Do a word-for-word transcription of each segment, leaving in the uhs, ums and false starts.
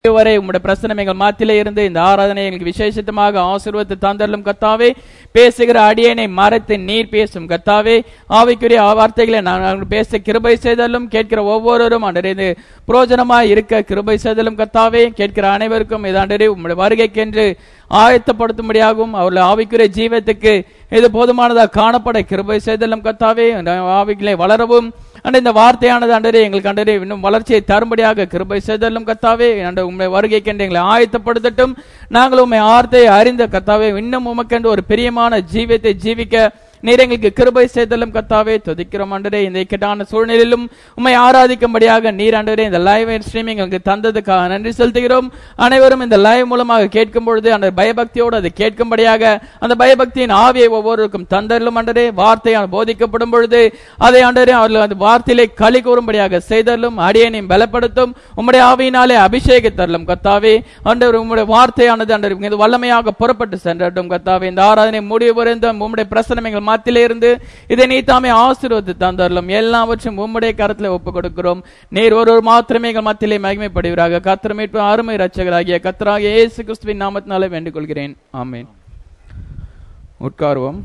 வரை உங்களுடைய பிரசனம் எங்கள் மாத்திலே இருந்து இந்த ஆராதனை எங்களுக்கு விசேஷமாக ஆசீர்வாதத்தை தந்தருளும் கர்த்தாவே. பேசுகிற அடியேனை மறைத்து நீர் பேசும் கர்த்தாவே. ஆவிக்குரிய வார்த்தைகளை நாங்கள் பேச கிருபை செய்தலும் கேட்கிற ஒவ்வொருவரும் ஆண்டவரே புரோஜனமாய் இருக்க கிருபை செய்தலும் கர்த்தாவே. கேட்கிற அனைவருக்கும் இது ஆண்டவரே உங்களுடைய வருகைக்கென்று ஆயத்தப்படுத்தும்படியாகவும் அவர்கள் ஆவிக்குரிய ஜீவத்துக்கு இது போதுமானதாக காணப்பட கிருபை செய்தலும் கர்த்தாவே. ஆவிகளை வளரவும் அண்ட் இந்த வார்த்தையானது ஆண்டவரே எங்களுக்கு ஆண்டவரே இன்னும் வளர்ச்சியை தரும்படியாக கிருபை செய்தலும் கர்த்தாவே. ஆண்டவரே உம்முடைய வருகைக்கென்று எங்களை ஆயத்தப்படுத்தட்டும். நாங்கள் உம்மை வார்த்தையை அறிந்த கர்த்தாவே இன்னும் உமக்கென்று ஒரு பிரியமான ஜீவியத்தை ஜீவிக்க நீர் எங்களுக்கு கிருபை செய்தலும் கர்த்தாவே. துதிக்கிறோம் ஆண்டவரே. இந்த இக்கட்டான சூழ்நிலையிலும் உம்மை ஆராதிக்கும்படியாக நீர் ஆண்டவரே இந்த லைவ் ஸ்ட்ரீமிங் எங்களுக்கு தந்ததுக்காக நன்றி செலுத்துகிறோம். அனைவரும் இந்த லைவ் மூலமாக கேட்கும் பொழுது அந்த பயபக்தியோடு அதை கேட்கும்படியாக அந்த பயபக்தியின் ஆவியை ஒவ்வொருவருக்கும் தந்தரலும் ஆண்டவரே. வார்த்தையால் போதிக்கப்படும் பொழுது அதை ஆண்டவரே அவர்கள் அந்த வார்த்தையிலே களி கூறும்படியாக செய்தலும் அடியேனையும் பலப்படுத்தும். உம்முடைய ஆவியினாலே அபிஷேகித்தரலும் கர்த்தாவே. ஆண்டவர் உம்முடைய வார்த்தையானது ஆண்டவர் இது வல்லமையாக புறப்பட்டு சென்றட்டும் கர்த்தாவே. இந்த ஆராதனை முடிவு வரைந்தும் உம்முடைய பிரசனம் எங்கள் மத்தியிலே இருந்து இதை நீ தாமே ஆசீர்வதித்து தந்தரலும். எல்லாவற்றும் உம்முடைய கரத்தில் ஒப்புக் கொடுக்கிறோம். நீர் ஒருவர் மாத்திரமே எங்கள் மத்தியிலே மகிமைப்படுவீராக. கர்த்தர் மீட்பு அருமை இரட்சகராகிய கர்த்தராகிய இயேசு கிறிஸ்துவின் நாமத்தினாலே வேண்டிக் கொள்கிறேன். ஆமென். உட்காருவோம்.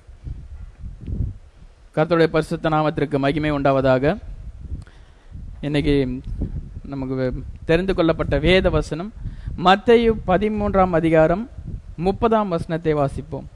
கர்த்தருடைய பரிசுத்த நாமத்திற்கு மகிமை உண்டாவதாக. இன்னைக்கு நமக்கு தெரிந்து கொள்ளப்பட்ட வேத வசனம் மத்தேயு பதிமூன்றாம் அதிகாரம் முப்பதாம் வசனத்தை வாசிப்போம்.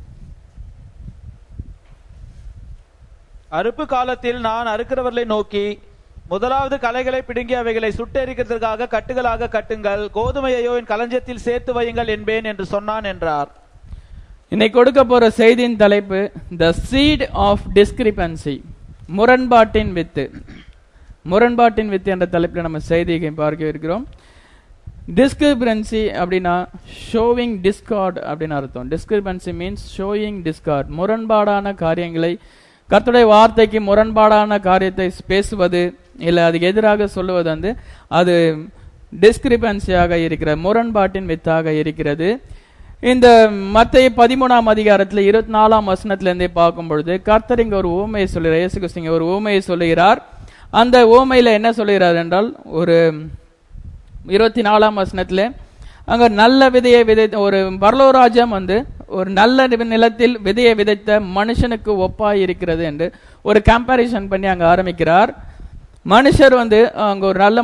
அறுப்பு காலத்தில் நான் அறுக்கிறவர்களை நோக்கி முதலாவது களைகளை பிடுங்கி அவைகளை சுட்டெரிக்கிறதுக்காக கட்டுகளாக கட்டுங்கள், கோதுமையையோ என் களஞ்சியத்தில் சேர்த்து வையுங்கள் என்பேன் என்று சொன்னான் என்றார். இன்னைக்கு கொடுக்க போற செய்தியின் தலைப்பு த சீட் ஆஃப் டிஸ்கிரிபன்சி, முரண்பாட்டின் வித்து. முரண்பாட்டின் வித்து என்ற தலைப்பில் நம்ம செய்தியை பார்க்க இருக்கிறோம். டிஸ்கிரிபன்சி அப்படின்னா ஷோவிங் டிஸ்கார்ட் அப்படின்னு அர்த்தம். டிஸ்கிரிபன்சி மீன்ஸ் ஷோயிங் டிஸ்கார்ட், முரண்பாடான காரியங்களை கர்த்தருடைய வார்த்தைக்கு முரண்பாடான காரியத்தை பேசுவது இல்லை அதுக்கு எதிராக சொல்லுவது வந்து அது டிஸ்கிரிபன்சியாக இருக்கிற முரண்பாட்டின் வித்தாக இருக்கிறது. இந்த மத்தேயு பதிமூணாம் அதிகாரத்தில் இருபத்தி நாலாம் வசனத்திலிருந்தே பார்க்கும் பொழுது கர்த்தர் இங்க ஒரு ஊமையை சொல்லுகிறார். இயேசு கிறிஸ்து ஒரு ஊமையை சொல்லுகிறார். அந்த ஊமையில என்ன சொல்லுகிறார் என்றால் ஒரு இருபத்தி நாலாம் வசனத்துல அங்க நல்ல விதையை விதைத்த ஒரு பரலோராஜ்யம் வந்து ஒரு நல்ல நிலத்தில் விதையை விதைத்த மனுஷனுக்கு ஒப்பாய் இருக்கிறது என்று ஒரு கம்பேரிசன் பண்ணி அங்க ஆரம்பிக்கிறார். மனுஷர் வந்து அங்க ஒரு நல்ல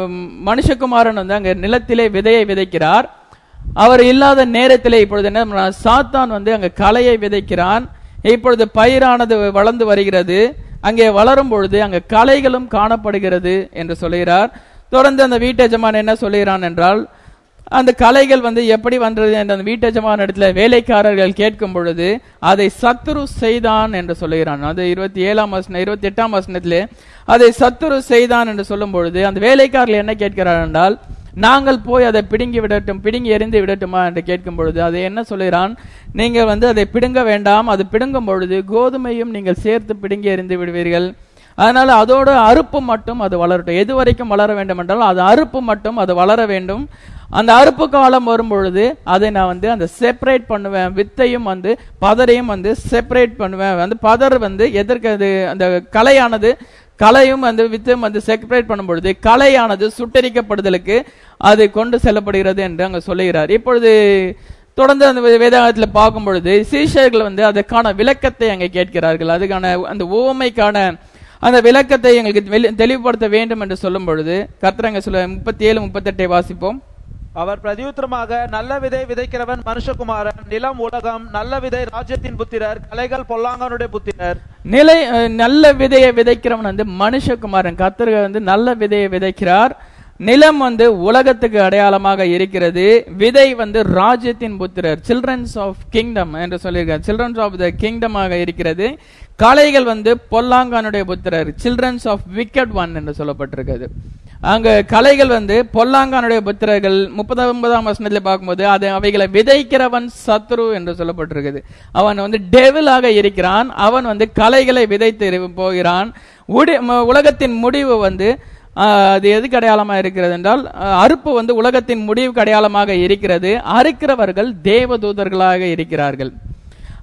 மனுஷகுமாரன் வந்து அங்க நிலத்திலே விதையை விதைக்கிறார். அவர் இல்லாத நேரத்திலே இப்பொழுது என்ன சாத்தான் வந்து அங்க களையை விதைக்கிறான். இப்பொழுது பயிரானது வளர்ந்து வருகிறது. அங்கே வளரும் பொழுது அங்க களைகளும் காணப்படுகிறது என்று சொல்லுகிறார். தொடர்ந்து அந்த வீட்டெஜமான் என்ன சொல்லுகிறான் என்றால் அந்த களைகள் வந்து எப்படி வந்தது என்று அந்த வீட்டெஜமான இடத்துல வேலைக்காரர்கள் கேட்கும் பொழுது அதை சத்துரு செய்தான் என்று சொல்லுகிறான். அது இருபத்தி ஏழாம் வசனம் இருபத்தி எட்டாம் வசனத்திலே அதை சத்துரு செய்தான் என்று சொல்லும் பொழுது அந்த வேலைக்காரர்கள் என்ன கேட்கிறார் என்றால் நாங்கள் போய் அதை பிடுங்கி விடட்டும், பிடுங்கி எறிந்து விடட்டுமா என்று கேட்கும் பொழுது அதை என்ன சொல்லுகிறான், நீங்கள் வந்து அதை பிடுங்க வேண்டாம், அது பிடுங்கும் பொழுது கோதுமையும் நீங்கள் சேர்த்து பிடுங்கி எறிந்து விடுவீர்கள், அதனால அதோட அறுப்பு மட்டும் அது வளரட்டும். எது வரைக்கும் வளர வேண்டும் என்றால் அது அறுப்பு மட்டும் அது வளர வேண்டும். அந்த அறுப்பு காலம் வரும் பொழுது அதை நான் வந்து அந்த செப்பரேட் பண்ணுவேன், வித்தையும் வந்து பதரையும் வந்து செப்பரேட் பண்ணுவேன். வந்து பதர் வந்து எதற்கு அது அந்த களையானது களையும் வந்து வித்தையும் வந்து செப்பரேட் பண்ணும் பொழுது களையானது சுட்டரிக்கப்படுதலுக்கு அது கொண்டு செல்லப்படுகிறது என்று அங்க சொல்லுகிறார். இப்பொழுது தொடர்ந்து அந்த வேதாகத்தில் பார்க்கும் பொழுது சீஷர்கள் வந்து அதற்கான விளக்கத்தை அங்கே கேட்கிறார்கள். அதுக்கான அந்த உவமைக்கான அந்த விளக்கத்தை எங்களுக்கு தெளிவுபடுத்த வேண்டும் என்று சொல்லும் பொழுது கர்த்தர் சொல்ல முப்பத்தி ஏழு முப்பத்தி எட்டை வாசிப்போம். அவர் பிரதியுத்தரமாக நல்ல விதை விதைக்கிறவன் மனுஷகுமாரன், நிலம் உலகம், நல்ல விதை ராஜ்யத்தின் புத்திரர், கலைகள் பொல்லாங்கனுடைய புத்திரர். நிலை நல்ல விதையை விதைக்கிறவன் வந்து மனுஷகுமாரன். கர்த்தர் வந்து நல்ல விதையை விதைக்கிறார். நிலம் வந்து உலகத்துக்கு அடையாளமாக இருக்கிறது. விதை வந்து ராஜ்யத்தின் புத்திரர், சில்ட்ரன்ஸ் ஆஃப் கிங்டம் என்று சொல்லியிருக்கார். சில்ட்ரன்ஸ் ஆஃப் த கிங்டமாக இருக்கிறது. கலைகள் வந்து பொல்லாங்கானுடைய புத்திரர், சில்ட்ரன்ஸ் ஆஃப் விக்கெட் ஒன் என்று சொல்லப்பட்டிருக்கிறது. அங்க கலைகள் வந்து பொல்லாங்கானுடைய புத்திரர்கள். முப்பத்தி ஒன்பதாம் வசனத்துல பார்க்கும்போது அது அவைகளை விதைக்கிறவன் சத்ரு என்று சொல்லப்பட்டிருக்கிறது. அவன் வந்து டெவிலாக இருக்கிறான். அவன் வந்து கலைகளை விதைத்து போகிறான். உலகத்தின் முடிவு வந்து அது எதுக்கு அடையாளமா இருக்கிறது என்றால் அறுப்பு வந்து உலகத்தின் முடிவுக்கு அடையாளமாக இருக்கிறது. அறுக்கிறவர்கள் தேவதூதர்களாக இருக்கிறார்கள்.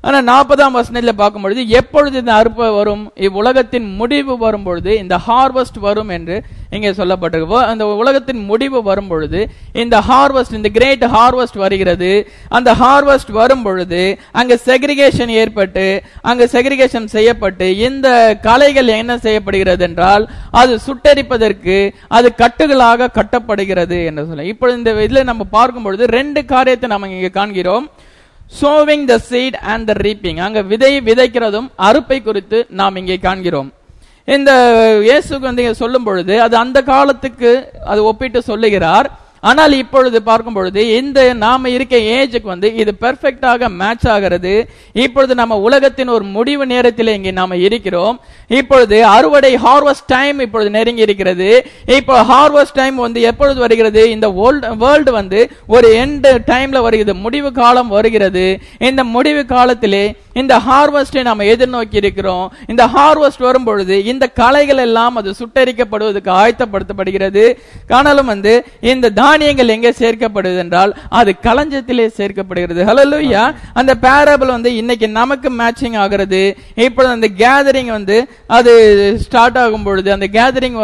ஆனா நாற்பதாம் வசனத்துல பார்க்கும் பொழுது எப்பொழுது இந்த அறுப்பு வரும், இவ்வுலகத்தின் முடிவு வரும் பொழுது இந்த ஹார்வெஸ்ட் வரும் என்று இங்கே சொல்லப்பட்டிருக்கு. அந்த உலகத்தின் முடிவு வரும் பொழுது இந்த ஹார்வெஸ்ட், இந்த கிரேட் ஹார்வெஸ்ட் வருகிறது. அந்த ஹார்வெஸ்ட் வரும் பொழுது அங்க செக்ரிகேஷன் ஏற்பட்டு, அங்க செக்ரிகேஷன் செய்யப்பட்டு இந்த களைகள் என்ன செய்யப்படுகிறது என்றால் அது சுட்டரிப்பதற்கு அது கட்டுகளாக கட்டப்படுகிறது என்று சொல்ல. இப்பொழுது இந்த இதுல நம்ம பார்க்கும் பொழுது ரெண்டு காரியத்தை நம்ம இங்க காண்கிறோம். sowing the seed and the reaping. அங்க விதை விதைக்கிறதும் அறுப்பை குறித்து நாம் இங்கே காண்கிறோம். இந்த இயேசுக்கு வந்து சொல்லும் பொழுது அது அந்த காலத்துக்கு அது ஒப்பிட்டு சொல்லுகிறார். ஆனால் இப்பொழுது பார்க்கும் பொழுது இந்த நாம இருக்க ஏஜுக்கு வந்து இது பெர்ஃபெக்டாக மேட்ச் ஆகிறது. இப்பொழுது நம்ம உலகத்தின் ஒரு முடிவு நேரத்தில் இங்கே நாம இருக்கிறோம். இப்பொழுது அறுவடை ஹார்வெஸ்ட் டைம் இப்பொழுது நெருங்கி இருக்கிறது. இப்போ ஹார்வெஸ்ட் டைம் வந்து எப்பொழுது வருகிறது, இந்த வேர்ல்டு வந்து ஒரு எண்ட் டைம்ல வருகிறது, முடிவு காலம் வருகிறது. இந்த முடிவு காலத்திலே இந்த ஹார்வெஸ்டை நாம எதிர்நோக்கி இருக்கிறோம். இந்த ஹார்வெஸ்ட் வரும் பொழுது இந்த களைகள் எல்லாம் அது சுட்டரிக்கப்படுவதற்கு ஆயத்தப்படுத்தப்படுகிறது. காணலும் வந்து இந்த தானியங்கள் எங்கே சேர்க்கப்படுது என்றால் அது களஞ்சத்திலே சேர்க்கப்படுகிறது. ஹல்லேலூயா. அந்த பேரபிள் வந்து இன்னைக்கு நமக்கு மேட்சிங் ஆகிறது. இப்பொழுது அந்த கேதரிங் வந்து அது ஸ்டார்ட் ஆகும் பொழுது அந்த கேதரிங்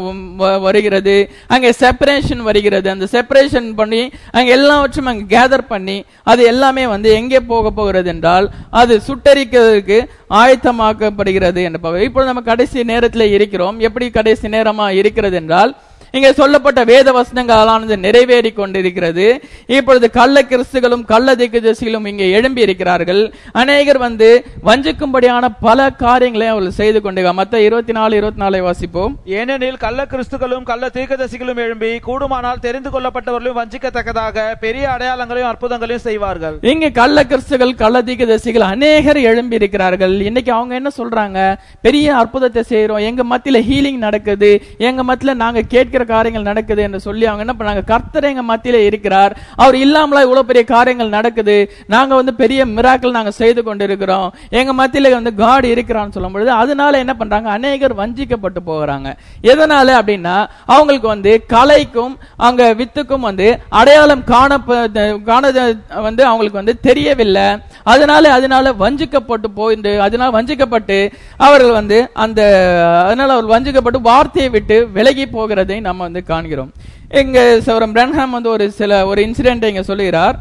வருகிறது, அங்கே செப்பரேஷன் வருகிறது. அந்த செப்பரேஷன் பண்ணி அங்க எல்லாவற்றும் அங்க கேதர் பண்ணி அது எல்லாமே வந்து எங்கே போக போகிறது என்றால் அது சுட்டரிக்கிறதுக்கு ஆயத்தமாக்கப்படுகிறது என்று பார்க்கிறோம். இப்பொழுது நம்ம கடைசி நேரத்தில் இருக்கிறோம். எப்படி கடைசி நேரமா இருக்கிறது என்றால் இங்கே சொல்லப்பட்ட வேத வசனங்களானது நிறைவேறி கொண்டிருக்கிறது. இப்பொழுது கள்ள கிறிஸ்துகளும் கள்ள தீர்க்கதரிசிகளும் இங்கே எழும்பி இருக்கிறார்கள். அநேகர் வந்து வஞ்சிக்கும்படியான பல காரியங்களை அவர்கள் செய்து கொண்டிருக்கிறார். மத்த இருபத்தி நாலு இருபத்தி நாலை வாசிப்போம். ஏனெனில் கள்ள கிறிஸ்துகளும் கள்ள தீர்க்கதரிசிகளும் எழும்பி கூடுமானால் தெரிந்து கொள்ளப்பட்டவர்களும் வஞ்சிக்கத்தக்கதாக பெரிய அடையாளங்களையும் அற்புதங்களையும் செய்வார்கள். இங்க கள்ள கிறிஸ்துகள் கள்ள தீர்க்கதரிசிகள் அநேகர் எழும்பி இருக்கிறார்கள். இன்னைக்கு அவங்க என்ன சொல்றாங்க, பெரிய அற்புதத்தை செய்யறோம், எங்க மத்தியில ஹீலிங் நடக்குது, எங்க மத்தியில நாங்க கேட்க காரியங்கள் நடக்குது என்று சொல்லி அவங்க என்ன பண்ணாங்க, கர்த்தர் எங்க மத்தியில இருக்கிறார், அவர் இல்லாமல இவ்வளவு பெரிய காரியங்கள் நடக்குது, நாங்க வந்து பெரிய மிராக்கிள் நாங்க செய்து கொண்டிருக்கிறோம், எங்க மத்தியில வந்து காட் இருக்கிறான்னு சொல்லும் பொழுது அதனால என்ன பண்றாங்க, அநேகர் வஞ்சிக்கப்பட்டு போகிறாங்க. எதனால அப்படின்னா அவங்களுக்கு வந்து கலைக்கும் அங்க வித்துக்கும் வந்து அடையாளம் காண வந்து அவங்களுக்கு வந்து தெரியவில்லை. அதனால அதனால வஞ்சிக்கப்பட்டு போயிருந்து அதனால வஞ்சிக்கப்பட்டு அவர்கள் வந்து அந்த அதனால அவர் வஞ்சிக்கப்பட்டு வார்த்தையை விட்டு விலகி போகிறதை நம்ம வந்து காண்கிறோம். இங்க சௌரம் பிரன்ஹாம் வந்து ஒரு சில ஒரு இன்சிடென்ட் இங்க சொல்லுகிறார்.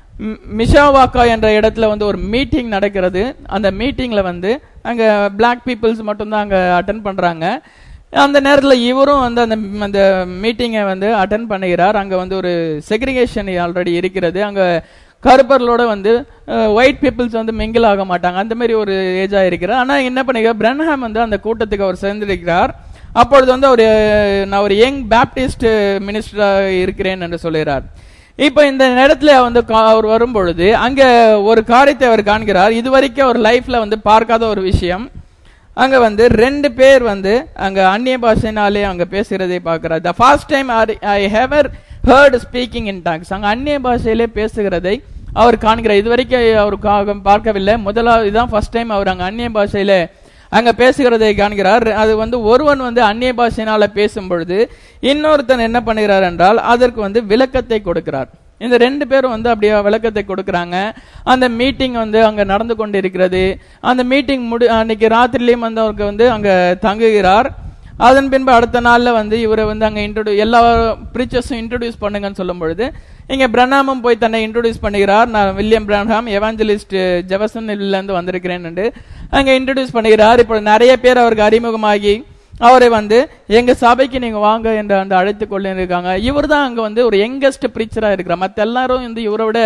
மிஷாவாக்கா என்ற இடத்துல வந்து ஒரு மீட்டிங் நடக்கிறது. அந்த மீட்டிங்ல வந்து அங்க பிளாக் பீப்புள்ஸ் மட்டும்தான் அங்க அட்டென்ட் பண்றாங்க. அந்த நேரத்தில் இவரும் வந்து அந்த அந்த மீட்டிங்கை வந்து அட்டென்ட் பண்ணுகிறார். அங்க வந்து ஒரு செக்ரிகேஷன் ஆல்ரெடி இருக்கிறது. அங்க கருப்பர்களோட வந்து ஒயிட் பீப்புள்ஸ் வந்து மிங்கிள் ஆக மாட்டாங்க, அந்த மாதிரி ஒரு ஏஜா இருக்கிறார். ஆனா என்ன பண்ணுகிறார், பிரன்ஹாம் வந்து அந்த கூட்டத்துக்கு அவர் சேர்ந்திருக்கிறார். அப்பொழுது வந்து ஒரு நான் ஒரு யங் பேப்டிஸ்ட் மினிஸ்டரா இருக்கிறேன் என்று சொல்லுகிறார். இப்ப இந்த நேரத்துல வந்து அவர் வரும் பொழுது அங்க ஒரு காரியத்தை அவர் காண்கிறார். இதுவரைக்கும் அவர் லைஃப்ல வந்து பார்க்காத ஒரு விஷயம். அங்க வந்து ரெண்டு பேர் வந்து அங்க அந்நிய பாஷைனாலே அங்க பேசுகிறதை பார்க்கிறார். The first time I ever heard speaking in tongues. அங்க அந்நிய பாஷையிலே பேசுகிறதை அவர் காண்கிறார். இதுவரைக்கும் அவர் பார்க்கவில்லை. முதலாவது இதுதான் ஃபர்ஸ்ட் டைம் அவர் அங்க அந்நிய பாஷையில அங்க பேசுகிறதை காண்கிறார். அது வந்து ஒருவன் வந்து அந்நிய பாஷையினால பேசும் பொழுது இன்னொருத்தன் என்ன பண்ணுகிறார் என்றால் அதற்கு வந்து விளக்கத்தை கொடுக்கிறார். இந்த ரெண்டு பேரும் வந்து அப்படியே விளக்கத்தை கொடுக்கறாங்க. அந்த மீட்டிங் வந்து அங்க நடந்து கொண்டிருக்கிறது. அந்த மீட்டிங் முடி அன்னைக்கு ராத்திரிலையும் வந்து அவருக்கு வந்து அங்க தங்குகிறார். அதன் பின்பு அடுத்த நாள்ல வந்து இவரை வந்து அங்க இன்ட்ரோடியூ எல்லா பிரீச்சர்ஸும் இன்ட்ரோடியூஸ் பண்ணுங்கன்னு சொல்லும் பொழுது இங்க பிரனாமும் போய் தன்னை இன்ட்ரோடியூஸ் பண்ணுகிறார். நான் வில்லியம் பிரன்ஹாம் எவாஞ்சலிஸ்ட் ஜெபசன்ல இருந்து வந்திருக்கிறேன் என்று அங்க இன்ட்ரோடியூஸ் பண்ணுகிறார். இப்போ நிறைய பேர் அவருக்கு அறிமுகமாகி அவரை வந்து எங்க சபைக்கு நீங்க வாங்க என்று அந்த அழைத்து கொள்ள இருக்காங்க. இவர் தான் அங்க வந்து ஒரு யங்கஸ்ட் பிரீச்சரா இருக்கிறார். மற்ற எல்லாரும் வந்து இவரோட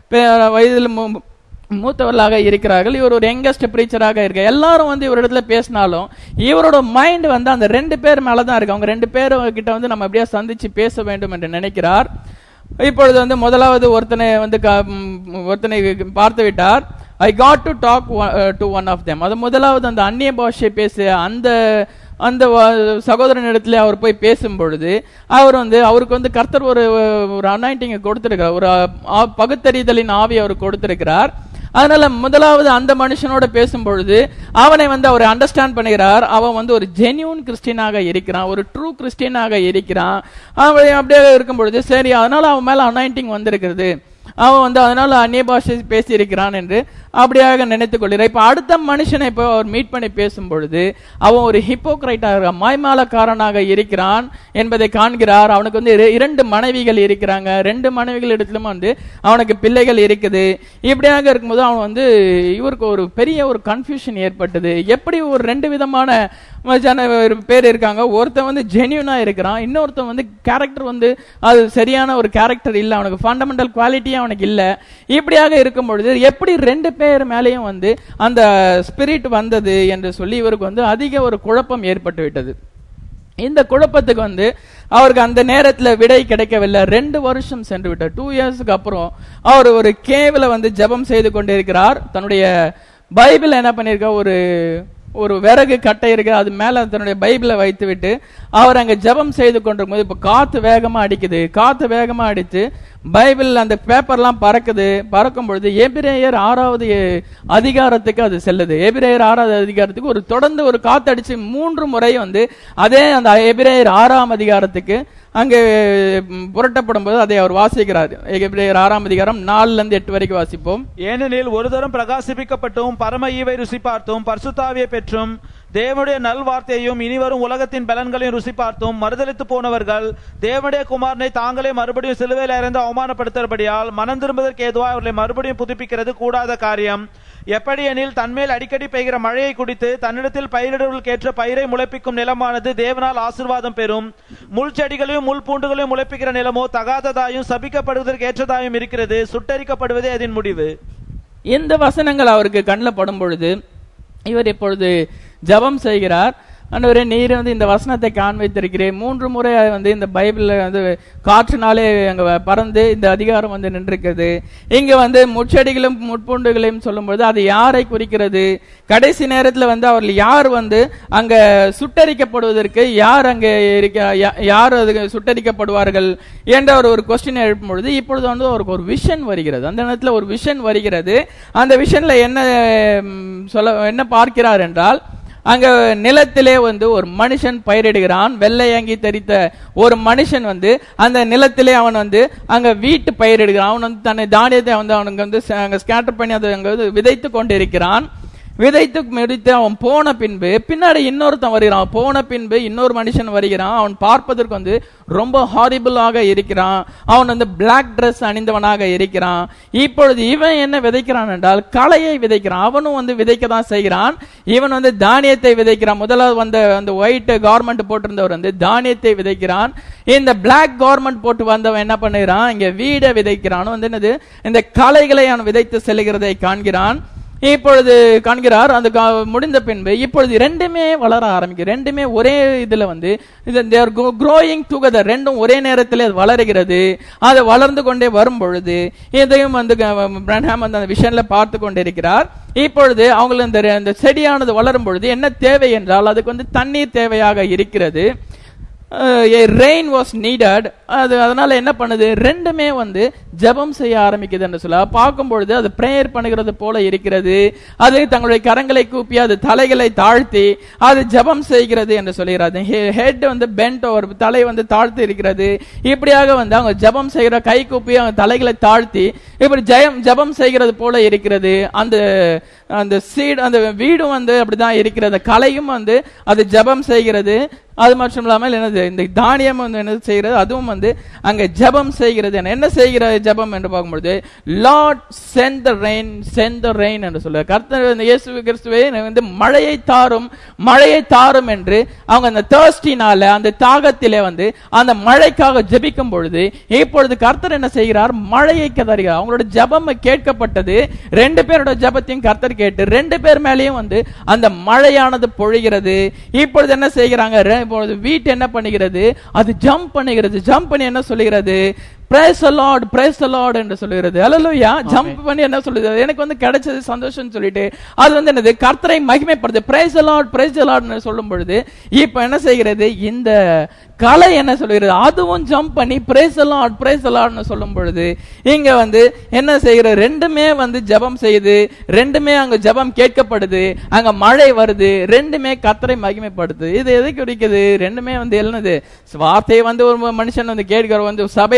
வயதில் மூத்தவர்களாக இருக்கிறார்கள். இவர் ஒரு யங்கஸ்ட் பிரீச்சராக இருக்க. எல்லாரும் வந்து இவரிடத்துல பேசினாலும் இவரோட மைண்ட் வந்து அந்த ரெண்டு பேர் மேலதான் இருக்கு. அவங்க ரெண்டு பேரும் கிட்ட வந்து நம்ம எப்படியா சந்திச்சு பேச வேண்டும் என்று நினைக்கிறார். இப்பொழுது வந்து முதலாவது ஒருத்தனை வந்து ஒருத்தனை பார்த்து விட்டார். I got to talk to one of them. அது முதலாவது அந்த அந்நிய பாஷை பேச அந்த அந்த சகோதரன் இடத்துல அவர் போய் பேசும் பொழுது அவர் வந்து அவருக்கு வந்து கர்த்தர் ஒரு ஒரு அனாயிண்டிங் கொடுத்திருக்கிறார், ஒரு பகுத்தறிதலின் ஆவி அவர் கொடுத்திருக்கிறார். அதனால முதலாவது அந்த மனுஷனோட பேசும் பொழுது அவனை வந்து அவர் அண்டர்ஸ்டாண்ட் பண்ணுகிறார். அவன் வந்து ஒரு ஜென்யூன் கிறிஸ்டியனாக இருக்கிறான், ஒரு ட்ரூ கிறிஸ்டியனாக இருக்கிறான். அவன் அப்படியே இருக்கும் பொழுது சரி, அதனால அவன் மேல அனாயிண்டிங் வந்திருக்கிறது, அவன் வந்து அதனால அந்நிய பாஷை பேசி இருக்கிறான் என்று அப்படியாக நினைத்துக் கொள்கிறார். இப்ப அடுத்த மனுஷனை இப்போ அவர் மீட் பண்ணி பேசும் பொழுது அவன் ஒரு ஹிப்போக்ரைட்டாக மாய்மாலக்காரனாக இருக்கிறான் என்பதை காண்கிறார். அவனுக்கு வந்து இரண்டு மனைவிகள் இருக்கிறாங்க, ரெண்டு மனைவிகள் இடத்திலும் வந்து அவனுக்கு பிள்ளைகள் இருக்குது. இப்படியாக இருக்கும்போது அவன் வந்து இவருக்கு ஒரு பெரிய ஒரு கன்ஃபியூஷன் ஏற்பட்டது. எப்படி ஒரு ரெண்டு விதமான பேர் இருக்காங்க, ஒருத்தன் வந்து ஜென்யூனா இருக்கிறான், இன்னொருத்தன் வந்து கேரக்டர் வந்து அது சரியான ஒரு கேரக்டர் இல்ல, அவனுக்கு ஃபண்டமெண்டல் குவாலிட்டி அவனுக்கு இல்ல. இப்படியாக இருக்கும் பொழுது எப்படி ரெண்டு பேர் மேலேயும் வந்து அந்த ஸ்பிரிட் வந்தது என்று சொல்லி இவருக்கு வந்து அதிக ஒரு குழப்பம் ஏற்பட்டு விட்டது. இந்த குழப்பத்துக்கு வந்து அவருக்கு அந்த நேரத்தில் விடை கிடைக்கவில்லை. ரெண்டு வருஷம் சென்று விட்டார். டூ இயர்ஸ்க்கு அப்புறம் அவர் ஒரு கேவ்ல வந்து ஜெபம் செய்து கொண்டிருக்கிறார். தன்னுடைய பைபிள் என்ன பண்ணிருக்க, ஒரு ஒரு விறகு கட்டை இருக்கு, அது மேல தன்னுடைய பைபிளை வைத்து விட்டு அவர் அங்க ஜெபம் செய்து கொண்டிருக்கும் போது இப்ப காத்து வேகமா அடிக்குது. காத்து வேகமா அடித்து பைபிள் அந்த பேப்பர்லாம் பறக்குது. பறக்கும் பொழுது எபிரேயர் ஆறாவது அதிகாரத்துக்கு அது செல்லுது. எபிரேயர் ஆறாவது அதிகாரத்துக்கு ஒரு தொடர்ந்து ஒரு காத்து அடிச்சு மூன்று முறை வந்து அதே அந்த எபிரேயர் ஆறாம் அதிகாரத்துக்கு அங்கே புரட்டப்படும் போது அதை அவர் வாசிக்கிறார். எபிரேயர் ஆறாம் அதிகாரம் நாலுல இருந்து எட்டு வரைக்கும் வாசிப்போம். ஏனெனில் ஒரு தரம் பிரகாசிப்பிக்கப்பட்டும் பரம ஈவை ருசி பார்த்தும் பரிசுத்தாவியை பெற்றும் தேவனுடைய நல் வார்த்தையையும் இனிவரும் உலகத்தின் பலன்களையும் ருசி பார்த்தும் மறுதலித்து போனவர்கள் தேவனுடைய குமாரனை தாங்களே மறுபடியும் சிலுவையில் இறந்து அவமானப்படுத்தும்படியால் மனம் திரும்புவதற்கு ஏதுவாக அவர்களை மறுபடியும் புதுப்பிக்கிறது கூடாத காரியம். எப்படி எனில் தன்மேல் அடிக்கடி பெய்கிற மழையை குடித்து தன்னிடத்தில் பயிரிடுவதற்கு ஏற்ற பயிரை முளைப்பிக்கும் நிலமானது தேவனால் ஆசீர்வாதம் பெறும். முள் செடிகளையும் முள் பூண்டுகளையும் முளைப்பிக்கிற நிலமோ தகாததாயும் சபிக்கப்படுவதற்கு ஏற்றதாயும் இருக்கிறது, சுட்டரிக்கப்படுவதே அதன் முடிவு. இந்த வசனங்கள் அவருக்கு கண்ணில் படும் பொழுது இவர் இப்பொழுது ஜெபம் செய்கிறார். ஆண்டவரே, நீர் வந்து இந்த வசனத்தை காண்பித்திருக்கிறேன். மூன்று முறை வந்து இந்த பைபிள்ல வந்து காற்றுனாலே அங்க பறந்து இந்த அதிகாரம் வந்து நின்றிருக்கிறது. இங்க வந்து முச்செடிகளும் முட்பூண்டுகளையும் சொல்லும்போது அது யாரை குறிக்கிறது? கடைசி நேரத்தில் வந்து அவர்கள் யார் வந்து அங்க சுட்டரிக்கப்படுவதற்கு யார் அங்க இருக்க, யார் அது சுட்டரிக்கப்படுவார்கள் என்ற ஒரு ஒரு கொஸ்டின் எழுப்பும் பொழுது இப்பொழுது வந்து அவருக்கு ஒரு விஷன் வருகிறது. அந்த நேரத்தில் ஒரு விஷன் வருகிறது. அந்த விஷன்ல என்ன சொல்ல என்ன பார்க்கிறார் என்றால், அங்க நிலத்திலே வந்து ஒரு மனுஷன் பயிரிடுகிறான். வெள்ளை அங்கி தரித்த ஒரு மனுஷன் வந்து அந்த நிலத்திலே அவன் வந்து அங்க வீட்டு பயிரிடுகிறான். அவன் வந்து தன்னை தானியத்தை வந்து அவனுக்கு வந்து அங்க ஸ்கேட்டர் பண்ணி அதை அங்க விதைத்து கொண்டிருக்கிறான். விதைத்து முடித்து அவன் போன பின்பு பின்னாடி இன்னொருத்தன் வருகிறான். போன பின்பு இன்னொரு மனுஷன் வருகிறான். அவன் பார்ப்பதற்கு வந்து ரொம்ப ஹாரிபிளாக இருக்கிறான். அவன் வந்து பிளாக் ட்ரெஸ் அணிந்தவனாக இருக்கிறான். இப்பொழுது இவன் என்ன விதைக்கிறான் என்றால் களையை விதைக்கிறான். அவனும் வந்து விதைக்க தான் செய்கிறான். இவன் வந்து தானியத்தை விதைக்கிறான். முதலாவது வந்த அந்த ஒயிட் கார்மெண்ட் போட்டிருந்தவர் வந்து தானியத்தை விதைக்கிறான். இந்த பிளாக் கார்மெண்ட் போட்டு வந்தவன் என்ன பண்ணுகிறான், இங்க வீடை விதைக்கிறான். வந்து என்னது, இந்த களைகளை அவன் விதைத்து செல்கிறதை காண்கிறான். இப்பொழுது காண்கிறார். அந்த முடிந்த பின்பு இப்பொழுது ரெண்டுமே வளர ஆரம்பிக்கும். ரெண்டுமே ஒரே இதுல வந்து growing together, ரெண்டும் ஒரே நேரத்தில் அது வளருகிறது. அது வளர்ந்து கொண்டே வரும் பொழுது இதையும் வந்து பிரன்ஹாம் அந்த விஷன்ல பார்த்து கொண்டிருக்கிறார். இப்பொழுது அவங்களுக்கு இந்த செடியானது வளரும் பொழுது என்ன தேவை என்றால் அதுக்கு வந்து தண்ணீர் தேவையாக இருக்கிறது. Rain was needed. அது அதனால என்ன பண்ணுது, ரெண்டுமே வந்து ஜெபம் செய்ய ஆரம்பிக்குது என்று சொல்ல பார்க்கும் பொழுது அது பிரேயர் பண்ணுகிறது போல இருக்கிறது. அது தங்களுடைய கரங்களை கூப்பி அது தலைகளை தாழ்த்தி அது ஜெபம் செய்கிறது என்று சொல்கிறார். ஹெட் வந்து பெண்ட் ஓவர், தலை வந்து தாழ்த்தி இருக்கிறது. இப்படியாக வந்து அவங்க ஜெபம் செய்கிற கை கூப்பி அவங்க தலைகளை தாழ்த்தி இப்படி ஜெயம் ஜெபம் செய்கிறது போல இருக்கிறது. அந்த அந்த சீட் அந்த வீடும் வந்து அப்படிதான் இருக்கிறது. கலையும் வந்து அது ஜெபம் செய்கிறது. அது மட்டும் இல்லாமல் என்னது, இந்த தானியம் வந்து என்ன செய்கிறது, அதுவும் வந்து அங்க ஜெபம் செய்கிறது. என்ன செய்கிற ஜெபம் என்று பார்க்கும்பொழுது Lord sent the rain, sent the rain என்று சொல்ல கர்த்தர் இயேசு கிறிஸ்துவே வந்து மழையை தாரும், மழையை தாரும் என்று அவங்க அந்த தர்ஸ்டினால அந்த தாகத்திலே வந்து அந்த மழைக்காக ஜெபிக்கும் பொழுது இப்பொழுது கர்த்தர் என்ன செய்கிறார், மழையை கதறுகிறார். அவங்களோட ஜெபம் கேட்கப்பட்டது. ரெண்டு பேரோட ஜெபத்தையும் கர்த்தர் கேட்டு ரெண்டு பேர் மேலேயும் வந்து அந்த மழையானது பொழிகிறது. இப்பொழுது என்ன செய்கிறாங்க, இப்பொழுது வீட்டு என்ன பண்ணுகிறது, அது ஜம்ப் பண்ணுகிறது. ஜம்ப் பண்ணி என்ன சொல்லுகிறது, praise the Lord, praise the Lord என்று சொல்லுகிறது. ஹல்லேலூயா. ஜம்ப் பண்ணி என்ன சொல்லுது, எனக்கு வந்து கிடைச்சது சந்தோஷம் சொல்லிட்டு அது வந்து என்னது, கர்த்தரை மகிமைப்படுது. praise the Lord, praise the Lord ன்னு சொல்லும் பொழுது இப்ப என்ன செய்கிறது, இந்த கலை என்ன சொல்லுகிறது, அதுவும் ஜம்ப் பண்ணி praise the Lord, praise the Lord ன்னு சொல்லும் பொழுது இங்க வந்து என்ன செய்கிறது, ரெண்டுமே வந்து ஜெபம் செய்யுது. ரெண்டுமே அங்க ஜெபம் கேட்கப்படுது. அங்க மழை வருது. ரெண்டுமே கர்த்தரை மகிமைப்படுது. இது எதை குறிக்குது, ரெண்டுமே வந்து என்னது, வார்த்தையை வந்து ஒரு மனுஷன் வந்து கேட்கிற வந்து சபையில வந்து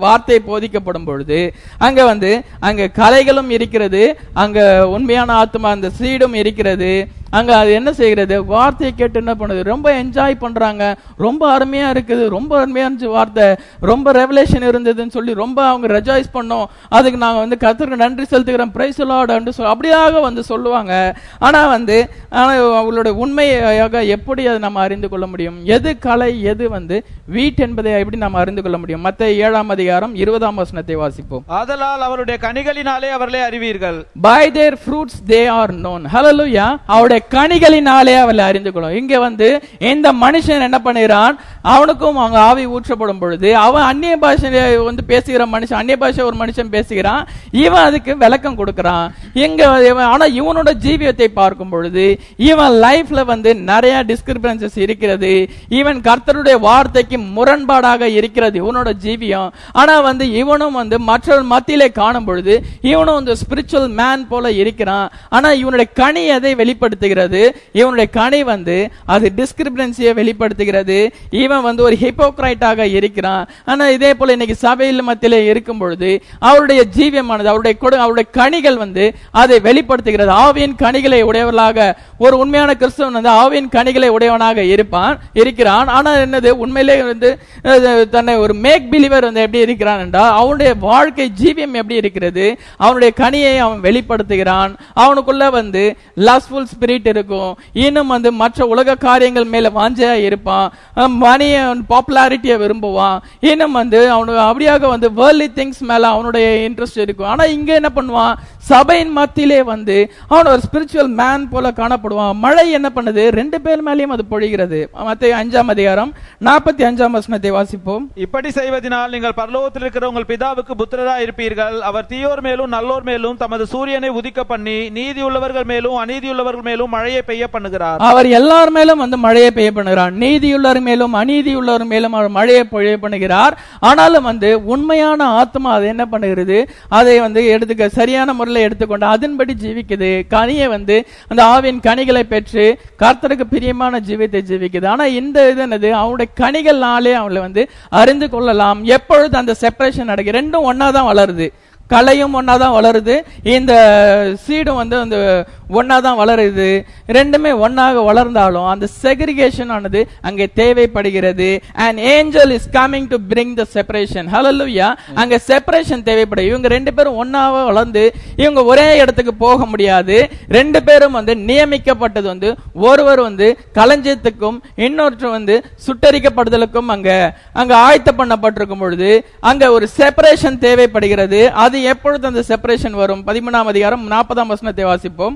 வார்த்தை போதிக்கப்படும் பொழுது அங்க வந்து அங்க கலைகளும் இருக்கிறது, அங்க உண்மையான ஆத்மா அந்த சீடும் இருக்கிறது. அங்க அது என்ன செய்கிறது, வார்த்தையை கேட்டு என்ன பண்ணுது, ரொம்ப என்ஜாய் பண்றாங்க, ரொம்ப அருமையா இருக்குது, ரொம்ப அருமையா இருந்துச்சு வார்த்தை, ரொம்ப ரெவலேஷன் இருந்ததுன்னு சொல்லி ரொம்ப அவங்க ரெஜாய்ஸ் பண்ணோம், அதுக்கு நாங்க வந்து கர்த்தருக்கு நன்றி செலுத்துகிறோம், பிரைஸ் லார்ட் என்று சொல்லி அப்படியாக வந்து சொல்லுவாங்க. ஆனா வந்து ஆனா அவங்களோட உண்மையாக எப்படி அதை நம்ம அறிந்து கொள்ள முடியும், எது கலை எது வந்து வீட் என்பதை எப்படி நம்ம அறிந்து கொள்ள முடியும்? மத்தேயு ஏழாம் அதிகாரம் இருபதாம் வசனத்தை வாசிப்போம். ஆதலால் அவருடைய கனிகளினாலே அவர்களை அறிவீர்கள். By their fruits they are known. Hallelujah. அவருடைய கனிகளினாலே அவளை அறிந்து கொள்ளும். இங்க வந்து இந்த மனுஷன் என்ன பண்ணுகிறான், அவனுக்கும் அவங்க ஆவி ஊற்றப்படும் பொழுது அவன் அந்நிய பாஷையில வந்து பேசுகிற மனுஷன், அந்நிய பாஷை ஒரு மனுஷன் பேசுகிறான், இவன் அதுக்கு விளக்கம் கொடுக்கிறான். இங்க ஆனா இவனோட ஜீவியத்தை பார்க்கும் பொழுது இவன் லைஃப்ல வந்து நிறைய டிஸ்கிரிபன்சஸ் இருக்கிறது, இவன் கர்த்தருடைய வார்த்தைக்கு முரண்பாடாக இருக்கிறது இவனோட ஜீவியம். ஆனா வந்து இவனும் வந்து மற்ற மத்தியிலே காணும் பொழுது இவனும் வந்து ஸ்பிரிச்சுவல் மேன் போல இருக்கிறான். ஆனா இவனுடைய கனி எதை வெளிப்படுத்துகிறது, இவனுடைய கனி வந்து அது டிஸ்கிரிபன்சியை வெளிப்படுத்துகிறது. இவன் வந்து ஒரு ஹிப்போக்ரைட்டாக இருக்கிறான். ஆனா இதே போல இன்னைக்கு சபையில் மத்தியிலே இருக்கும் பொழுது அவருடைய ஜீவியமானது அவருடைய அவருடைய கனிகள் வந்து அதை வெளிப்படுத்துகிறது. ஆவியின் கனிகளை உடையவர்களாக ஒரு உண்மையான கிறிஸ்தவன் வந்து ஆவியின் கனிகளை உடையவனாக இருப்பான் இருக்கிறான். ஆனா என்னது, உண்மையிலே வந்து தன்னை ஒரு மேக் பிலீவர் வந்து எப்படி இருக்கிறான் என்றால் அவனுடைய வாழ்க்கை ஜீவியம் எப்படி இருக்கிறது, அவனுடைய கனியை அவன் வெளிப்படுத்துகிறான். அவனுக்குள்ள வந்து லஸ்ட்ஃபுல் ஸ்பிரிட் இருக்கும், இன்னும் வந்து மற்ற உலக காரியங்கள் மேல வாஞ்சையா இருப்பான், மணிய பாப்புலாரிட்டியை விரும்புவான், இன்னும் வந்து அவனுக்கு அப்படியாக வந்து வேர்ல்ட்லி திங்ஸ் மேல அவனுடைய இன்ட்ரெஸ்ட் இருக்கும். ஆனா இங்க என்ன பண்ணுவான், சபையின் மத்தியிலே வந்து அவன் ஒரு ஸ்பிரிச்சுவல் மேன் போல காணப்படுவான். மழை என்ன பண்ணுது, ரெண்டு பேர் மேலேயும் அது பொழிகிறது. மத்தேயு அஞ்சாம் அதிகாரம் நாற்பத்தி அஞ்சாம் வசனத்தை வாசிப்போம். இப்படி செய்வதனால் நீங்கள் பரலோகத்தில் இருக்கிற உங்கள் பிதாவுக்கு புத்திரராய் இருப்பீர்கள். அவர் தீயோர் மேலும் நல்லோர் மேலும் தமது சூரியனை உதிக்க பண்ணி நீதி உள்ளவர்கள் மேலும் அநீதியுள்ளவர்கள் மேலும் மழையை பெய்ய பண்ணுகிறார். அவர் எல்லார் மேலும் வந்து மழையை பெய்ய பண்ணுகிறார், நீதியுள்ளவர் மேலும் அநீதியுள்ளவர் மேலும் அவர் மழையை பெய்ய பண்ணுகிறார். ஆனாலும் வந்து உண்மையான ஆத்மா அது என்ன பண்ணுகிறது, அதை வந்து எடுத்துக்க சரியான முறையில் எடுத்துக்கொண்டு அதன்படி ஜீவிக்குது. கனியை வந்து அந்த ஆவியின் கனிகளை பெற்று கர்த்தருக்கு பிரியமான ஜீவித்தை ஜீவிக்குது. ஆனா இந்த இது என்னது, அவனுடைய கனிகள்னாலே அவங்களை வந்து அறிந்து கொள்ளலாம். எப்பொழுது அந்த செப்பரேஷன் நடக்குது, ரெண்டும் ஒன்னாதான் வளருது, கலையும் ஒன்னாதான் வளருது, இந்த சீடும் வந்து அந்த ஒன்னாதான் வளருது. ரெண்டுமே ஒன்னாக வளர்ந்தாலும் அந்த செக்ரிகேஷன் ஆனது அங்கே தேவைப்படுகிறது. an angel is coming to bring the separation. hallelujah. அங்க செப்பரேஷன் தேவைப்படுது. இவங்க ரெண்டு பேரும் ஒன்னாக வளர்ந்து இவங்க ஒரே இடத்துக்கு போக முடியாது. ரெண்டு பேரும் வந்து நியமிக்கப்பட்டது வந்து ஒருவர் வந்து களஞ்சியத்துக்கும் இன்னொருத்தர் வந்து சுட்டரிக்கப்படுதலுக்கும் அங்க அங்க ஆயத்த பண்ணப்பட்டிருக்கும் பொழுது அங்க ஒரு செப்பரேஷன் தேவைப்படுகிறது. அது எப்பொழுது அந்த செப்பரேஷன் வரும்? பதிமூணாம் அதிகாரம் நாற்பதாம் வசனத்தை வாசிப்போம்.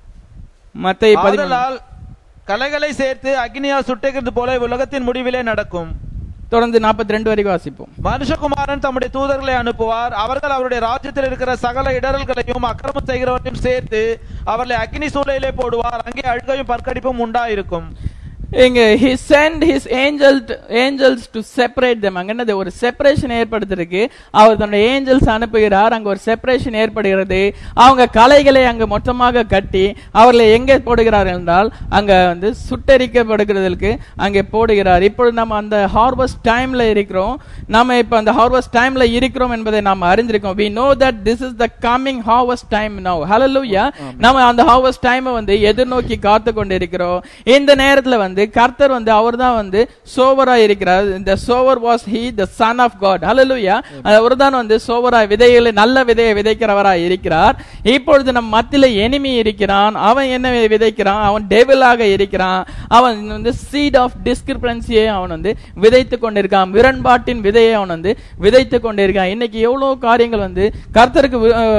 மத்தேயு பதிமூன்று. கலைகளை சேர்த்து அக்னியால் சுட்டெரிக்கிறது போல உலகத்தின் முடிவிலே நடக்கும். தொடர்ந்து நாற்பத்தி ரெண்டு வரைக்கும் வாசிப்போம். மனுஷகுமாரன் தம்முடைய தூதர்களை அனுப்புவார், அவர்கள் அவருடைய ராஜ்யத்தில் இருக்கிற சகல இடரல்களையும் அக்கிரமம் செய்கிறவர்களையும் சேர்த்து அவர்களை அக்னி சூளையிலே போடுவார், அங்கே அழுகையும் பற்கடிப்பும் உண்டாயிருக்கும். இங்க he sent his angels angels to separate them. அங்க என்னது, ஒரு செப்பரேஷன் ஏற்படுத்திருக்கு. அவர் தன்னுடைய ஏஞ்சல்ஸ் அனுப்புகிறார், அங்க ஒரு செப்பரேஷன் ஏற்படுகிறது. அவங்க கலைகளை அங்க மொத்தமாக கட்டி அவர்களை எங்கே போடுகிறார் என்றால் அங்க வந்து சுட்டரிக்கப்படுகிறதுக்கு அங்கே போடுகிறார். இப்பொழுது நம்ம அந்த ஹார்வெஸ்ட் டைம்ல இருக்கிறோம். நாம இப்ப அந்த ஹார்வெஸ்ட் டைம்ல இருக்கிறோம் என்பதை நாம் அறிந்திருக்கோம். we know that this is the coming harvest time now. hallelujah. நாம அந்த ஹார்வெஸ்ட் டைமை வந்து எதிர்நோக்கி காத்து கொண்டிருக்கிறோம். இந்த நேரத்துல வந்து கர்த்தர் வந்து அவர்தான் வந்து சோவரா இருக்கிறார். the sower was he, the son of God. hallelujah. அவர்தான் வந்து சோவரா விதைகளை நல்ல விதையை விதைக்கிறவராய் இருக்கிறார். இப்பொழுது நம் மத்தியில எனிமி இருக்கிறான். அவன் என்ன விதைக்கிறான், அவன் டெவிலாக இருக்கிறான். அவன் வந்து சீட் ஆஃப் டிஸ்கிரிபன்சியை அவன் வந்து விதைத்து கொண்டிருக்கான், முரண்பாட்டின் விதையை அவன் வந்து விதைத்து கொண்டிருக்கான். இன்னைக்கு எவ்வளவு காரியங்கள் வந்து கர்த்தருக்கு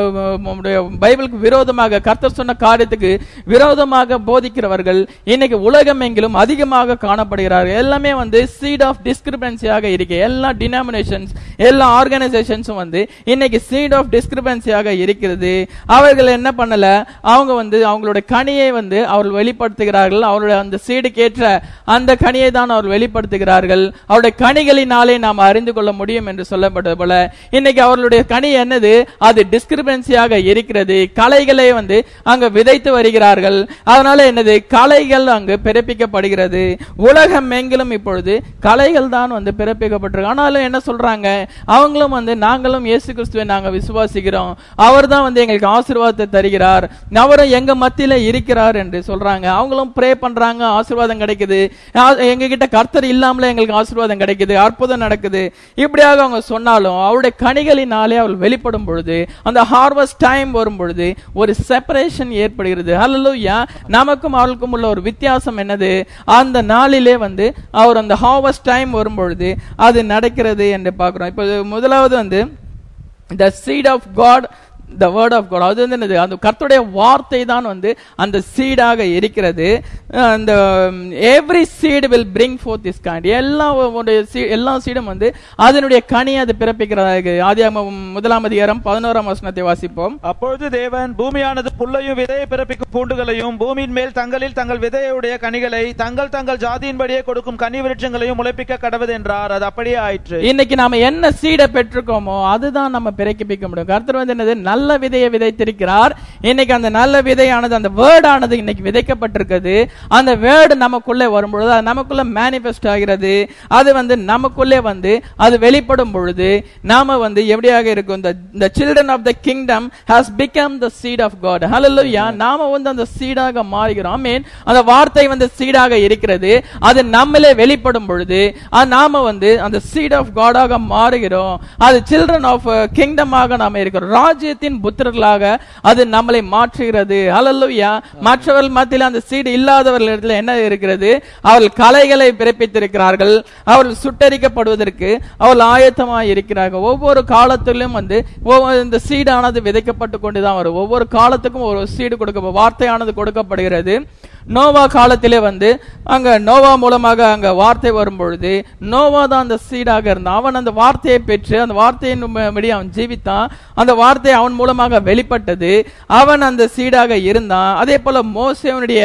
பைபிளுக்கு விரோதமாக, கர்த்தர் சொன்ன காரியத்துக்கு விரோதமாக போதிக்கிறவர்கள் இன்னைக்கு உலகம் எங்கிலும் அதிகமாக காணப்படுகிறார்கள். எல்லாமே வந்து சீட் ஆஃப் டிஸ்கிரிபன்சியாக இருக்கு. எல்லா டினாமினேஷன்ஸ், எல்லா ஆர்கனைசேஷன்ஸும் வந்து இன்னைக்கு சீட் ஆஃப் டிஸ்கிரிபன்சியாக இருக்கிறது. அவர்கள் என்ன பண்ணல, அவங்க வந்து அவங்களுடைய கனியை வந்து அவர்கள் வெளிப்படுத்துகிறார்கள். அவருடைய அந்த சீடுக்கு ஏற்ற அந்த கனியை தான் அவர் வெளிப்படுத்துகிறார்கள். அவருடைய கனிகளினாலே நாம் அறிந்து கொள்ள முடியும் என்று சொல்லப்பட்டது போல இன்னைக்கு அவர்களுடைய கனி என்னது, அது டிஸ்கிரிபன்சியாக இருக்கிறது. கலைகளை வந்து அங்க விதைத்து வருகிறார்கள். அதனால என்னது, கலைகள் அங்கு பிறப்பிக்கப்படுகிறது. இருக்கிறது. உலகம் எங்கிலும் இப்பொழுது கலைகள் தான் வந்து பிறப்பிக்கப்பட்டிருக்கு. ஆனாலும் என்ன சொல்றாங்க, அவங்களும் வந்து நாங்களும் இயேசு கிறிஸ்துவை நாங்க விசுவாசிக்கிறோம், அவர் தான் வந்து எங்களுக்கு ஆசீர்வாதத்தை தருகிறார், அவரும் எங்க மத்தியில இருக்கிறார் என்று சொல்றாங்க. அவங்களும் ப்ரே பண்றாங்க, ஆசீர்வாதம் கிடைக்குது, எங்க கிட்ட கர்த்தர் இல்லாமலே எங்களுக்கு ஆசீர்வாதம் கிடைக்குது, அற்புதம் நடக்குது. இப்படியாக அவங்க சொன்னாலும் அவருடைய கனிகளினாலே அவள் வெளிப்படும் பொழுது, அந்த ஹார்வெஸ்ட் டைம் வரும் பொழுது ஒரு செப்பரேஷன் ஏற்படுகிறது. ஹல்லேலூயா. நமக்கும் அவளுக்கும் உள்ள ஒரு வித்தியாசம் என்னது, அந்த நாளிலே வந்து அவர் அந்த ஹார்வெஸ்ட் டைம் வரும் பொழுது அது நடக்கிறது என்று பார்க்கிறோம். இப்போ முதலாவது வந்து the seed of God, the word of God, அது வந்து அந்த கர்த்தருடைய வார்த்தை தான் வந்து அந்த சீடாக இருக்கிறது. அந்த every seed will bring forth this kind, எல்லா எல்லா சீடும் வந்து அதனுடைய கனி அது பிறப்பிக்கிறது. ஆதியாகமம் முதலாம் அதிகாரம் பதினோராம் வசனத்தை வாசிப்போம். அப்பொழுது தேவன் பூமியானது புல்லையும் விதையை பிறப்பிக்கும் பூண்டுகளையும் பூமியின் மேல் தங்களில் தங்கள் விதையுடைய கனிகளை தங்கள் தங்கள் ஜாதியின்படியே கொடுக்கும் கனி விருட்சங்களையும் முளைப்பிக்க கடவது என்றார். அது அப்படியே ஆயிற்று. இன்னைக்கு நாம என்ன சீடை பெற்றுக்கோமோ அதுதான் நம்ம பிறப்பிக்க முடியும். கர்த்தர் வந்து என்னது, நல்ல விதையை விதைத்திருக்கிறார். இன்னைக்கு அந்த நல்ல விதையானது, அந்த வேர்ட் ஆனது இன்னைக்கு விதைக்கப்பட்டிருக்கிறது. அந்த வேர்டு நமக்குள்ளே வரும்பொழுது அது நமக்குள்ள மேனிஃபெஸ்ட் ஆகிறது. அது வந்து நமக்குள்ளே வந்து அது வெளிப்படும் பொழுது நாம வந்து எப்படியாக இருக்கும், the children of the kingdom has become the seed of God. Hallelujah. நாம வந்து அந்த சீடாக மாறுகிறோம். ஆமென். அந்த வார்த்தை வந்து சீடாக இருக்கிறது. அது நம்மளே வெளிப்படும் பொழுது நாம வந்து அந்த seed of God ஆக மாறுகிறோம். அது children of kingdom ஆக நாம இருக்கிறோம். ராஜ்யத்தின் புத்திரர்களாக அது நம்மளை மாற்றுகிறது. ஹல்லேலூயா. மற்றவர்கள் மத்தியில் அந்த சீடு இல்லாதவர்களிடத்தில் என்ன இருக்கிறது, அவர்கள் கலைகளை பிறப்பித்திருக்கிறார்கள். அவர்கள் சுட்டரிக்கப்படுவதற்கு அவர்கள் ஆயத்தமாக இருக்கிறார்கள். ஒவ்வொரு காலத்திலும் வந்து இந்த சீடானது விதைக்கப்பட்டு கொண்டுதான் வரும். ஒவ்வொரு காலத்துக்கும் ஒரு சீடு கொடுக்க, வார்த்தையானது கொடுக்கப்படுகிறது. நோவா காலத்திலே வந்து அங்க நோவா மூலமாக அங்க வார்த்தை வரும் பொழுது நோவா தான் அந்த சீடாக இருந்தான். அவன் அந்த வார்த்தையை பெற்று அந்த வார்த்தையின் படி அவன் ஜீவித்தான். அந்த வார்த்தை அவன் மூலமாக வெளிப்பட்டது. அவன் அந்த சீடாக இருந்தான். அதே போல மோசேவனுடைய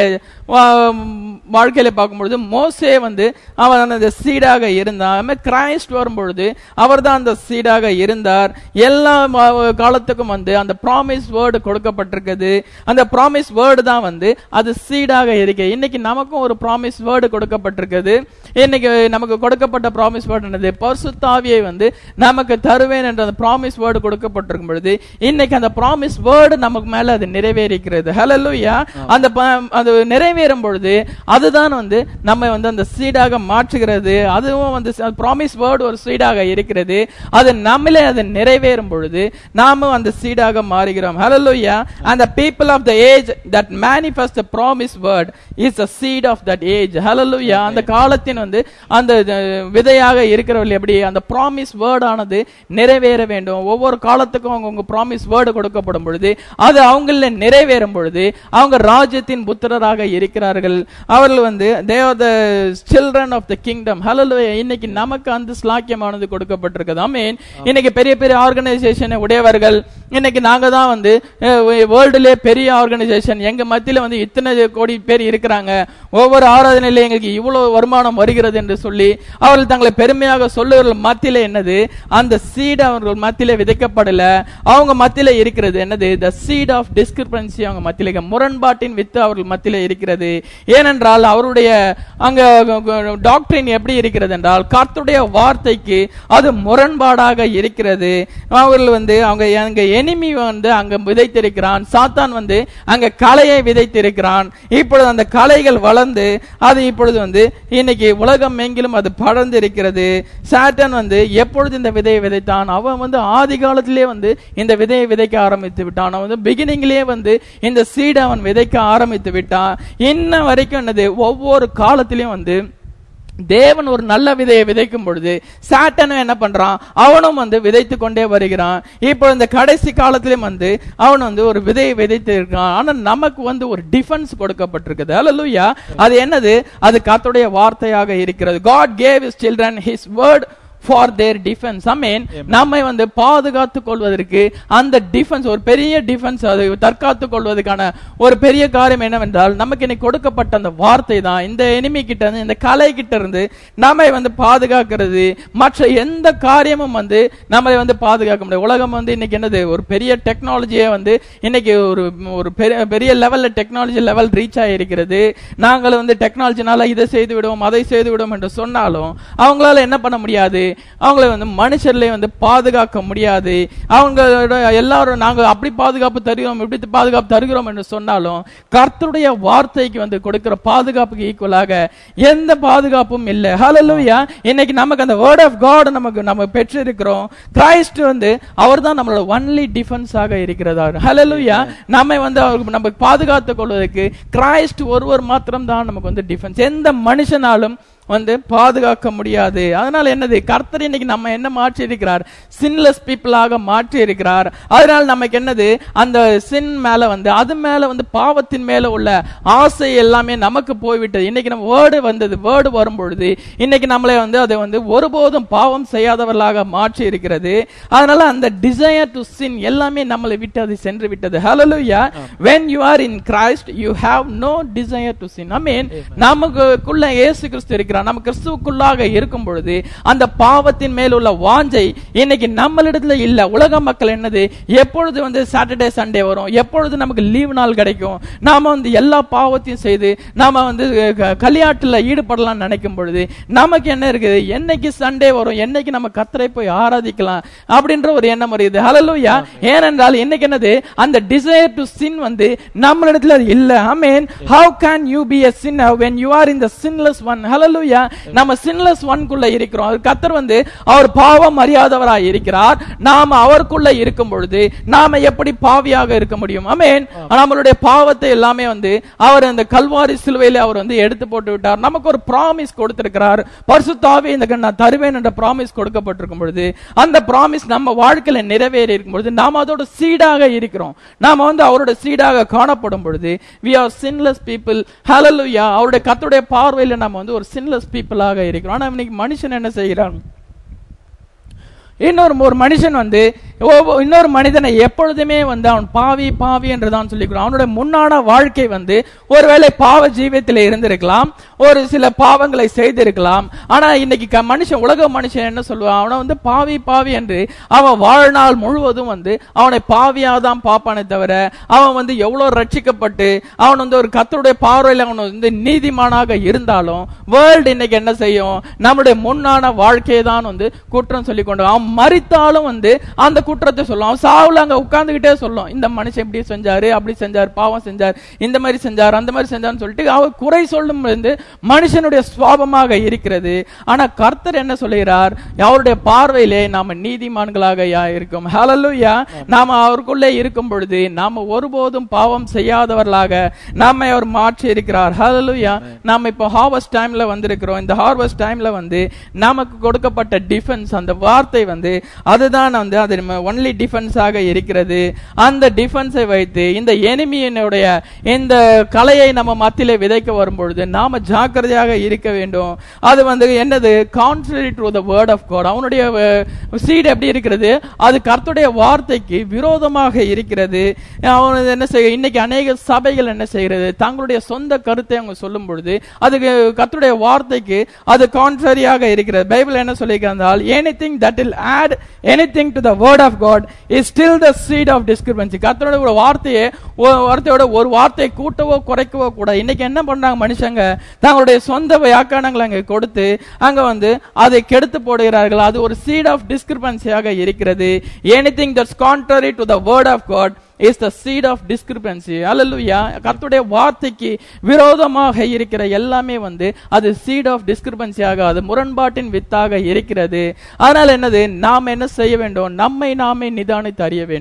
வாழ்க்கையில பார்க்கும்பொழுது மோசே வந்து அவன் அந்த சீடாக இருந்தான். கிரைஸ்ட் வரும்பொழுது அவர் தான் அந்த சீடாக இருந்தார். எல்லா காலத்துக்கும் வந்து அந்த ப்ராமிஸ் வேர்டு கொடுக்கப்பட்டிருக்குது. அந்த ப்ராமிஸ் வேர்டு தான் வந்து அது சீடாக இருக்கு. இன்னைக்கு நமக்கும் ஒரு ப்ராமிஸ் வேர்டு கொடுக்கப்பட்டிருக்குது. இன்னைக்கு நமக்கு கொடுக்கப்பட்ட ப்ராமிஸ் வேர்டு என்னது, பரிசுத்த ஆவியை வந்து நமக்கு தருவேன் என்ற அந்த ப்ராமிஸ் வேர்டு கொடுக்கப்பட்டிருக்கும் பொழுது இன்னைக்கு அந்த ப்ராமிஸ் வேர்டு நமக்கு மேல அது நிறைவேறிக்கிறது. ஹல்லேலூயா. அந்த அது நிறைவேறும் பொழுது அதுதான் வந்து நம்ம வந்து அந்த சீடாக மாற்றுகிறது. அதுவும் வந்து ப்ராமிஸ் வேர்டு ஒரு சீடாக இருக்கிறது. அது நம்மளே அது நிறைவேறும் பொழுது நாம அந்த சீடாக மாறுகிறோம். ஹல்லேலூயா. And the people of the age that manifest the promised word is the seed of that age. Hallelujah. அந்த காலத்தின் வந்து அந்த விதையாக இருக்கிறவர்கள் எப்படி அந்த ப்ராமிஸ் வேர்ட் ஆனது நிறைவேற வேண்டும். ஒவ்வொரு காலத்துக்கும் அவங்க ப்ராமிஸ் வேர்டு கொடுக்கப்படும் பொழுது அது அவங்கள நிறைவேறும் பொழுது அவங்க ராஜ்யத்தின் புத்திரராக இருக்கிறார்கள். அவர்கள் வந்து they are the children of the kingdom. Hallelujah. இன்னைக்கு நமக்கு அந்த ஸ்லாக்கியமானது கொடுக்கப்பட்டிருக்குது. ஆமென். இன்னைக்கு பெரிய பெரிய ஆர்கனைசேஷனை உடையவர்கள், இன்னைக்கு நாங்க தான் வந்து வேர்ல்டுலே பெரிய ஆர்கனைசேஷன், எங்க மத்தியில வந்து இத்தனை கோடி பேர் இருக்கிறாங்க, ஒவ்வொரு ஆராதனையில எங்களுக்கு இவ்வளவு வருமானம் வருகிறது என்று சொல்லி அவர்கள் தங்களை பெருமையாக சொல்லுவர்கள் மத்தியில என்னது, அந்த சீட் அவர்கள் மத்தியில விதைக்கப்படல. அவங்க மத்தியில இருக்கிறது என்னது, the seed of discrepancy. அவங்க மத்தியில முரண்பாட்டின் வித்து அவர்கள் மத்தியில இருக்கிறது. ஏனென்றால் அவருடைய அங்க டாக்டரின் எப்படி இருக்கிறது என்றால் கர்த்தருடைய வார்த்தைக்கு அது முரண்பாடாக இருக்கிறது. அவர்கள் வந்து அவங்க அங்க எனிமி வந்து அங்க விதைத்திருக்கிறான், சாத்தான் வந்து அங்க கலையை விதைத்திருக்கிறான். இப்பொழுது அந்த கலைகள் வளர்ந்து அது இப்பொழுது வந்து இன்னைக்கு உலகம் எங்கிலும் அது படர்ந்து இருக்கிறது. சாத்தான் வந்து எப்பொழுது இந்த விதையை விதைத்தான், அவன் வந்து ஆதி காலத்திலே வந்து இந்த விதையை விதைக்க ஆரம்பித்து விட்டான். அவன் வந்து பிகினிங்லேயே வந்து இந்த சீடை அவன் விதைக்க ஆரம்பித்து விட்டான். இன்ன வரைக்கும் என்னது, ஒவ்வொரு காலத்திலையும் வந்து தேவன் ஒரு நல்ல விதையை விதைக்கும் பொழுது சாத்தானும் என்ன பண்றான், அவனும் வந்து விதைத்து கொண்டே வருகிறான். இப்போ இந்த கடைசி காலத்திலும் வந்து அவன் வந்து ஒரு விதையை விதைத்து இருக்கான். ஆனா நமக்கு வந்து ஒரு டிஃபென்ஸ் கொடுக்கப்பட்டிருக்குது. ஹல்லேலூயா. அது என்னது, அது கர்த்தருடைய வார்த்தையாக இருக்கிறது. God gave his children his word for their defence. I mean நம்மை வந்து பாதுகாத்துக் கொள்வதற்கு அந்த டிஃபென்ஸ் ஒரு பெரிய டிஃபென்ஸ், அது தற்காத்துக் கொள்வதற்கான ஒரு பெரிய காரியம் என்னவென்றால் நமக்கு இன்னைக்கு கொடுக்கப்பட்ட அந்த வார்த்தை தான் இந்த எனிமி கிட்ட இருந்து, இந்த கலை கிட்ட இருந்து நம்மை வந்து பாதுகாக்கிறது. மற்ற எந்த காரியமும் வந்து நம்மை வந்து பாதுகாக்க முடியாது. உலகம் வந்து இன்னைக்கு என்னது ஒரு பெரிய டெக்னாலஜியை வந்து இன்னைக்கு ஒரு ஒரு பெரிய லெவல்ல டெக்னாலஜி லெவல் ரீச் ஆகிருக்கிறது. நாங்கள் வந்து டெக்னாலஜினால இதை செய்து விடுவோம் அதை செய்து விடுவோம் என்று சொன்னாலும் அவங்களால என்ன பண்ண முடியாது, அவங்களை வந்து மனுஷர்ல வந்து பாதுகாக்க முடியாது. அவங்களோட எல்லாரும் நாங்கள் அப்படி பாதுகாப்பு தருகிறோம் இப்படி பாதுகாப்பு தருகிறோம் என்று சொன்னாலும் கர்த்தருடைய வார்த்தைக்கு வந்து கொடுக்கிற பாதுகாப்புக்கு ஈக்குவலாக எந்த பாதுகாப்பும் இல்லை. ஹல்லேலூயா. இன்னைக்கு நமக்கு அந்த வேர்ட் ஆஃப் காட் நமக்கு நம்ம பெற்றிருக்கிறோம். கிரைஸ்ட் வந்து அவர் தான் நம்மளோட ஒன்லி டிஃபென்ஸ் ஆக இருக்கிறதா. ஹல்லேலூயா. நம்மை வந்து அவருக்கு நம்ம பாதுகாத்துக் கொள்வதற்கு கிரைஸ்ட் ஒருவர் மாத்திரம் தான் நமக்கு வந்து டிஃபென்ஸ். எந்த மனுஷனாலும் வந்து பாதுகாக்க முடியாது. அதனால என்னது, கர்த்தர் இன்னைக்கு நம்ம என்ன மாற்றி இருக்கிறார், சின்லெஸ் பீப்புளாக மாற்றி இருக்கிறார். அதனால நமக்கு என்னது, அந்த சின் மேல வந்து அது மேல வந்து பாவத்தின் மேல உள்ள ஆசை எல்லாமே நமக்கு போய்விட்டது. இன்னைக்கு நம்ம வேர்டு வந்தது, வேர்டு வரும்பொழுது இன்னைக்கு நம்மளை வந்து அதை வந்து ஒருபோதும் பாவம் செய்யாதவர்களாக மாற்றி இருக்கிறது. அதனால அந்த டிசையர் டு சின் எல்லாமே நம்மளை விட்டு அது சென்று விட்டது. ஹல்லேலூயா. when you are in Christ you have no desire to sin. I mean நமக்குள்ள இயேசு கிறிஸ்து இருக்கிறார். நம்ம கிறிஸ்துவுக்குள்ளாக இருக்கும் பொழுது அந்த பாவத்தின் மேல் உள்ள வாஞ்சை இன்னைக்கு நம்மளிடத்துல இல்ல. உலக மக்கள் என்னது, எப்பொழுது வந்து சாட்டர்டே சண்டே வரும், எப்பொழுது நமக்கு லீவ் நாள் கிடைக்கும், நாம வந்து எல்லா பாவத்தையும் செய்து நாம வந்து கல்யாட்டுல ஈடுபடலாம் நினைக்கும் பொழுது நமக்கு என்ன இருக்குது, என்னைக்கு சண்டே வரும், என்னைக்கு நம்ம கர்த்தரை போய் ஆராதிக்கலாம் அப்படின்ற ஒரு எண்ணம் வருது. ஹல்லேலூயா. ஏனென்றால் இன்னைக்கு என்னது, அந்த டிசைர் டு சின் வந்து நம்மளிடத்துல இல்ல. I mean how can you be a sinner when you are in the sinless one? Hallelujah. நம்ம சின்லெஸ் ஒன் குள்ள இருக்கிறோம். கர்த்தர் வந்து அவர் பாவம் அறியாதவராய் இருக்கிறார். நாம அவருக்குள்ள இருக்கும் பொழுது நாம எப்படி பாவியாக இருக்க முடியும்? ஆமென். நம்மளுடைய பாவத்தை எல்லாமே வந்து அவர் அந்த கல்வாரி சிலுவையில அவர் வந்து எடுத்து போட்டு விட்டார். நமக்கு ஒரு பிராமிஸ் கொடுத்திருக்கிறார். பரிசுத்த ஆவியை இந்த நான் தருவேன் என்ற பிராமிஸ் கொடுக்கப்பட்டிருக்கும் பொழுது அந்த பிராமிஸ் நம்ம வாழ்க்கையில நிறைவேறி இருக்கும் பொழுது நாம அதோட சீடாக இருக்கிறோம். நாம வந்து அவரோட சீடாக காணப்படும் பொழுது we are sinless people. Hallelujah. அவருடைய கர்த்தருடைய பார்வையில நாம வந்து ஒரு sinless பீப்புளாக இருக்கிறோம். ஆனா இன்னைக்கு மனுஷன் என்ன செய்கிறான், இன்னொரு ஒரு மனுஷன் வந்து இன்னொரு மனிதனை எப்பொழுதுமே வந்து அவன் பாவி பாவி என்றுதான் சொல்லிக்கிறான். அவனுடைய முன்னான வாழ்க்கை வந்து ஒருவேளை பாவ ஜீவியத்தில் இருந்திருக்கலாம், ஒரு சில பாவங்களை செய்திருக்கலாம். ஆனா இன்னைக்கு மனுஷன், உலக மனுஷன் என்ன சொல்லுவான், அவனை வந்து பாவி பாவி என்று அவன் வாழ்நாள் முழுவதும் வந்து அவனை பாவியாதான் பார்ப்பானே தவிர அவன் வந்து எவ்வளவு ரட்சிக்கப்பட்டு அவன் வந்து ஒரு கர்த்தருடைய பார்வையில் அவன் வந்து நீதிமானாக இருந்தாலும் வேர்ல்டு இன்னைக்கு என்ன செய்யும், நம்முடைய முன்னான வாழ்க்கையை தான் வந்து குற்றம் சொல்லி கொண்டு அவன் மரித்தாலும் வந்து அந்த குற்றத்தை சொல்லும். அவன் சாவுல அங்க உட்கார்ந்துகிட்டே சொல்லும், இந்த மனுஷன் இப்படி செஞ்சாரு அப்படி செஞ்சார் பாவம் செஞ்சார் இந்த மாதிரி செஞ்சார் அந்த மாதிரி செஞ்சார்னு சொல்லிட்டு அவர் குறை சொல்லும் வந்து மனுஷனுடைய சுவாபமாக இருக்கிறது. ஆனா கர்த்தர் என்ன சொல்லுகிறார், அவருடைய பார்வையிலே நாம நீதிமான்களாக இருக்கும். ஹல்லேலூயா. நாம அவருக்குள்ளே இருக்கும் பொழுது நாம ஒருபோதும் பாவம் செய்யாதவர்களாக நாம அவர் மாற்றி இருக்கிறார். ஹல்லேலூயா. நாம இப்போ ஹார்வெஸ்ட் டைம்ல வந்திருக்கிறோம். இந்த ஹார்வெஸ்ட் டைம்ல வந்து நமக்கு கொடுக்கப்பட்ட டிஃபென்ஸ் அந்த வார்த்தை வந்து அதுதான் வந்து அது ஒன்லி டிஃபென்ஸ் ஆக இருக்கிறது. அந்த டிஃபென்ஸை வைத்து இந்த எனிமியினுடைய இந்த கலையை நம்ம மத்தியிலே விதைக்க வரும்பொழுது நாம ஜாக்கிரதையாக இருக்க வேண்டும். அது வந்து என்னது, contrary to the word of God. அவனுடைய சீட் எப்படி இருக்கிறது, அது கர்த்தருடைய வார்த்தைக்கு விரோதமாக இருக்கிறது. அவன் என்ன செய்ய, இன்னைக்கு அநேக சபைகள் என்ன செய்கிறது, தங்களுடைய சொந்த கருத்தை அவங்க சொல்லும் பொழுது அது கர்த்தருடைய வார்த்தைக்கு அது கான்ட்ரரியாக இருக்கிறது. பைபிள் என்ன சொல்லியிருந்தால், anything that will add anything to the word of God is still the seed of discrepancy. கர்த்தருடைய ஒரு வார்த்தையை வார்த்தையோட ஒரு வார்த்தை கூட்டவோ குறைக்கவோ கூட இன்னைக்கு என்ன பண்றாங்க மனுஷங்க, தங்களுடைய சொந்த வியாக்கியானங்களை அங்க கொடுத்து அங்க வந்து அதை கெடுத்து போடுகிறார்கள். அது ஒரு seed of discrepancy ஆக இருக்கிறது. anything that's contrary to the word of God is the seed of discrepancy. Hallelujah. கர்த்தருடைய வார்த்தைக்கு விரோதமாக இருக்கிற எல்லாமே வந்து அது seed of discrepancy ஆக, அது முரண்பாட்டின் வித்தாக இருக்கிறது. அதனால என்னது, நாம் என்ன செய்ய வேண்டும், நம்மை நாமே நிதானித்து அறிய வேண்டும்.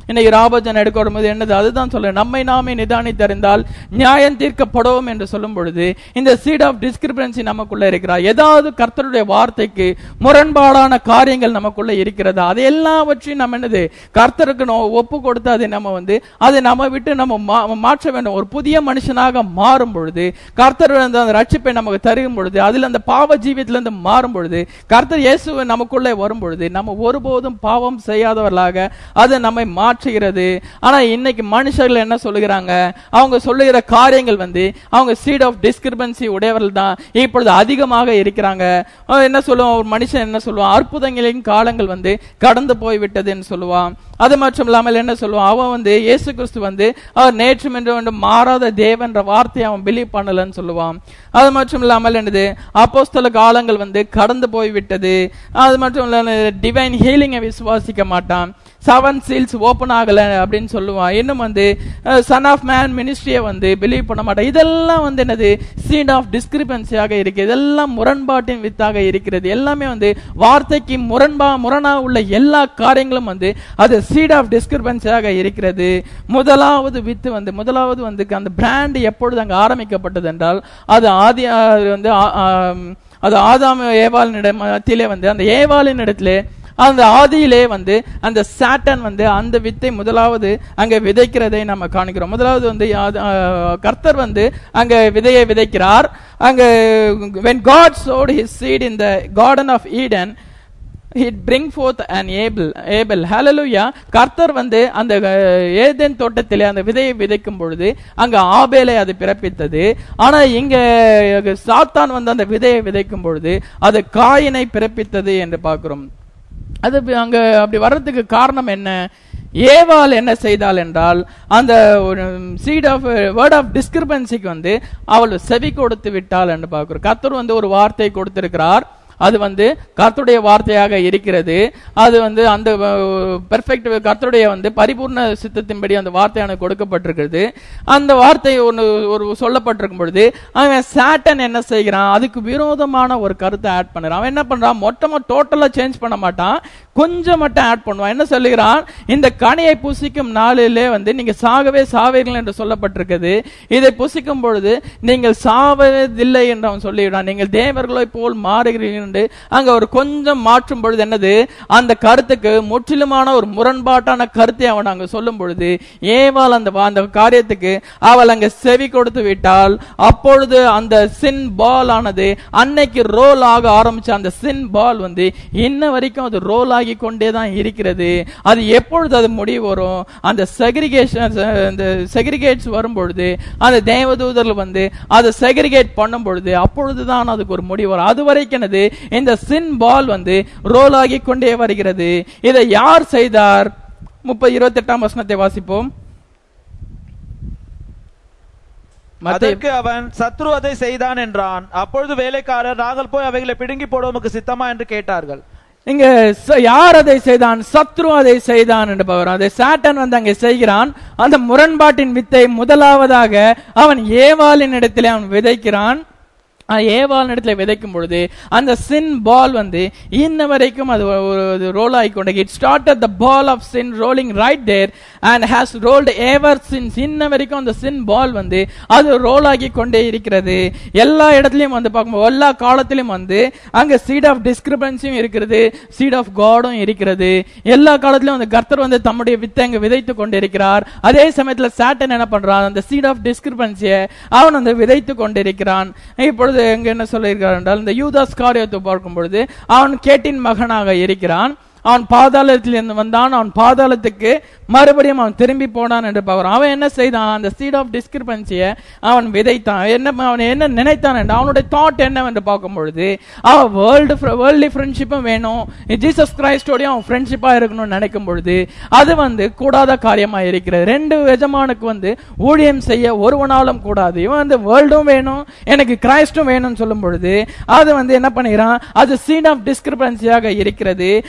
இன்னைக்கு ராபோஜன் எடுக்க வரும்போது என்னது அதுதான் சொல்ல, நம்மை நாமே நிதானித்தறிந்தால் நியாயம் தீர்க்கப்படுவோம் என்று சொல்லும் பொழுது இந்த சீட் ஆஃப் டிஸ்கிரிபன்சி நமக்குள்ள இருக்கிறா. ஏதாவது கர்த்தருடைய வார்த்தைக்கு முரண்பாடான காரியங்கள் நமக்குள்ள இருக்கிறதா, அது எல்லாவற்றையும் நம்ம என்னது கர்த்தருக்கு ஒப்பு கொடுத்து அதை நம்ம வந்து அதை நம்ம விட்டு நம்ம மாற்ற வேண்டும். ஒரு புதிய மனுஷனாக மாறும் பொழுது கர்த்தர் அந்த ரட்சிப்பை நமக்கு தரும் பொழுது அதில் அந்த பாவ ஜீவியத்திலிருந்து மாறும் பொழுது கர்த்தர் இயேசுவை நமக்குள்ளே வரும் பொழுது நம்ம ஒருபோதும் பாவம் செய்யாதவர்களாக அது நம்மை மாற்றுகிறது. ஆனா இன்னைக்கு மனுஷர்கள் என்ன சொல்லுகிறாங்க, அவங்க சொல்லுகிற காரியங்கள் வந்து அவங்க சீட் ஆஃப் டிஸ்கிரிபன்சி உடையவர்கள் தான் இப்பொழுது அதிகமாக இருக்கிறாங்க. என்ன சொல்லுவான் ஒரு மனுஷன், என்ன சொல்லுவான், அற்புதங்களின் காலங்கள் வந்து கடந்து போய் விட்டதுன்னு சொல்லுவான். அது மட்டும் இல்லாமல் என்ன சொல்லுவான், அவன் வந்து இயேசு கிறிஸ்து வந்து அவர் நேற்றும் என்று மாறாத தேவன்ற வார்த்தையை அவன் பிலீவ் பண்ணலன்னு சொல்லுவான். அது மட்டும் இல்லாமல் என்னது அப்போஸ்தல காலங்கள் வந்து கடந்து போய் விட்டது. அது மட்டும் இல்லாமல் டிவைன் ஹீலிங்கை விசுவாசிக்க மாட்டான், செவன் சீல்ஸ் ஓபன் ஆகல அப்படின்னு சொல்லுவான். இன்னும் வந்து சன் ஆஃப் மேன் மினிஸ்ட்ரியை வந்து பிலீவ் பண்ண மாட்டான். இதெல்லாம் வந்து என்னது சீட் ஆஃப் டிஸ்கிரிபன்சியாக இருக்கு. இதெல்லாம் முரண்பாட்டின் வித்தாக இருக்கிறது. எல்லாமே வந்து வார்த்தைக்கு முரண்பா முரணா உள்ள எல்லா காரியங்களும் வந்து அது சீட் ஆஃப் டிஸ்கிரிபன்சியாக இருக்கிறது. முதலாவது வித்து வந்து முதலாவது வந்து அந்த பிராண்ட் எப்பொழுது அங்கு ஆரம்பிக்கப்பட்டது என்றால் அது ஆதி வந்து அது ஆதாம் ஏவாளினிடம் மத்தியிலே வந்து அந்த ஏவாளின் இடத்திலே அந்த ஆதியிலே வந்து அந்த சாட்டன் வந்து அந்த வித்தை முதலாவது அங்க விதைக்கிறதை நம்ம காண்கிறோம். முதலாவது வந்து கர்த்தர் வந்து அங்க விதையை விதைக்கிறார். அங்க when God sowed his seed in the garden of Eden, he'd bring forth an Abel. Abel, hallelujah. கர்த்தர் வந்து அந்த ஏதேன் தோட்டத்திலே அந்த விதையை விதைக்கும் பொழுது அங்க ஆபேலை அது பிறப்பித்தது. ஆனா இங்க சாத்தான் வந்து அந்த விதையை விதைக்கும் பொழுது அது காயினை பிறப்பித்தது என்று பார்க்கிறோம். அது அங்க அப்படி வர்றதுக்கு காரணம் என்ன? ஏவாள் என்ன செய்தாள் என்றால் அந்த சீட் ஆஃப் வேர்ட் ஆஃப் டிஸ்கிரிபன்சிக்கு வந்து அவள் செவி கொடுத்து விட்டாள் என்று பார்க்கிறோம். கர்த்தர் வந்து ஒரு வார்த்தை கொடுத்திருக்கிறார், அது வந்து கர்த்தருடைய வார்த்தையாக இருக்கிறது. அது வந்து அந்த பெர்ஃபெக்ட் கர்த்தருடைய வந்து பரிபூர்ண சித்தத்தின்படி அந்த வார்த்தையான கொடுக்கப்பட்டிருக்கிறது. அந்த வார்த்தை ஒன்று ஒரு சொல்லப்பட்டிருக்கும் பொழுது அவன் சாட்டன் என்ன செய்கிறான், அதுக்கு விரோதமான ஒரு கருத்தை ஆட் பண்ணுறான். அவன் என்ன பண்றான், மொத்தமா டோட்டலா சேஞ்ச் பண்ண மாட்டான், கொஞ்சம் மட்டும் ஆட் பண்ணுவான். என்ன சொல்லுகிறான், இந்த கனியை புசிக்கும் நாளிலே வந்து நீங்க சாகவே சாவீர்கள் என்று சொல்லப்பட்டிருக்கிறது. இதை புசிக்கும் பொழுது நீங்கள் சாவதில்லை என்று அவன் சொல்லிவிடான், நீங்கள் தேவர்களை போல் மாறுகிறீர்கள். அங்க ஒரு கொஞ்சம் மாற்றும் பொழுது என்னது, அந்த கருத்துக்கு முற்றிலுமான ஒரு முரண்பாட்டான கருத்தை அவன் அங்க சொல்லும் பொழுது ஏவாள் அந்த அந்த காரியத்துக்கு அவள் அங்க செவி கொடுத்து விட்டால் அப்பொழுது அந்த சின் பால் ஆனது அன்னைக்கு ரோல் ஆக ஆரம்பிச்ச அந்த சின் பால் வந்து இன்ன வரைக்கும் அது ரோல் ஆகி கொண்டேதான் இருக்கிறது. அது எப்பொழுது அது முடிவு வரும், அந்த செக்ரிகேஷன் அந்த செக்ரிகேட்ஸ் வரும் பொழுது அந்த தேவதூதர்கள் வந்து அதை செக்ரிகேட் பண்ணும் பொழுது அப்பொழுதுதான் அதுக்கு ஒரு முடிவு வரும். அது வரைக்கும் என்னது இந்த சின் பால் வந்து ரோல் ஆகி கொண்டே வருகிறது. இதை யார் செய்தார்? முப்பது இருபத்தி எட்டாம் வசனத்தை வாசிப்போம். அதற்கு அவன் சத்ரு அதை செய்தான் என்றான். அப்பொழுது வேலைக்காரர் நாங்கள் போய் அவைகளை பிடுங்கி போடுவதற்கு சித்தமா என்று கேட்டார்கள். இங்க யார் அதை செய்தான்? சத்ரு அதை செய்தான் என்று பார்க்கிறோம். அதை சாட்டன் வந்து அங்கே செய்கிறான். அந்த முரண்பாட்டின் வித்தை முதலாவதாக அவன் ஏவாளின் இடத்திலே அவன் விதைக்கிறான். ஏவாள் இடத்துல விதைக்கும் பொழுது அந்த சின் பால் வந்து இன்ன வரைக்கும் அது ரோல் ஆகிக்கொண்டே. It started the ball of sin rolling right there and has rolled ever since. இன்ன வரைக்கும் அந்த சின் பால் வந்து அது ரோல் ஆகி கொண்டே இருக்கிறது. எல்லா இடத்துலயும் வந்து பார்க்கும்போது எல்லா காலத்திலும் வந்து அங்க சீட் ஆஃப் டிஸ்கிரிபன்சியும் இருக்கிறது, சீட் ஆஃப் காடும் இருக்கிறது. எல்லா காலத்திலும் அந்த கர்த்தர் வந்து தம்முடைய வித்தை அங்க விதைத்து கொண்டிருக்கிறார். அதே சமயத்துல சாட்டன் என்ன பண்றான், அந்த சீட் ஆஃப் டிஸ்கிரிபன்சியை அவன் வந்து விதைத்து கொண்டிருக்கிறான். இப்பொழுது எங்க என்ன சொல்லியிருக்கிறார் என்றால், இந்த யூதாஸ் காரியத்தை பார்க்கும் பொழுது அவன் கேட்டின் மகனாக இருக்கிறான். அவன் பாதாளத்திலிருந்து வந்தான், அவன் பாதாளத்துக்கு மறுபடியும் அவன் திரும்பி போனான் என்று பார்க்கிறான். அவன் என்ன செய்தான், அந்த சீட் ஆஃப் டிஸ்கிரிபன்சியை அவன் விதைத்தான். என்ன அவன் என்ன நினைத்தான் என்று அவனுடைய தாட் என்னவென்று பார்க்கும் பொழுது அவன் வேர்ல்டு வேர்ல்டு ஃப்ரெண்ட்ஷிப்பும் வேணும், ஜீசஸ் கிரைஸ்டோடையும் அவன் ஃப்ரெண்ட்ஷிப்பா இருக்கணும்னு நினைக்கும் பொழுது அது வந்து கூடாத காரியமா இருக்கிறது. ரெண்டு எஜமானுக்கு வந்து ஊழியம் செய்ய ஒருவனாலும் கூடாது. இவன் வந்து வேர்ல்டும் வேணும் எனக்கு கிரைஸ்டும் வேணும்னு சொல்லும் பொழுது அது வந்து என்ன பண்ணுகிறான், அது சீட் ஆஃப் டிஸ்கிரிபன்சியாக இருக்கிறது. அவன்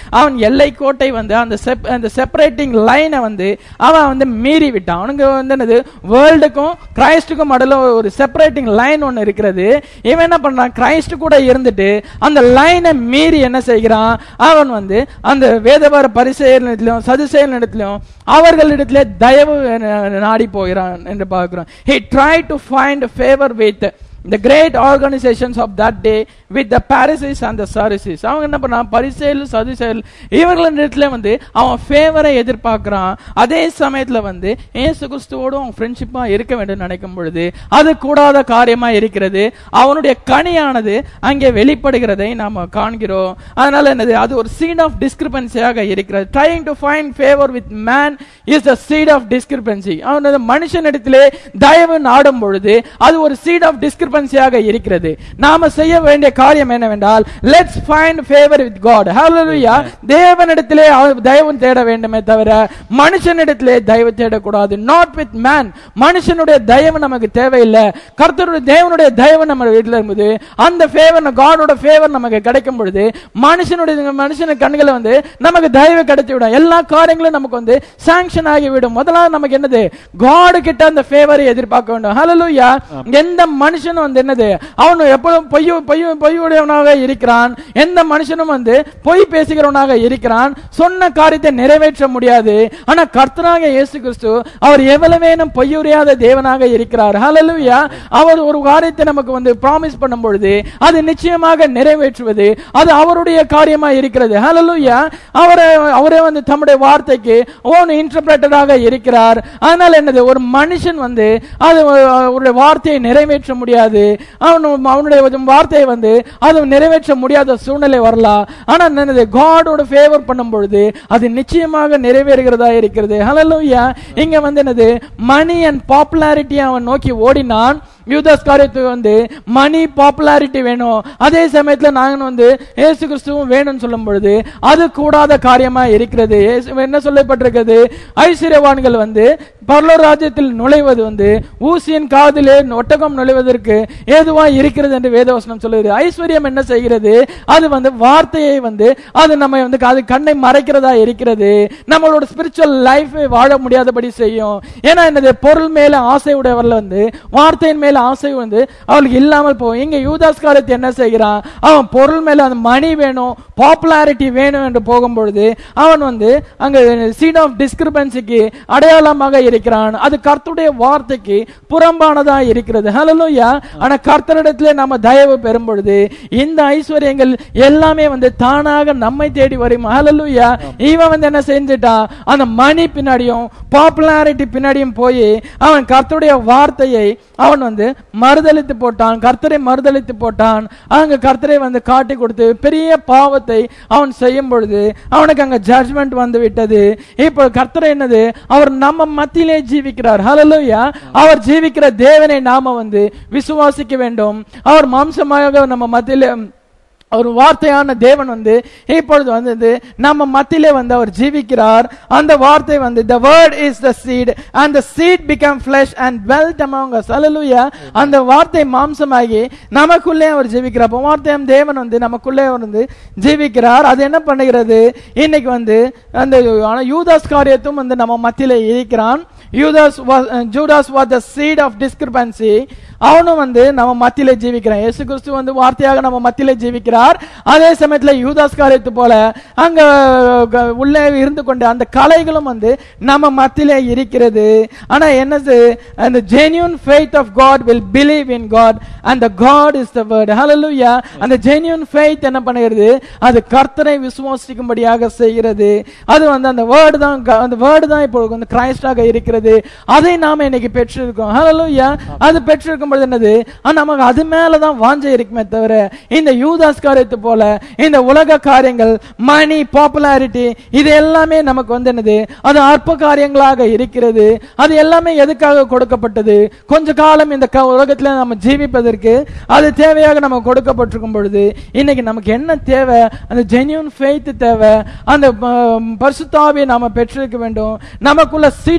எல்லை கோட்டை வந்து அந்த அந்த செப்பரேட்டிங் லைனை வந்து அவன் வந்து மீறி விட்டான். அவனுக்கு வந்து என்னது, வேர்ல்டுக்கும் கிரைஸ்டுக்கும் நடுவுல ஒரு செப்பரேட்டிங் லைன் ஒன்னு இருக்கிறது. இவன் என்ன பண்றான், கிரைஸ்ட் கூட இருந்துட்டு அந்த லைனை மீறி என்ன செய்கிறான், அவன் வந்து அந்த வேதபார பரிசேயர்களிடத்திலும் சதுசேயர்களிடத்திலும் அவர்களிடத்திலே தயவு நாடி போகிறான் என்று பார்க்கிறோம். He tried to find favor with the great organizations of that day with the Pharisees and the Sadducees. அவங்க என்ன பண்றான், பரிசேயர்கள் சதுசேயர்கள் இவர்களிடத்துல வந்து அவன் ஃபேவரை எதிர்பார்க்கிறான். அதே சமயத்துல வந்து இயேசு கிறிஸ்துவோடு அவன் ஃப்ரெண்ட்ஷிப்பா இருக்க வேண்டும் நினைக்கும் பொழுது அது கூடாத காரியமா இருக்கிறது. அவனுடைய கனியானது அங்கே வெளிப்படுகிறதை நாம காண்கிறோம். அதனால என்னது, அது ஒரு சீட் ஆஃப் டிஸ்கிரிபன்சியாக இருக்கிறது. trying to find favor with man is the seed of discrepancy. அவனது மனுஷனிடத்திலே தயவு நாடும் பொழுது அது ஒரு சீட் ஆஃப் டிஸ்கிரிபன்சியாக இருக்கிறது. நாம செய்ய வேண்டிய காரியம் என்னவென்றால், let's find favour with God. Hallelujah. தேவனிடத்திலே தயவு தேட வேண்டுமே தவிர மனுஷனிடத்திலே தயவு தேடக்கூடாது. Not with man. மனுஷனுடைய தயவு நமக்கு தேவையில்லை. கர்த்தருடைய தேவனுடைய தயவு நம்ம வீட்டில் இருக்கும்போது அந்த ஃபேவர், காடோட ஃபேவர் நமக்கு கிடைக்கும் பொழுது மனுஷனுடைய மனுஷனுடைய கண்களை வந்து நமக்கு தயவு கிடைத்து விடும். எல்லா காரியங்களும் நமக்கு வந்து சாங்ஷன் ஆகிவிடும். முதலாவது நமக்கு என்னது, காட் கிட்ட அந்த ஃபேவரை எதிர்பார்க்க வேண்டும். ஹalleluya. எந்த மனுஷனும் வந்து என்னது, அவன் எப்பொழுதும் பொய் பொய் பொய்யுடையவனாக இருக்கிறான். எந்த மனுஷனும் வந்து பொய் பேசுகிறவனாக இருக்கிறான். சொன்ன காரியத்தை நிறைவேற்ற முடியாது. ஆனா கர்த்தராகிய இயேசு கிறிஸ்து அவர் எவ்வளவேனும் பொய்யுரையாத தேவனாக இருக்கிறார். ஹalleluya. அவர் ஒரு காரியத்தை நமக்கு வந்து ப்ராமிஸ் பண்ணும் பொழுது அது நிச்சயமாக நிறைவேற்றுவது அது அவருடைய காரியமா இருக்கிறது. ஹalleluya. அவரே அவரே வந்து தம்முடைய வார்த்தைக்கு ஓன் இன்டர்பிரேட்டராக இருக்கிறார். அதனால என்னது, ஒரு மனுஷன் வந்து அது அவருடைய வார்த்தையை நிறைவேற்ற முடியாது. அவனுடைய வார்த்தையை வந்து அது நிறைவேற்ற முடியாத சூழ்நிலை வரலாம். ஆனா என்னது, காடோட ஃபேவர் பண்ணும் பொழுது அது நிச்சயமாக நிறைவேறுகிறதா இருக்கிறது. ஹalleluya. இங்க வந்து என்னது, மணி அண்ட் பாப்புலாரிட்டி அவன் நோக்கி ஓடினான். யூதாஸ் காரியத்துக்கு வந்து மணி பாப்புலாரிட்டி வேணும். அதே சமயத்துல நாங்க வந்து இயேசு கிறிஸ்துவும் வேணும்னு சொல்லும் பொழுது அது கூடாத காரியமா இருக்கிறது. என்ன சொல்லப்பட்டிருக்கிறது, ஐஸ்வர்யவான்கள் வந்து பரலோக ராஜ்யத்தில் நுழைவது வந்து ஊசியின் காதிலே ஒட்டகம் நுழைவதற்கு ஏதுவா இருக்கிறது என்று வேதவசனம் சொல்லுது. ஐஸ்வர்யம் என்ன செய்கிறது, அது வந்து வார்த்தையை வந்து அது நம்ம வந்து அது கண்ணை மறைக்கிறதா இருக்கிறது. நம்மளோட ஸ்பிரிச்சுவல் லைஃபை வாழ முடியாதபடி செய்யும். ஏன்னா என்னது, பொருள் மேல ஆசை உடையவர்கள் வந்து வார்த்தையின் மேல ஆசை வந்து அவளுக்கு இல்லாமல் போகும். இங்க யூதாஸ் காரியத்தை என்ன செய்கிறான், அவன் பொருள் மேல அந்த மணி வேணும், பாப்புலாரிட்டி வேணும் என்று போகும்பொழுது அவன் வந்து அங்க சீட் ஆஃப் டிஸ்கிரிபன்சிக்கு அடையாளமாக இருக்கிறான். அது கர்த்தருடைய வார்த்தைக்கு புறம்பானதா இருக்கிறது. ஹalleluya. ஆனா கர்த்தரிடத்திலே நாம தயவு பெறும் பொழுது இந்த ஐஸ்வர்யங்கள் எல்லாமே வந்து தானாக நம்மை தேடி வரும். ஹalleluya. இவன் வந்து என்ன செஞ்சிட்டான், அந்த மணி பின்னாடியும் பாப்புலாரிட்டி பின்னாடியும் போய் அவன் கர்த்தருடைய வார்த்தையை அவன் வந்து மறுதலித்து போட்டான். கர்த்தரை மறுதலித்து போட்டான். அங்க கர்த்தரை வந்து காட்டி கொடுத்து பெரிய பாவத்தை அவன் செய்யும் பொழுது அவனுக்கு அங்க ஜட்ஜ்மெண்ட் வந்து விட்டது. இப்போ கர்த்தரை என்னது, அவர் நம்ம மத்தியிலே ஜீவிக்கிறார். ஹalleluya. அவர் ஜீவிக்கிற தேவனை நாம வந்து விசுவாசிக்க வேண்டும். அவர் மாம்சமாக நம்ம மத்தியிலே ஒரு வார்த்தையான தேவன் வந்து இப்பொழுது வந்து நம்ம மத்தியிலே வந்து அவர் ஜீவிக்கிறார். அந்த வார்த்தை வந்து the word is the seed and the seed became flesh and dwelt among us. hallelujah. அந்த வார்த்தை மாம்சமாகி நமக்குள்ளே அவர் ஜீவிக்கிறார். அப்ப வார்த்தையாம் தேவன் வந்து நமக்குள்ளே வந்து ஜீவிக்கிறார். அது என்ன பண்ணுகிறது, இன்னைக்கு வந்து அந்த யூதாஸ் காரியத்தும் வந்து நம்ம மத்தியிலே இருக்கிறான். யூதாஸ் Judas was the seed of discrepancy. அவனும் வந்து நம்ம மத்தியிலே ஜீவிக்கிறான். இயேசு கிறிஸ்து வந்து வார்த்தையாக நம்ம மத்தியிலே ஜீவிக்கிறார். அதே சமயத்துல யூதாஸ் காரியத்து போல அங்க உள்ளே இருந்து கொண்டு அந்த கலைகளும் வந்து நம்ம மத்தியிலே இருக்கிறது. ஆனா என்னது, அந்த genuine faith of God will believe in God and the God is the word. hallelujah. அந்த genuine faith என்ன பண்ணுகிறது, அது கர்த்தரை விசுவாசிக்கும்படியாக செய்கிறது. அது வந்து அந்த வேர்ட் தான், அந்த வேர்ட் தான் இப்போ வந்து கிரைஸ்டாக இருக்கிறது. அதை நாம இன்னைக்கு பெற்றிருக்கோம். hallelujah. அது பெற்றிருக்கும் பொழுது என்னது, நமக்கு அது மேலதான் வாஞ்சை இருக்குமே தவிர இந்த யூதாஸ் காரியத்தை போல இந்த உலக காரியங்கள், மணி, பாப்புலாரிட்டி, இது எல்லாமே நமக்கு வந்து என்னது, அது அற்ப காரியங்களாக இருக்கிறது. அது எல்லாமே எதுக்காக கொடுக்கப்பட்டது, கொஞ்ச காலம் இந்த உலகத்துல நம்ம ஜீவிப்பதற்கு அது தேவையாக நம்ம கொடுக்கப்பட்டிருக்கும் பொழுது இன்னைக்கு நமக்கு என்ன தேவை, அந்த ஜென்யூன் ஃபெய்த் தேவை. அந்த பரிசுத்த ஆவியை நாம பெற்றிருக்க வேண்டும். நமக்குள்ள சீட் ஆஃப் காட்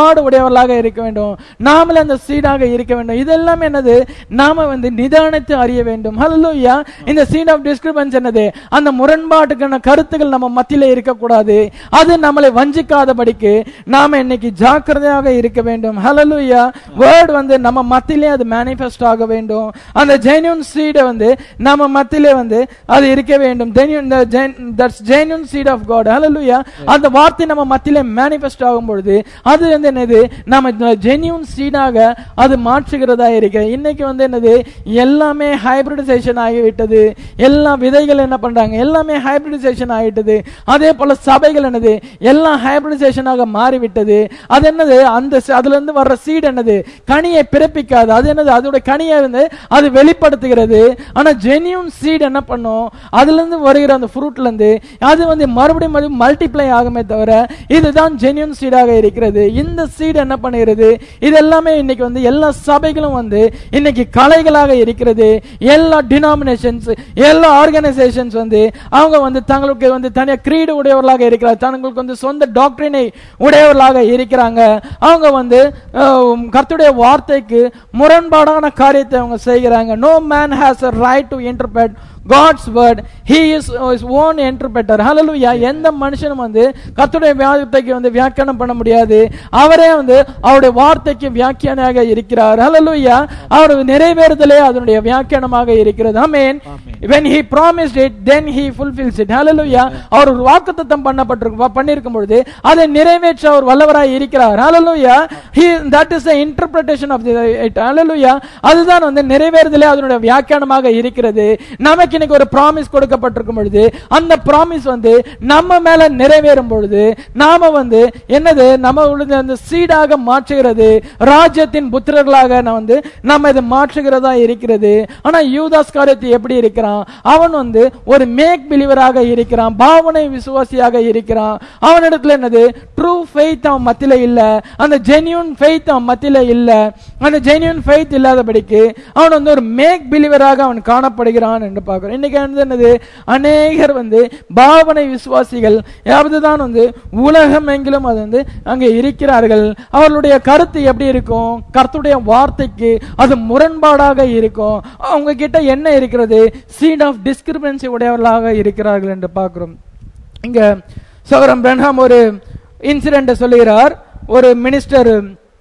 முரண்பாடு உடையவர்களாக இருக்க வேண்டும், நாமளே அந்த சீடாக இருக்க வேண்டும். இதெல்லாம் என்னது, நாம வந்து நிதானித்து அறிய வேண்டும். ஹல்லேலூயா. இந்த சீட் ஆஃப் டிஸ்கிரிபன்ஸ் என்னது, அந்த முரண்பாட்டுக்கான கருத்துக்கள் நம்ம மத்தியில இருக்கக்கூடாது. அது நம்மளை வஞ்சிக்காதபடிக்கு நாம இன்னைக்கு ஜாக்கிரதையாக இருக்க வேண்டும். ஹல்லேலூயா. வேர்ட் வந்து நம்ம மத்தியிலே அது மேனிஃபெஸ்ட் ஆக வேண்டும். அந்த ஜென்யூன் சீட் வந்து நம்ம மத்தியிலே வந்து அது இருக்க வேண்டும். Genuine that's genuine seed of God. Hallelujah. அந்த வார்த்தை நம்ம மத்தியிலே மேனிஃபெஸ்ட் ஆகும் பொழுது அது வந்து என்னது, நம்ம ஜென்யூன் சீடாக அது மாற்றுகிறதா இருக்கு. இன்னைக்கு வந்து என்னது, எல்லாமே ஹைபிரிடைசேஷன் ஆகிவிட்டது. எல்லா விதைகள் என்ன பண்றாங்க, எல்லாமே ஹைபிரிடைசேஷன் ஆகிட்டது. அதே போல சபைகள் என்னது, எல்லாம் ஹைபிரிடைசேஷனாக மாறிவிட்டது. அது என்னது, அந்த அதுல இருந்து வர்ற சீட் என்னது, கனியை பிறப்பிக்காது. அது என்னது, அதோட கனியை வந்து அது வெளிப்படுத்துகிறது. ஆனா ஜென்யூன் சீட் என்ன பண்ணும், அதுல இருந்து வருகிற அந்த ஃப்ரூட்ல இருந்து அது வந்து மறுபடியும் மறுபடியும் மல்டிப்ளை ஆகுமே தவிர இதுதான் ஜென்யூன் சீடாக இருக்கிறது. இந்த சீட் என்ன பண்ணுகிறது, இது எல்லாமே இன்னைக்கு வந்து எல்லா சபைகளும் வந்து இன்னைக்கு கலைகளாக இருக்கிறது. எல்லா டினாமினேஷன்ஸ், எல்லா ஆர்கனைசேஷன்ஸ் வந்து அவங்க வந்து தங்களுக்கு வந்து தனியா கிரீடு உடையவர்களாக இருக்கிறார், தங்களுக்கு வந்து சொந்த டாக்டரினை உடையவர்களாக இருக்கிறாங்க. அவங்க வந்து கர்த்தருடைய வார்த்தைக்கு முரண்பாடான காரியத்தை அவங்க செய்கிறாங்க. No man has a right to interpret God's word. He is his own interpreter. Hallelujah. எந்த மனுஷனும் வந்து கர்த்தருடைய வார்த்தைக்கு வந்து வியாக்கியானம் பண்ண முடியாது. அவரே வந்து அவருடைய வார்த்தைக்கு வியாக்கியானமாக இருக்கிறார். Hallelujah. அவர் நிறைவேறுதலே அதனுடைய வியாக்கியானமாக இருக்கிறது. Amen. When he promised it, then he fulfills it. Hallelujah. அவர் ஒரு வாக்குத்தத்தம் பண்ணப்பட்டிருக்கும் பண்ணிருக்கும் பொழுது அதை நிறைவேற்ற அவர் வல்லவராய் இருக்கிறார். Hallelujah. He that is the interpretation of the it. Hallelujah. அதுதான் வந்து நிறைவேறுதலே அதனுடைய வியாக்கியானமாக இருக்கிறது. நமக்கு இன்னைக்கு ஒரு ப்ராமிஸ் கொடுக்கப்பட்டிருக்கும் பொழுது அந்த ப்ராமிஸ் வந்து நம்ம மேல நிறைவேறும் பொழுது நாம வந்து என்னது, நம்ம அந்த சீடாக மாற்றுகிறது, ராஜ்யத்தின் புத்திரர்களாக வந்து நம்ம இதை மாற்றுகிறதா இருக்கிறது. ஆனா யூதாஸ் காரியத்தை எப்படி இருக்கிறான், அவன் வந்து ஒரு மேக் பிலீவராக இருக்கிறான், பாவனை விசுவாசியாக இருக்கிறான். அவனிடத்துல என்னது, ட்ரூ ஃபெய்த் அவன் மத்தியில இல்ல, அந்த ஜென்யூன் ஃபெய்த் அவன் மத்தியில இல்ல. அந்த ஜென்யூன் ஃபெய்த் இல்லாதபடிக்கு அவன் வந்து ஒரு மேக் பிலீவராக அவன் காணப்படுகிறான் என்று பார்க்கிறோம். இன்னைக்கு என்னது, அநேகர் வந்து பாவனை விசுவாசிகள் யாவதுதான் வந்து உலகம் எங்கிலும் அது வந்து அங்கே இருக்கிறார்கள். அவர்களுடைய கருத்து எப்படி இருக்கும், கர்த்தருடைய வார்த்தைக்கு அது முரண்பாடாக இருக்கும். அவங்க கிட்ட என்ன இருக்கிறது, சீட் ஆஃப் டிஸ்கிரிபன்சி உடையவர்களாக இருக்கிறார்கள் என்று பார்க்கிறோம். இங்க சகோதரன் பிரன்ஹாம் ஒரு இன்சிடென்ட் சொல்லுகிறார். ஒரு மினிஸ்டர்,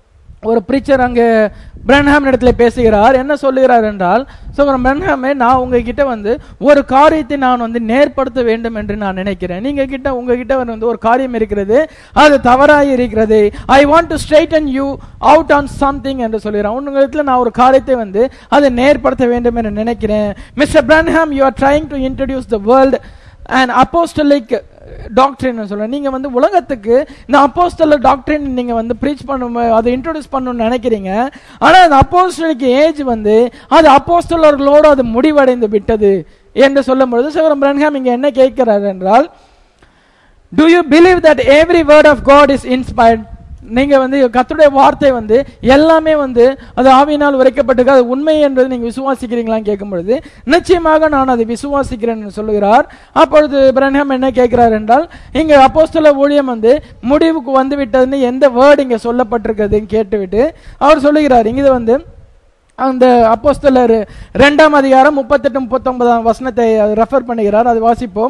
ஒரு பிரீச்சர் அங்கே பிரன்ஹாம் இடத்துல பேசுகிறார். என்ன சொல்லுகிறார் என்றால், சகோதரன் பிரன்ஹாமே, நான் உங்ககிட்ட வந்து ஒரு காரியத்தை நான் வந்து நேர்படுத்த வேண்டும் என்று நான் நினைக்கிறேன். நீங்க கிட்ட உங்ககிட்ட வந்து ஒரு காரியம் இருக்கிறது, அது தவறாக இருக்கிறது. I want to straighten you out on something என்று சொல்கிறான். உங்களிடத்துல நான் ஒரு காரியத்தை வந்து அதை நேர்படுத்த வேண்டும் என்று நினைக்கிறேன். Mister Branham, you are trying to introduce the world and apostolic doctrine சொல்ல, நீங்க வந்து உலகத்துக்கு இந்த அப்போஸ்தலர் டாக்டரின் நீங்க வந்து பிரீச் பண்ண, அதை இன்ட்ரோடியூஸ் பண்ணணும்னு நினைக்கிறீங்க. ஆனா அந்த அப்போஸ்தலிக் ஏஜ் வந்து அது அப்போஸ்தலர்களோடு அது முடிவடைந்து விட்டது என்று சொல்லும் பொழுது சகோதரன் பிரன்ஹாம் இங்க என்ன கேட்கிறார் என்றால், do you believe that every word of God is inspired? நீங்க வந்து கர்த்தருடைய வார்த்தை வந்து எல்லாமே வந்து அது ஆவியினால் உரைக்கப்பட்டிருக்கு, அது உண்மை என்பதை நீங்க விசுவாசிக்கிறீங்களான்னு கேட்கும் பொழுது நிச்சயமாக நான் அதை விசுவாசிக்கிறேன் என்று சொல்லுகிறார். அப்பொழுது பிரன்ஹாம் என்ன கேட்கிறார் என்றால், இங்க அப்போஸ்தல ஊழியம் வந்து முடிவுக்கு வந்து விட்டதுன்னு எந்த வேர்டு இங்க சொல்லப்பட்டிருக்கிறதுன்னு கேட்டுவிட்டு அவர் சொல்லுகிறார், இங்க வந்து அந்த அப்போஸ்தலர் இரண்டாம் அதிகாரம் முப்பத்தெட்டு முப்பத்தி ஒன்பதாம் வசனத்தை ரெஃபர் பண்ணுகிறார். அதை வாசிப்போம்.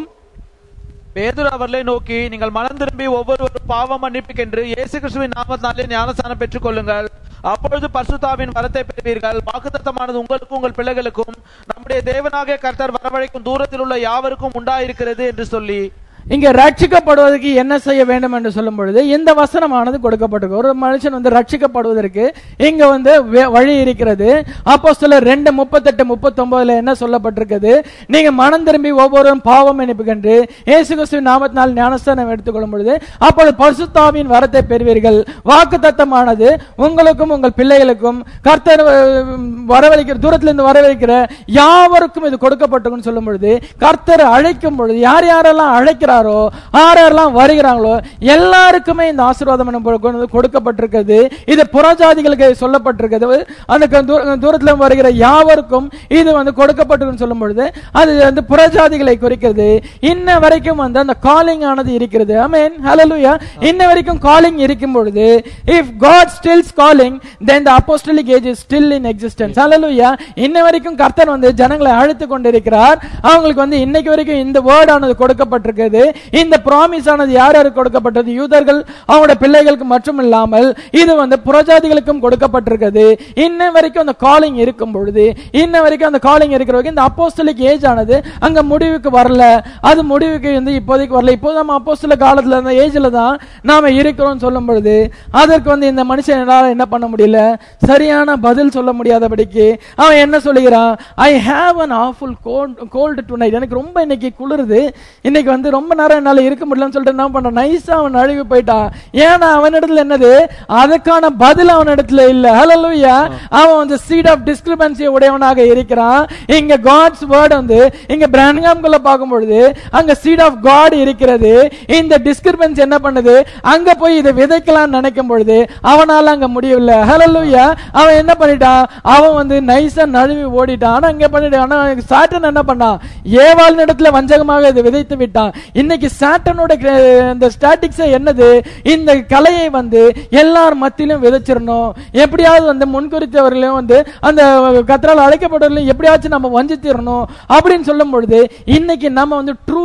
பேதுரு அவர்களை நோக்கி, நீங்கள் மனம் திரும்பி ஒவ்வொருவரும் பாவம் மன்னிப்புக்கென்று இயேசு கிறிஸ்துவின் நாமத்தினாலே ஞானஸ்நானம் பெற்றுக் கொள்ளுங்கள். அப்பொழுது பரிசுத்தாவின் வரத்தை பெறுவீர்கள். வாக்குத்தத்தமானது உங்களுக்கும் உங்கள் பிள்ளைகளுக்கும் நம்முடைய தேவனாகிய கர்த்தர் வரவழைக்கும் தூரத்தில் உள்ள யாவருக்கும் உண்டாயிருக்கிறது என்று சொல்லி, இங்க ரட்சிக்கப்படுவதற்கு என்ன செய்ய வேண்டும் என்று சொல்லும் பொழுது இந்த வசனமானது கொடுக்கப்பட்டிருக்கு. ஒரு மனுஷன் வந்து ரட்சிக்கப்படுவதற்கு இங்க வந்து வழி இருக்கிறது. அப்போஸ்தலர் ரெண்டு முப்பத்தெட்டு முப்பத்தி ஒன்பதுல என்ன சொல்லப்பட்டிருக்கிறது, நீங்க மனம் திரும்பி ஒவ்வொருவரும் பாவம் மன்னிப்புக்கென்று இயேசு கிறிஸ்துவின் நாமத்தினால் ஞானஸ்நானம் எடுத்துக்கொள்ளும் பொழுது அப்பொழுது பரிசுத்தாவின் வரத்தை பெறுவீர்கள். வாக்கு தத்தமானது உங்களுக்கும் உங்கள் பிள்ளைகளுக்கும் கர்த்தர் வரவழைக்கிற தூரத்திலிருந்து வரவழைக்கிற யாவருக்கும் இது கொடுக்கப்பட்டிருக்குன்னு சொல்லும் பொழுது, கர்த்தர் அழைக்கும் பொழுது யார் யாரெல்லாம் அழைக்கிறார் போறாரோ, ஆரெல்லாம் வருகிறாங்களோ எல்லாருக்குமே இந்த ஆசீர்வாதம் கொடுக்கப்பட்டிருக்கிறது. இது புறஜாதிகளுக்கு சொல்லப்பட்டிருக்கிறது. அந்த தூரத்துல வருகிற யாவருக்கும் இது வந்து கொடுக்கப்பட்டிருக்குன்னு சொல்லும் பொழுது அது வந்து புறஜாதிகளை குறிக்கிறது. இன்ன வரைக்கும் வந்து அந்த காலிங் ஆனது இருக்கிறது. ஆமென், ஹல்லேலூயா. இன்ன வரைக்கும் காலிங் இருக்கும் பொழுது, if God still calling, then the apostolic age is still in existence. ஹல்லேலூயா. இன்ன வரைக்கும் கர்த்தர் வந்து ஜனங்களை அழைத்து கொண்டிருக்கிறார். அவங்களுக்கு வந்து இன்னைக்கு வரைக்கும் இந்த வேர்ட் ஆனது கொடுக்கப்பட்டிருக்கிறது. இந்த ப்ராமிஸ் ஆனது யார் யாருக்கு கொடுக்கப்பட்டது? யூதர்கள் அவங்களுடைய பிள்ளைகளுக்கு மட்டும் இல்லாமல் இது வந்து புறஜாதிகளுக்கும் கொடுக்கப்பட்டிருக்கிறது. இன்ன வரைக்கும் அந்த காலிங் இருக்கும் பொழுது, இன்ன வரைக்கும் அந்த காலிங் இருக்கிறவங்க இந்த அப்போஸ்தலிக் ஏஜ் ஆனது அங்க முடிவுக்கு வரல. அது முடிவுக்கு வந்து இப்போதைக்கு வரல. இப்போ நம்ம அப்போஸ்தல காலத்துல அந்த ஏஜ்ல தான் நாம இருக்கிறோம் சொல்லும் பொழுது அதற்கு வந்து இந்த மனுஷனால என்ன பண்ண முடியல, சரியான பதில் சொல்ல முடியாதபடிக்கு அவன் என்ன சொல்லுகிறான், I have an awful cold cold tonight. எனக்கு ரொம்ப இன்னைக்கு குளிருது, இன்னைக்கு வந்து ரொம்ப நேரம் என்னால இருக்க முடியலன்னு சொல்லிட்டு என்ன பண்ற, நைஸா அவன் அழுவி போயிட்டான். ஏன்னா அவனிடத்துல என்னது, அதுக்கான பதில் அவனிடத்துல இல்ல. ஹல்லேலூயா. அவன் வந்து சீட் ஆஃப் டிஸ்கிரிபன்சி உடையவனாக இருக்கிறான். இங்க காட்ஸ் வேர்ட் வந்து இங்க பிரான்ஹாம்குள்ள பார்க்கும் பொழுது அங்க சீட் ஆஃப் காட் இருக்கிறது. இந்த டிஸ்கிரிபன்சி என்ன பண்ணுது, அங்க போய் இதை விதைக்கலாம் நினைக்கும் பொழுது அவனால அங்க முடியல. ஹல்லேலூயா. அவன் என்ன பண்ணிட்டான், அவன் வந்து நைஸா நழுவி ஓடிட்டான். ஆனா அங்க பண்ணிட்டான், சாட்டன் என்ன பண்ணான், ஏவாள் இடத்துல வஞ்சகமாக இதை விதைத்து விட்டான். இன்னைக்கு சாட்டனோட இந்த ஸ்டாட்டிக்ஸ் என்னது, இந்த கலையை வந்து எல்லார் மத்தியிலும் விதைச்சிடணும், எப்படியாவது வந்து முன்குறித்தவர்களையும் வந்து அந்த கத்தரால் அழைக்கப்பட்டவர்களையும் எப்படியாச்சும் நம்ம வஞ்சித்திடணும் அப்படின்னு சொல்லும் பொழுது இன்னைக்கு நம்ம வந்து ட்ரூ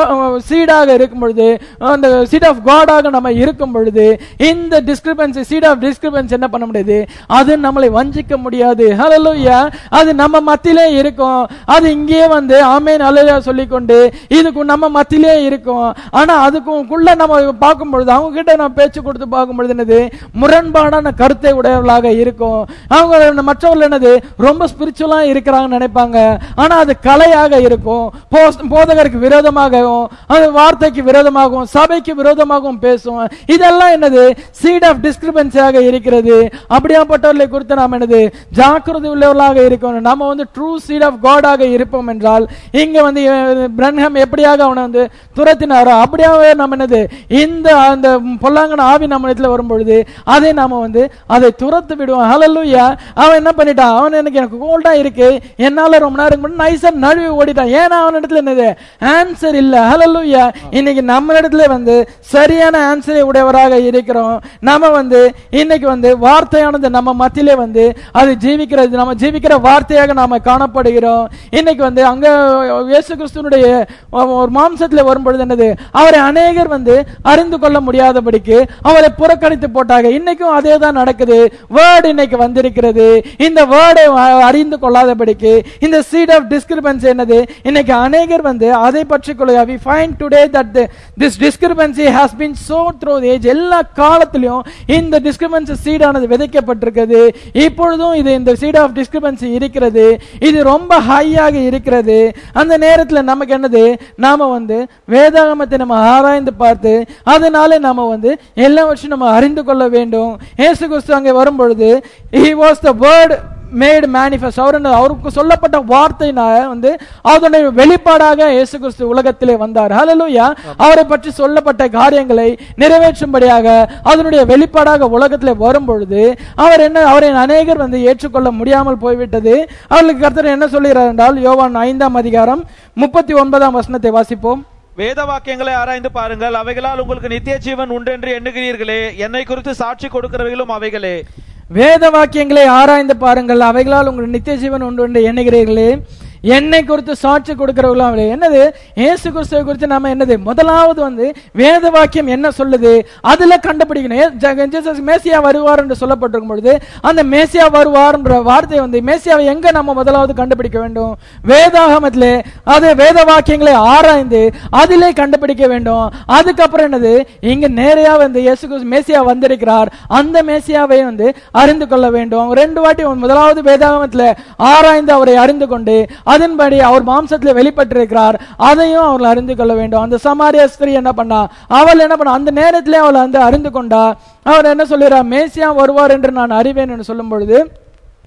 சீடாக இருக்கும் பொழுது, அந்த சீட் ஆஃப் காடாக நம்ம இருக்கும் பொழுது இந்த டிஸ்கிரிபன்சி சீட் ஆஃப் டிஸ்கிரிபன்சி என்ன பண்ண முடியாது, அது நம்மளை வஞ்சிக்க முடியாது. ஹல்லேலூயா. அது நம்ம மத்தியிலே இருக்கும். அது இங்கே வந்து ஆமென் ஹல்லேலூயா சொல்லிக்கொண்டு இதுக்கு நம்ம மத்தியிலே இருக்கும். ஆனா அதுக்குள்ள நம்ம பார்க்கும் பொழுது அவங்க கிட்ட நம்ம பேச்சு கொடுத்து பார்க்கும் பொழுது என்னது, முரண்பாடான கருத்தை உடையவர்களாக இருக்கும். அவங்க மற்றவர்கள் என்னது ரொம்ப ஸ்பிரிச்சுவலா இருக்கிறாங்கன்னு நினைப்பாங்க. ஆனா அது கலையாக இருக்கும். போதகருக்கு விரோதமாகவும் அது வார்த்தைக்கு விரோதமாகவும் சபைக்கு விரோதமாகவும் பேசும். இதெல்லாம் என்னது, சீட் ஆஃப் டிஸ்கிரிபன்சியாக இருக்கிறது. அப்படியாப்பட்டவர்களை குறித்து நாம் என்னது ஜாக்கிரதை உள்ளவர்களாக இருக்கணும். நம்ம வந்து ட்ரூ சீட் ஆஃப் காடாக இருப்போம் என்றால் இங்க வந்து பிரன்ஹாம் எப்படியாக அவனை வந்து துரத்தினாரோ அப்படியாவே நம்ம என்னது இந்த அந்த பொல்லாங்கன ஆவி நம்ம இடத்துல வரும்பொழுது அதை நாம வந்து அதை துரத்து விடுவோம். ஹல்லேலூயா. அவன் என்ன பண்ணிட்டான், அவன் எனக்கு எனக்கு கோல்டா இருக்கு, என்னால ரொம்ப நேரம் நைஸா நழுவி ஓடிட்டான். ஏன்னா அவன் இடத்துல என்னது ஆன்சர் இல்ல. ஹல்லேலூயா. இன்னைக்கு நம்ம இடத்துல வந்து சரியான ஆன்சரை உடையவராக இருக்கிறோம். நம்ம வந்து இன்னைக்கு வந்து வார்த்தையானது நம்ம மத்தியிலே வந்து அது ஜீவிக்கிறது, நம்ம ஜீவிக்கிற வார்த்தையாக நாம காணப்படுகிறோம். இன்னைக்கு வந்து அங்க இயேசு கிறிஸ்துனுடைய ஒரு மாம்சத்துல வரும்பொழுது என்னது, அவரை அநேகர் வந்து அறிந்து கொள்ள முடியாதபடிக்கு அவரை புறக்கணித்து போட்டாங்க. இன்னைக்கும் அதே தான் நடக்குது. வேர்ட் இன்னைக்கு வந்திருக்கிறது, இந்த வேர்டை அறிந்து கொள்ளாதபடிக்கு இந்த சீட் ஆஃப் டிஸ்கிரிபன்சி என்னது, இன்னைக்கு அநேகர் வந்து அதை பற்றி கொள்ள we find today that the, this discrepancy has been sowed through the age. எல்லா காலத்திலும் இந்த டிஸ்கிரிபன்சி சீட் ஆனது விதைக்கப்பட்டிருக்கிறது. இப்பொழுதும் இது இந்த சீட் ஆஃப் டிஸ்கிரிபன்சி இருக்கிறது. இது ரொம்ப ஹையாக இருக்கிறது. அந்த நேரத்தில் நமக்கு என்னது, நாம வந்து வேதாகமத்தை நம்ம ஆராய்ந்து பார்த்து அதனால நாம வந்து எல்லா வருஷம் நம்ம அறிந்து கொள்ள வேண்டும். இயேசு கிறிஸ்து அங்கே வரும்பொழுது he was the word made manifest. அவர் அவருக்கு சொல்லப்பட்ட வார்த்தை வந்து அதனுடைய வெளிப்பாடாக இயேசு கிறிஸ்து உலகத்திலே வந்தார். ஹல்லேலூயா. அவரை பற்றி சொல்லப்பட்ட காரியங்களை நிறைவேற்றும்படியாக அதனுடைய வெளிப்பாடாக உலகத்திலே வரும் பொழுது அவர் என்ன, அவரை அநேகர் வந்து ஏற்றுக்கொள்ள முடியாமல் போய்விட்டது. அவர்களுக்கு கர்த்தர் என்ன சொல்கிறார் என்றால், யோவான் ஐந்தாம் அதிகாரம் முப்பத்தி ஒன்பதாம் வசனத்தை வாசிப்போம். வேத வாக்கியங்களை ஆராய்ந்து பாருங்கள், அவைகளால் உங்களுக்கு நித்திய ஜீவன் உண்டு என்று எண்ணுகிறீர்களே, என்னை குறித்து சாட்சி கொடுக்கிறவர்களும் அவைகளே. வேத வாக்கியங்களை ஆராய்ந்து பாருங்கள், அவைகளால் உங்களுக்கு நித்திய ஜீவன் உண்டு என்று எண்ணுகிறீர்களே, என்னை குறித்து சாட்சி கொடுக்கிறவர்களாம். என்னது, இயேசு கிறிஸ்துவை குறித்து நாம என்னது, முதலாவது வந்து வேத வாக்கியம் என்ன சொல்லுது அதுல கண்டுபிடிக்கணும். மேசியா வருவார் என்று சொல்லப்பட்டிருக்கும் பொழுது அந்த மேசியா வருவார் என்ற வார்த்தை வந்து மேசியாவை எங்க நம்ம முதலாவது கண்டுபிடிக்க வேண்டும், வேதாகமத்திலே அது வேத வாக்கியங்களை ஆராய்ந்து அதிலே கண்டுபிடிக்க வேண்டும். அதுக்கப்புறம் என்னது, இங்க நேரையா வந்து இயேசு கிறிஸ்து மேசியா வந்திருக்கிறார், அந்த மேசியாவை வந்து அறிந்து கொள்ள வேண்டும். ரெண்டு வாட்டி முதலாவது வேதாகமத்திலே ஆராய்ந்து அவரை அறிந்து கொண்டு அதன்படி அவர் மாம்சத்தில் வெளிப்பட்டிருக்கிறார், அதையும் அவர்கள் அறிந்து கொள்ள வேண்டும். அந்த சமாரிய ஸ்திரீ என்ன பண்ணா, அவள் என்ன பண்ணா, அந்த நேரத்திலே அவள் வந்து அறிந்து கொண்டா. அவர் என்ன சொல்லுறார், மேசியா வருவார் என்று நான் அறிவேன் என்று சொல்லும் பொழுது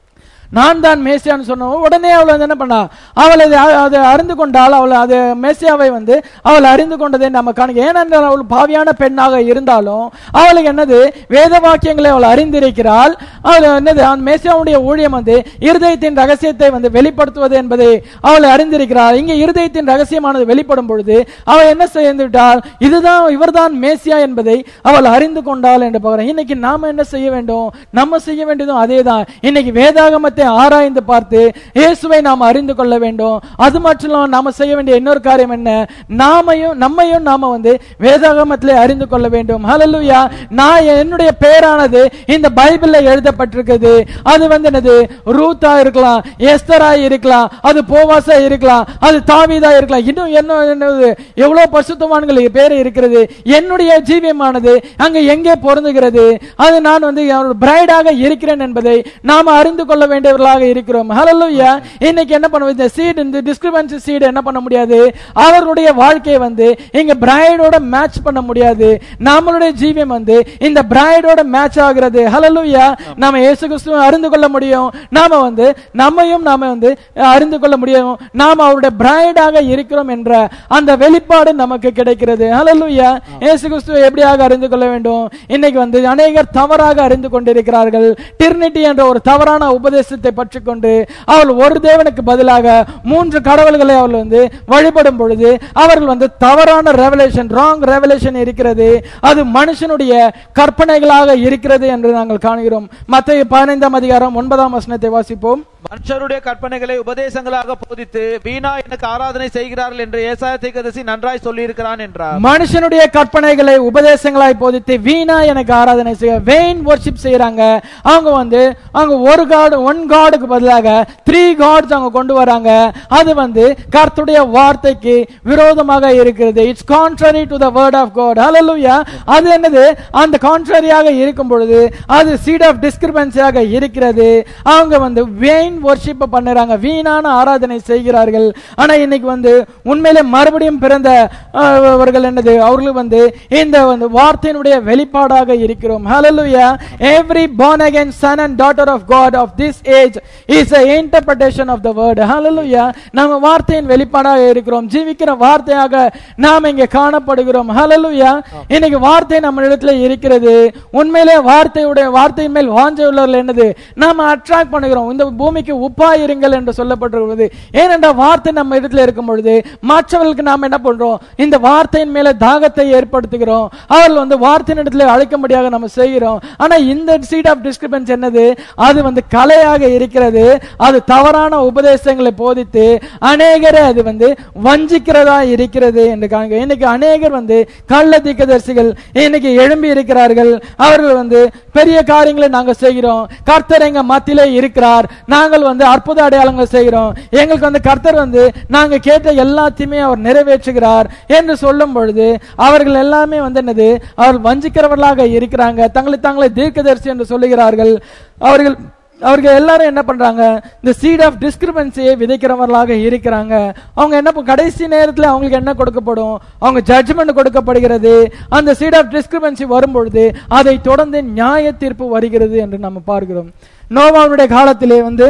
நான் தான் மேசியான்னு சொன்ன உடனே அவள் வந்து என்ன பண்ணா, அவள் அதை அறிந்து கொண்டால், அவள் அது மேசியாவை வந்து அவள் அறிந்து கொண்டதை நம்ம காணுங்க. ஏனென்றால் அவள் பாவியான பெண்ணாக இருந்தாலும் அவளுக்கு என்னது, வேத வாக்கியங்களை அவள் அறிந்திருக்கிறாள். அவள் என்னது, அந்த மேசியாவுடைய ஊழியம் வந்து இருதயத்தின் ரகசியத்தை வந்து வெளிப்படுத்துவது என்பதை அவள் அறிந்திருக்கிறாள். இங்கே இருதயத்தின் ரகசியமானது வெளிப்படும் பொழுது அவள் என்ன செய்து விட்டாள், இதுதான் இவர்தான் மேசியா என்பதை அவள் அறிந்து கொண்டாள் என்று பார்க்கிறோம். இன்னைக்கு நாம என்ன செய்ய வேண்டும், நம்ம செய்ய வேண்டியதும் அதே தான். இன்னைக்கு வேதாகமத்தை ஆராய்ந்து பார்த்து இயேசுவை நாம் அறிந்து கொள்ள வேண்டும். அது மட்டும் இல்லாமல் நாம செய்ய வேண்டிய இன்னொரு காரியம் என்ன, நாமையும் நம்மையும் நாம வந்து வேதாகமத்திலே அறிந்து கொள்ள வேண்டும். ஹல்லேலூயா. நான் என்னுடைய பெயரானது இந்த பைபிள்ல எழுதப்பட்டிருக்குது. அது வந்து என்னது, ரூத்தா இருக்கலாம், எஸ்தரா இருக்கலாம், அது போவாசா இருக்கலாம், அது தாவீதா இருக்கலாம், இன்னும் என்ன என்னது எவ்வளவு பரிசுத்தவான்கள் பேர் இருக்கிறது. என்னுடைய ஜீவியமானது அங்க எங்கே பொருந்துகிறது, அது நான் வந்து பிரைடாக இருக்கிறேன் என்பதை நாம அறிந்து கொள்ள வேண்டியவர்களாக இருக்கிறோம். ஹல்லேலூயா. இன்னைக்கு என்ன பண்ணுவோம், இந்த சீட், இந்த டிஸ்கிரிபன்சி சீட் என்ன பண்ண முடியாது, அவர்களுடைய வாழ்க்கையை வந்து இங்க பிரைடோட மேட்ச் பண்ண முடியாது. நம்மளுடைய ஜீவியம் வந்து இந்த பிரைடோட மேட்ச் ஆகிறது. ஹல்லேலூயா. நாம இயேசு கிறிஸ்துவை அறிந்து கொள்ள முடியும், நாம வந்து நம்மையும் நாம வந்து அறிந்து கொள்ள முடியும், நாம அவருடைய பிரைடாக இருக்கிறோம் என்ற அந்த வெளிப்பாடு நமக்கு கிடைக்கிறது. ஹல்லேலூயா. இயேசு கிறிஸ்துவை எப்படியாக அறிந்து கொள்ள வேண்டும், இன்னைக்கு வந்து அநேகர் தவறாக அறிந்து கொண்டிருக்கிறார்கள். டிரினிட்டி என்ற ஒரு தவறான உபதேசத்தை பற்றி கொண்டு அவள் ஒரு தேவனுக்கு பதிலாக மூன்று கடவுள்களை அவள் வந்து வழிபடும் பொழுது அவர்கள் வந்து தவறான ரெவலேஷன், ராங் ரெவலேஷன் இருக்கிறது. அது மனுஷனுடைய கற்பனைகளாக இருக்கிறது என்று நாங்கள் காணுகிறோம். மத்தேயு பதினைந்தாம் அதிகாரம் ஒன்பதாம் வசனத்தை வாசிப்போம். மனுஷருடைய கற்பனைகளை உபதேசங்களாக போதித்து வீணா எனக்கு ஆராதனை செய்கிறார்கள் என்று ஏசாயா தீர்க்கதரிசி நன்றாய் சொல்லி இருக்கிறான் என்றார். மனுஷனுடைய கற்பனைகளை உபதேசங்களாய் போதித்து வீணா எனக்கு ஆராதனை செய்ய, வெயின் வர்ஷிப் செய்யறாங்க. அவங்க வந்து அவங்க ஒரு காட், ஒன் காடுக்கு பதிலாக த்ரீ காட்ஸ் அவங்க கொண்டு வராங்க. அது வந்து கர்த்தருடைய வார்த்தைக்கு விரோதமாக இருக்கிறது. It's contrary to the word of God. Hallelujah. அது என்னது, அந்த கான்ட்ரரியாக இருக்கும் பொழுது அது சீட் ஆஃப் டிஸ்கிரிபன்சியாக இருக்கிறது. அவங்க வந்து வெயின் வர்ஷிப் பண்ணுறாங்க, வீணான ஆராதனை செய்கிறார்கள். ஆனா இன்னைக்கு வந்து உண்மையிலே மறுபடியும் பிறந்த அவர்கள் என்னது, அவர்கள் வந்து இந்த வந்து வார்த்தையினுடைய வெளிப்பாடாக இருக்கிறோம். ஹல்லேலூயா. Every born again son and daughter of God of this age is a interpretation of the word. Hallelujah. நாம வார்த்தையின் வெளிப்பாடாக இருக்கிறோம், ஜீவிக்கிற வார்த்தையாக நாம் இங்கே காணப்படுகிறோம். Hallelujah. இன்னைக்கு வார்த்தை நம்ம இடத்துல இருக்கிறது. உண்மையிலே வார்த்தையுடைய வார்த்தையின் மேல் வாஞ்சை உள்ளவர்கள் என்னது, நாம அட்ராக்ட் பண்ணுகிறோம். இந்த பூமிக்கு உப்பாய் இருங்கள் என்று சொல்லப்பட்டிருக்கிறது. ஏனென்றால் வார்த்தை நம்ம இடத்துல இருக்கும் பொழுது மற்றவர்களுக்கு நாம் என்ன பண்றோம், இந்த வார்த்தையின் மேல தாகத்தை ஏற்படுத்துகிறோம். அவர்கள் வந்து வார்த்தையின் இடத்துல அழைக்கும்படியாக நம்ம செய்கிறோம். ஆனா இந்த சீட் ஆஃப் டிஸ்கிரிபன்ஸ் என்னது, அது வந்து கலையாக இருக்கிறது. அது தவறான உபதேசங்களை போதித்து அநேகரை அது வந்து வஞ்சிக்கிறதா இருக்கிறது என்று காண்க. இன்னைக்கு அநேகர் வந்து கள்ள தீர்க்கதரிசிகள் இன்னைக்கு எழும்பி இருக்கிறார்கள். அவர்கள் வந்து பெரிய காரியங்களை நாங்க செய்கிறோம், கர்த்தர் எங்க மத்தியிலே இருக்கிறார், நாங்கள் வந்து அற்புத அடையாளங்கள் செய்கிறோம், எங்களுக்கு வந்து கர்த்தர் வந்து நாங்க கேட்ட எல்லாத்தையுமே அவர் நிறைவேற்றுகிறார் என்று சொல்லும் பொழுது அவர்கள் எல்லாமே வந்து என்னது, அவர்கள் வஞ்சிக்கிறவர்களாக இருக்கிறாங்க. தங்களை தங்களை தீர்க்கதரிசி என்று சொல்லுகிறார்கள். அவர்கள் அவர்கள் எல்லாரும் என்ன பண்றாங்க, இந்த சீட் ஆஃப் டிஸ்கிரிபன்சியை விதைக்கிறவர்களாக இருக்கிறாங்க. அவங்க என்ன, கடைசி நேரத்தில் அவங்களுக்கு என்ன கொடுக்கப்படும், அவங்க ஜட்ஜ்மெண்ட் கொடுக்கப்படுகிறது. அந்த சீட் ஆஃப் டிஸ்கிரிபன்சி வரும்பொழுது அதை தொடர்ந்து நியாய தீர்ப்பு வருகிறது என்று நம்ம பார்க்கிறோம். நோவாவுடைய காலத்திலே வந்து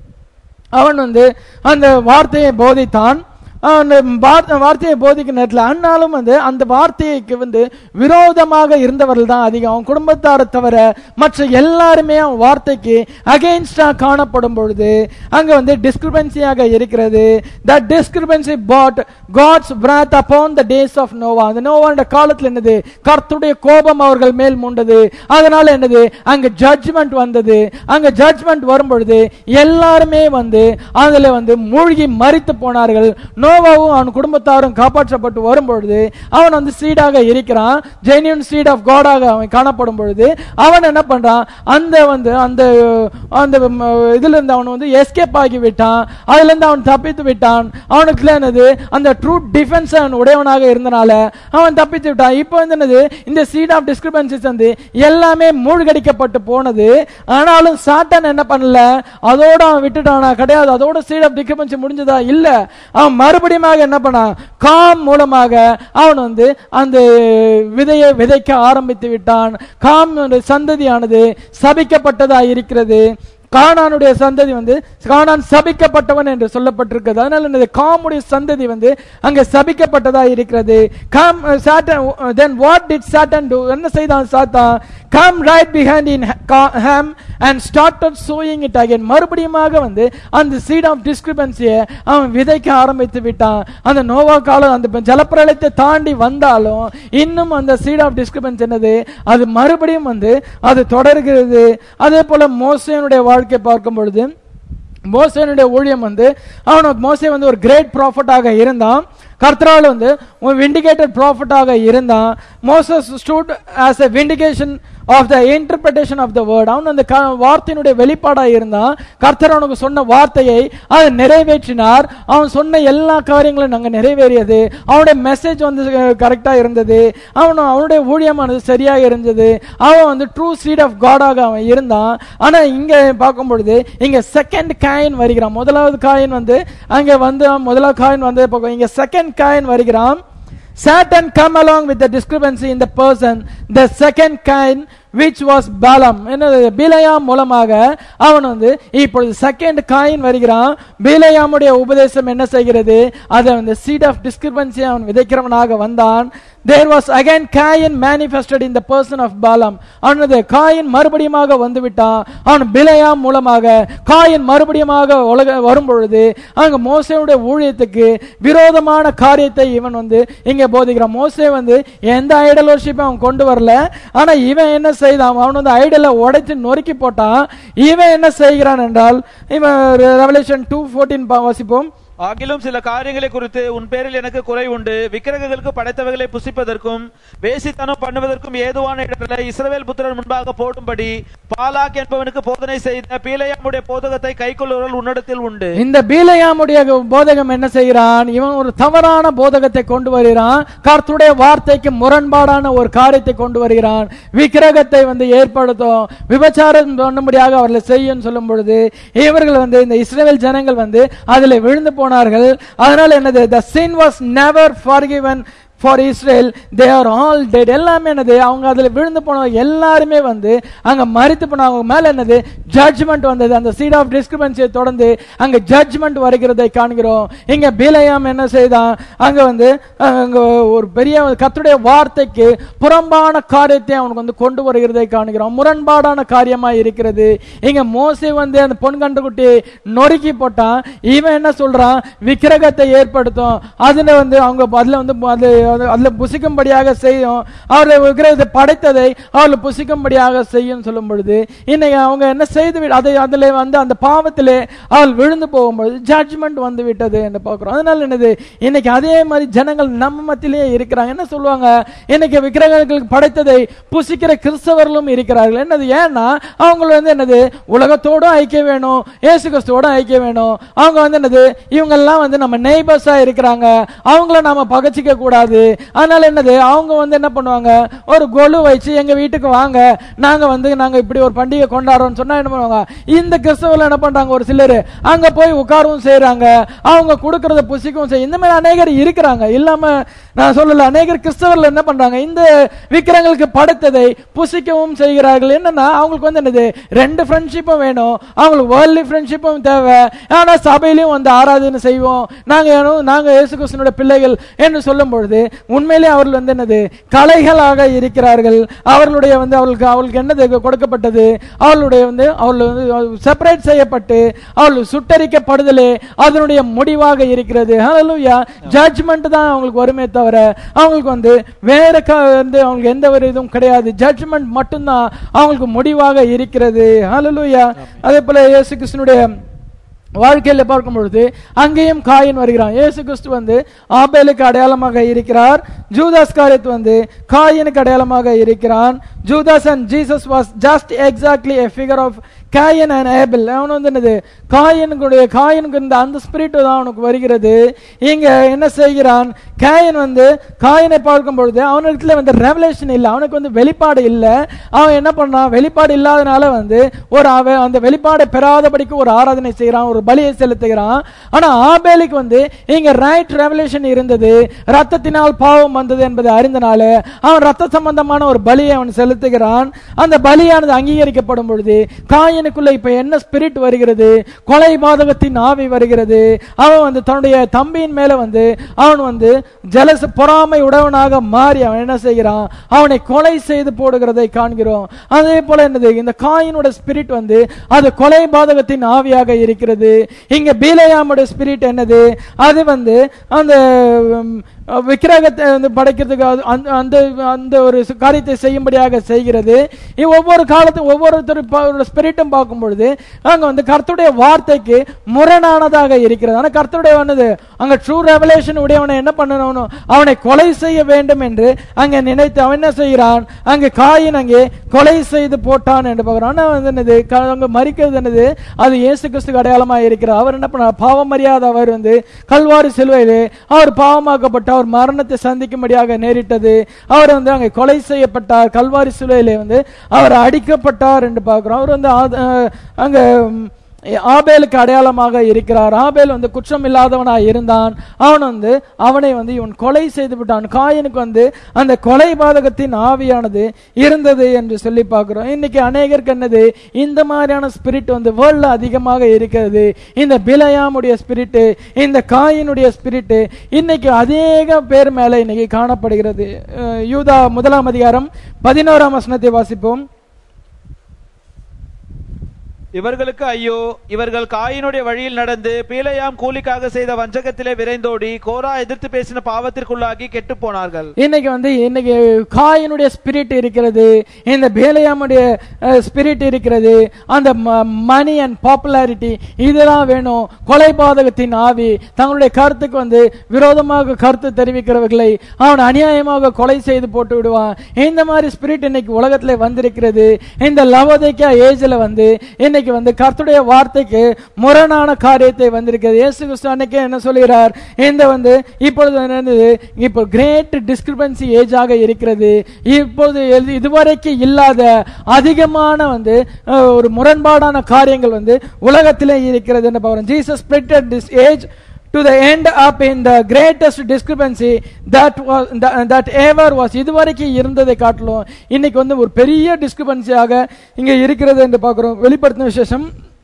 அவன் வந்து அந்த வார்த்தையை போதித்தான். வார்த்தையை போதிக்க நேரத்தில் அண்ணாலும் வந்து அந்த வார்த்தைக்கு வந்து விரோதமாக இருந்தவர்கள் தான் அதிகம். அவன் குடும்பத்தாரை தவிர மற்ற எல்லாருமே அவன் வார்த்தைக்கு அகெயின்ஸ்டா காணப்படும் பொழுது அங்க வந்து டிஸ்கிரிபன்சியாக இருக்கிறது. That discrepancy brought God's wrath upon the days of Noah. அந்த நோவாவுடைய காலத்தில் என்னது, கர்த்தருடைய கோபம் அவர்கள் மேல் மூண்டது. அதனால என்னது, அங்க ஜட்ஜ்மெண்ட் வந்தது. அங்க ஜட்ஜ்மெண்ட் வரும் பொழுது எல்லாருமே வந்து அதுல வந்து மூழ்கி மரித்து போனார்கள். நோவாவும் அவன் குடும்பத்தாரும் காப்பாற்றப்பட்டு வரும்பொழுது அவன் வந்து சீடாக இருக்கிறான், ஜெனியூன் சீட் ஆஃப் காடாக அவன் காணப்படும் பொழுது அவன் என்ன பண்றான், அந்த வந்து அந்த அந்த இதுல இருந்து அவன் வந்து எஸ்கேப் ஆகி விட்டான். அதுல இருந்து அவன் தப்பித்து விட்டான். அவனுக்கு என்னது, அந்த ட்ரூ டிஃபென்ஸ் அவன் உடையவனாக இருந்தனால அவன் தப்பித்து விட்டான். இப்போ வந்து என்னது, இந்த சீட் ஆஃப் டிஸ்கிரிபன்சிஸ் வந்து எல்லாமே மூழ்கடிக்கப்பட்டு போனது. ஆனாலும் சாத்தான் என்ன பண்ணல, அதோட அவன் விட்டுட்டானா கிடையாது. அதோட சீட் ஆஃப் டிஸ்கிரிபன்சி முடிஞ்சதா இல்ல. அவன் மறுபடியும் என்ன பண்ண, காம் மூலமாக அவன் வந்து அந்த விதையை விதைக்க ஆரம்பித்து விட்டான். காம் சந்ததியானது சபிக்கப்பட்டதா இருக்கிறது. கானானுடைய சந்ததி வந்து கானான் சபிக்கப்பட்டவன் என்று சொல்லப்பட்டிருக்கிறது. அதனால இந்த காமுடைய சந்ததி வந்து அங்கே சபிக்கப்பட்டதா இருக்கிறது. Come Satan then what did Satan do? என்ன செய்தான் சாத்தான்? come right behind in Ham and started sowing it again. மறுபடியுமாக வந்து அந்த seed of discrepancy அவன் விதைக்க ஆரம்பித்து விட்டான். அந்த நோவா காலம் அந்த ஜலப்பிரளயத்தை தாண்டி வந்தாலும் இன்னும் அந்த seed of discrepancy என்னது, அது மறுபடியும் வந்து அது தொடர்கிறது. அதே போல மோசேனுடைய வாழ்க்கை பார்க்கும் பொழுது மோசேனுடைய ஊழியம் வந்து அவனுக்கு மோசே வந்து ஒரு கிரேட் ப்ராஃபட்டாக இருந்தான். கர்த்தரால் வந்து விண்டிகேட்டட் ப்ராஃபட்டாக இருந்தான். Moses stood as a vindication of the interpretation of the word. அவன் அந்த வார்த்தையினுடைய வெளிப்பாடாக இருந்தான். கர்த்தர் அவனுக்கு சொன்ன வார்த்தையை அதை நிறைவேற்றினார். அவன் சொன்ன எல்லா காரியங்களும் நாங்கள் நிறைவேறியது. அவனுடைய மெசேஜ் வந்து கரெக்டாக இருந்தது. அவன் அவனுடைய ஊழியமானது சரியாக இருந்தது. அவன் வந்து ட்ரூ சீட் ஆஃப் காடாக அவன் இருந்தான். ஆனால் இங்கே பார்க்கும் பொழுது இங்கே செகண்ட் காயின் வருகிறான். முதலாவது காயின் வந்து அங்கே வந்து முதலாவது காயின் வந்து இங்கே செகண்ட் காயின் வருகிறான். Satan come along with the discrepancy in the person. The second kind which was Balaam. என்னது, பிலேயாம் மூலமாக அவன் வந்து இப்பொழுது செகண்ட் காயின் வருகிறான். பிலேயாமுடைய உபதேசம் என்ன செய்கிறது, அதை வந்து seed of discrepancy அவன் விதைக்கிறவனாக வந்தான். There was again Cain manifested in the person of Balaam. அவனது காயின் மறுபடியுமாக வந்து விட்டான். அவன் பிலேயாம் மூலமாக காயின் மறுபடியுமாக உலக வரும் பொழுது அங்க மோசேயுடைய ஊழியத்துக்கு விரோதமான காரியத்தை இவன் வந்து இங்க போதிக்கிறான். மோசே வந்து எந்த ஐடல் வர்ஷிப்பை அவன் கொண்டு வரல. ஆனா இவன் என்ன செய்தான், அவன் வந்து ஐடலை உடைத்து நொறுக்கி போட்டான். இவன் என்ன செய்கிறான் என்றால், இவன் ரெவலேஷன் டூ ஃபோர்டீன் வாசிப்போம். ஆகிலும் சில காரியங்களை குறித்து உன் பேரில் எனக்கு குறை உண்டு. விக்கிரகங்களுக்கு படைத்தவைகளை புசிப்பதற்கும் வேசித்தனம் பண்ணுவதற்கும் ஏதுவான இடத்துல இஸ்ரவேல் புத்திரன் முன்பாக போடும்படி பாலாக் என்பவனுக்கு போதனை செய்த பீலேயாமுடைய போதகத்தை கைக்கொள்ளுவர்கள் உன்னிடத்தில் உண்டு. இந்த பீலேயாமுடைய போதகம் என்ன செய்கிறான், இவன் ஒரு தவறான போதகத்தை கொண்டு வருகிறான். கர்த்தருடைய வார்த்தைக்கு முரண்பாடான ஒரு காரியத்தை கொண்டு வருகிறான். விக்கிரகத்தை வந்து ஏற்படுத்தும், விபச்சாரம் பண்ணும்படியாக அவர்களை செய்யும் சொல்லும் பொழுது இவர்கள் வந்து இந்த இஸ்ரவேல் ஜனங்கள் வந்து அதில் விழுந்து போனார்கள். அதனால என்னது, the sin was never forgiven for Israel. They are all dead. எல்லாமே என்னது, அவங்க அதுல விழுந்து போனவங்க எல்லாருமே வந்து அங்க மரித்து போனவங்க மேல என்னது ஜட்ஜ்மெண்ட் வந்தது. அந்த சீட் ஆஃப் டிஸ்கிரிபன்சியை தொடர்ந்து அங்க ஜட்ஜ்மெண்ட் வருகிறதை காண்கிறோம். இங்க பிலேயாம் என்ன செய்தான், அங்க வந்து அங்க ஒரு பெரிய கர்த்தருடைய வார்த்தைக்கு புறம்பான காரியத்தை அவனுக்கு வந்து கொண்டு வருகிறதை காண்கிறோம். முரண்பாடான காரியமா இருக்கிறது. இங்க மோசே வந்து அந்த பொன் கன்றுக்குட்டியை நொறுக்கி போட்டான். இவன் என்ன சொல்றான், விக்கிரகத்தை ஏற்படுத்தும், அதுல வந்து அவங்க அதுல வந்து அது அதுல புசிக்கும்படியாக செய்யும், அவர்கள் விக்கிரகத்தை படைத்ததை அவர்கள் புசிக்கும்படியாக செய்யும் சொல்லும் பொழுது இன்னைக்கு அவங்க என்ன செய்து அதை அதுல வந்து அந்த பாவத்திலே அவள் விழுந்து போகும்பொழுது ஜட்ஜ்மெண்ட் வந்து விட்டது என்று பார்க்கிறோம். அதனால என்னது, இன்னைக்கு அதே மாதிரி ஜனங்கள் நம்ம மத்தியிலேயே இருக்கிறாங்க. என்ன சொல்லுவாங்க, இன்னைக்கு விக்கிரகங்களுக்கு படைத்ததை புசிக்கிற கிறிஸ்தவர்களும் இருக்கிறார்கள். என்னது, ஏன்னா அவங்க வந்து என்னது உலகத்தோடும் ஐக்கியம் வேணும், இயேசு கிறிஸ்துவோட ஐக்கியம் வேணும். அவங்க வந்து என்னது, இவங்க எல்லாம் வந்து நம்ம நெய்பர்ஸா இருக்கிறாங்க, அவங்கள நாம பகச்சிக்க கூடாது. அதனால என்னது, அவங்க வந்து என்ன பண்ணுவாங்க, ஒரு கொலு வச்சு எங்க வீட்டுக்கு வாங்க, நாங்க வந்து நாங்க இப்படி ஒரு பண்டிகை கொண்டாடுறோம் சொன்னா என்ன பண்ணுவாங்க, இந்த கிறிஸ்தவர்கள் என்ன பண்றாங்க, ஒரு சிலர் அங்க போய் உட்காரவும் செய்யறாங்க, அவங்க கொடுக்கறத புசிக்கவும் செய்ய. இந்த மாதிரி அநேகர் இருக்கிறாங்க, இல்லாம நான் சொல்லல. அநேகர் கிறிஸ்தவர்கள் என்ன பண்றாங்க, இந்த விக்கிரகங்களுக்கு படைத்ததை புசிக்கவும் செய்கிறார்கள். என்னன்னா அவங்களுக்கு வந்து என்னது, ரெண்டு ஃப்ரெண்ட்ஷிப்பும் வேணும். அவங்களுக்கு வேர்ல்ட்லி ஃப்ரெண்ட்ஷிப்பும் தேவை, ஆனா சபையிலையும் வந்து ஆராதனை செய்வோம், நாங்க நாங்க இயேசு கிறிஸ்துவினுடைய பிள்ளைகள் என்று சொல்லும் பொழுது உண்மையிலே அவர்கள் வந்து என்னது கலைகளாக இருக்கிறார்கள். அவர்களுடைய வந்து அவர்களுக்கு அவர்களுக்கு என்னது கொடுக்கப்பட்டது, அவர்களுடைய வந்து அவர்கள் வந்து செப்பரேட் செய்யப்பட்டு அவர்கள் சுட்டரிக்கப்படுதலே அதனுடைய முடிவாக இருக்கிறது. ஹல்லேலூயா. ஜட்ஜ்மெண்ட் தான் அவங்களுக்கு வருமே தவிர அவங்களுக்கு வந்து வேற வந்து அவங்களுக்கு எந்த ஒரு இதுவும் கிடையாது. ஜட்ஜ்மெண்ட் மட்டும்தான் அவங்களுக்கு முடிவாக இருக்கிறது. ஹல்லேலூயா. அதே போல இயேசு கிறிஸ்துவினுடைய வாழ்க்கையில பார்க்கும் பொழுது அங்கேயும் காயின் வருகிறான். இயேசு கிறிஸ்து வந்து ஆபேலுக்கு அடையாளமாக இருக்கிறார். ஜூதாஸ் காரியத்து வந்து காயினுக்கு அடையாளமாக இருக்கிறான். Judas and Jesus was just exactly a figure of Cain and Abel. அவன் வந்து என்னது, காயினுடைய காயினுக்கு இந்த அந்த ஸ்பிரிட் தான் அவனுக்கு வருகிறது. இங்க என்ன செய்கிறான், காயின் வந்து காயினை பார்க்கும் பொழுது அவனுக்கு வந்து ரெவலேஷன் இல்லை, அவனுக்கு வந்து வெளிப்பாடு இல்லை. அவன் என்ன பண்ணான், வெளிப்பாடு இல்லாதனால வந்து ஒரு அவன் அந்த வெளிப்பாடை பெறாதபடிக்கு ஒரு ஆராதனை செய்யறான், ஒரு பலியை செலுத்துகிறான். ஆனா ஆபேலுக்கு வந்து இங்க ரைட் ரெவலேஷன் இருந்தது. ரத்தத்தினால் பாவம் பாவம் வந்தது என்பதை அறிந்தனால அவன் ரத்த சம்பந்தமான ஒரு பலியை அவன் செலுத்துகிறான். அந்த பலியானது அங்கீகரிக்கப்படும் பொழுது காயினுக்குள்ள இப்ப என்ன ஸ்பிரிட் வருகிறது? கொலை பாதகத்தின் ஆவி வருகிறது. அவன் வந்து தன்னுடைய தம்பியின் மேல வந்து அவன் வந்து ஜலச பொறாமை உடையவனாக மாறி அவன் என்ன செய்கிறான்? அவனை கொலை செய்து போடுகிறதை காண்கிறோம். அதே போல என்னது, இந்த காயினோட ஸ்பிரிட் வந்து அது கொலை பாதகத்தின் ஆவியாக இருக்கிறது. இங்க பீலேயாமுடைய ஸ்பிரிட் என்னது? அது வந்து அந்த விக்கிரகத்தை வந்து படைக்கிறதுக்கு அந்த அந்த ஒரு காரியத்தை செய்யும்படியாக செய்கிறது. ஒவ்வொரு காலத்தும் ஒவ்வொருத்தர் ஸ்பிரிட்டும் பார்க்கும் பொழுது அங்க வந்து கர்த்தருடைய வார்த்தைக்கு முரணானதாக இருக்கிறது. ஆனா கர்த்தருடைய வந்தது அங்க ட்ரூ ரெவலேஷன் உடையவனை என்ன பண்ணணும்? அவனை கொலை செய்ய வேண்டும் என்று அங்க நினைத்து அவன் என்ன செய்கிறான்? அங்க காயின் அங்கே கொலை செய்து போட்டான் என்று பார்க்கிறான். ஆனா வந்து என்னது, அங்க மரிக்கிறது என்னது? அது இயேசு கிறிஸ்துக்கு அடையாளமாக இருக்கிறார். அவர் என்ன பண்ணார்? பாவம் அறியாத அவர் வந்து கல்வாரி சிலுவையிலே அவர் பாவமாக்கப்பட்ட அவர் மரணத்தை சந்திக்கும்படியாக நேரிட்டது. அவர் வந்து அங்கே கொலை செய்யப்பட்டார். கல்வாரி சிலுவையிலே வந்து அவர் அடிக்கப்பட்டார் என்று பார்க்கிறோம். அவர் வந்து அங்க ஆபேலுக்கு அடையாளமாக இருக்கிறார். ஆபேல் வந்து குற்றம் இல்லாதவனாய் இருந்தான். அவன் வந்து அவனை வந்து இவன் கொலை செய்து விட்டான். காயினுக்கு வந்து அந்த கொலை பாதகத்தின் ஆவியானது இருந்தது என்று சொல்லி பார்க்கிறோம். இன்னைக்கு அநேகருக்கு என்னது, இந்த மாதிரியான ஸ்பிரிட் வந்து வேர்ல்ட்ல அதிகமாக இருக்கிறது. இந்த பிலேயாமுடைய ஸ்பிரிட், இந்த காயினுடைய ஸ்பிரிட் இன்னைக்கு அநேக பேர் மேல இன்னைக்கு காணப்படுகிறது. யூதா முதலாம் அதிகாரம் பதினோராம் வசனத்தை வாசிப்போம். இவர்களுக்கு ஐயோ, இவர்கள் காயினுடைய வழியில் நடந்து பீலேயாம் கூலிக்காக செய்த வஞ்சகத்திலே விரைந்தோடி கோரா எதிர்த்து பேசின பாவத்திற்குள்ளாகி கெட்டு போனார்கள். இன்னைக்கு வந்து இன்னைக்கு காயினுடைய ஸ்பிரிட் இருக்கிறது, இந்த பீலேயாமுடைய ஸ்பிரிட் இருக்கிறது. அந்த மணி அண்ட் பாப்புலாரிட்டி இதெல்லாம் வேணும். கொலை பாதகத்தின் ஆவி தங்களுடைய கருத்துக்கு வந்து விரோதமாக கருத்து தெரிவிக்கிறவர்களை அவன் அநியாயமாக கொலை செய்து போட்டு விடுவான். இந்த மாதிரி ஸ்பிரிட் இன்னைக்கு உலகத்துல வந்திருக்கிறது. இந்த லவோதிக்கா ஏஜ்ல வந்து இன்னைக்கு வந்து கர்த்தருடைய வார்த்தைக்கு முரணான காரியத்தை வந்திருக்கிறது. இயேசு கிறிஸ்து அன்னைக்கு என்ன சொல்கிறார்? இந்த வந்து இப்பொழுது என்னது, இப்போ கிரேட் டிஸ்கிரிபன்சி ஏஜாக இருக்கிறது. இப்பொழுது இதுவரைக்கும் இல்லாத அதிகமான வந்து ஒரு முரண்பாடான காரியங்கள் வந்து உலகத்திலே இருக்கிறது என்று பார்க்கிறோம். Jesus splitted this age to the end up in the greatest discrepancy that was that ever was. இதுவரைக்கும் இருந்ததை காட்டிலும் இன்னைக்கு வந்து ஒரு பெரிய டிஸ்கிரிபன்சியாக இங்க இருக்கிறது என்று பார்க்கிறோம். வெளிப்படுத்தின விசேஷம்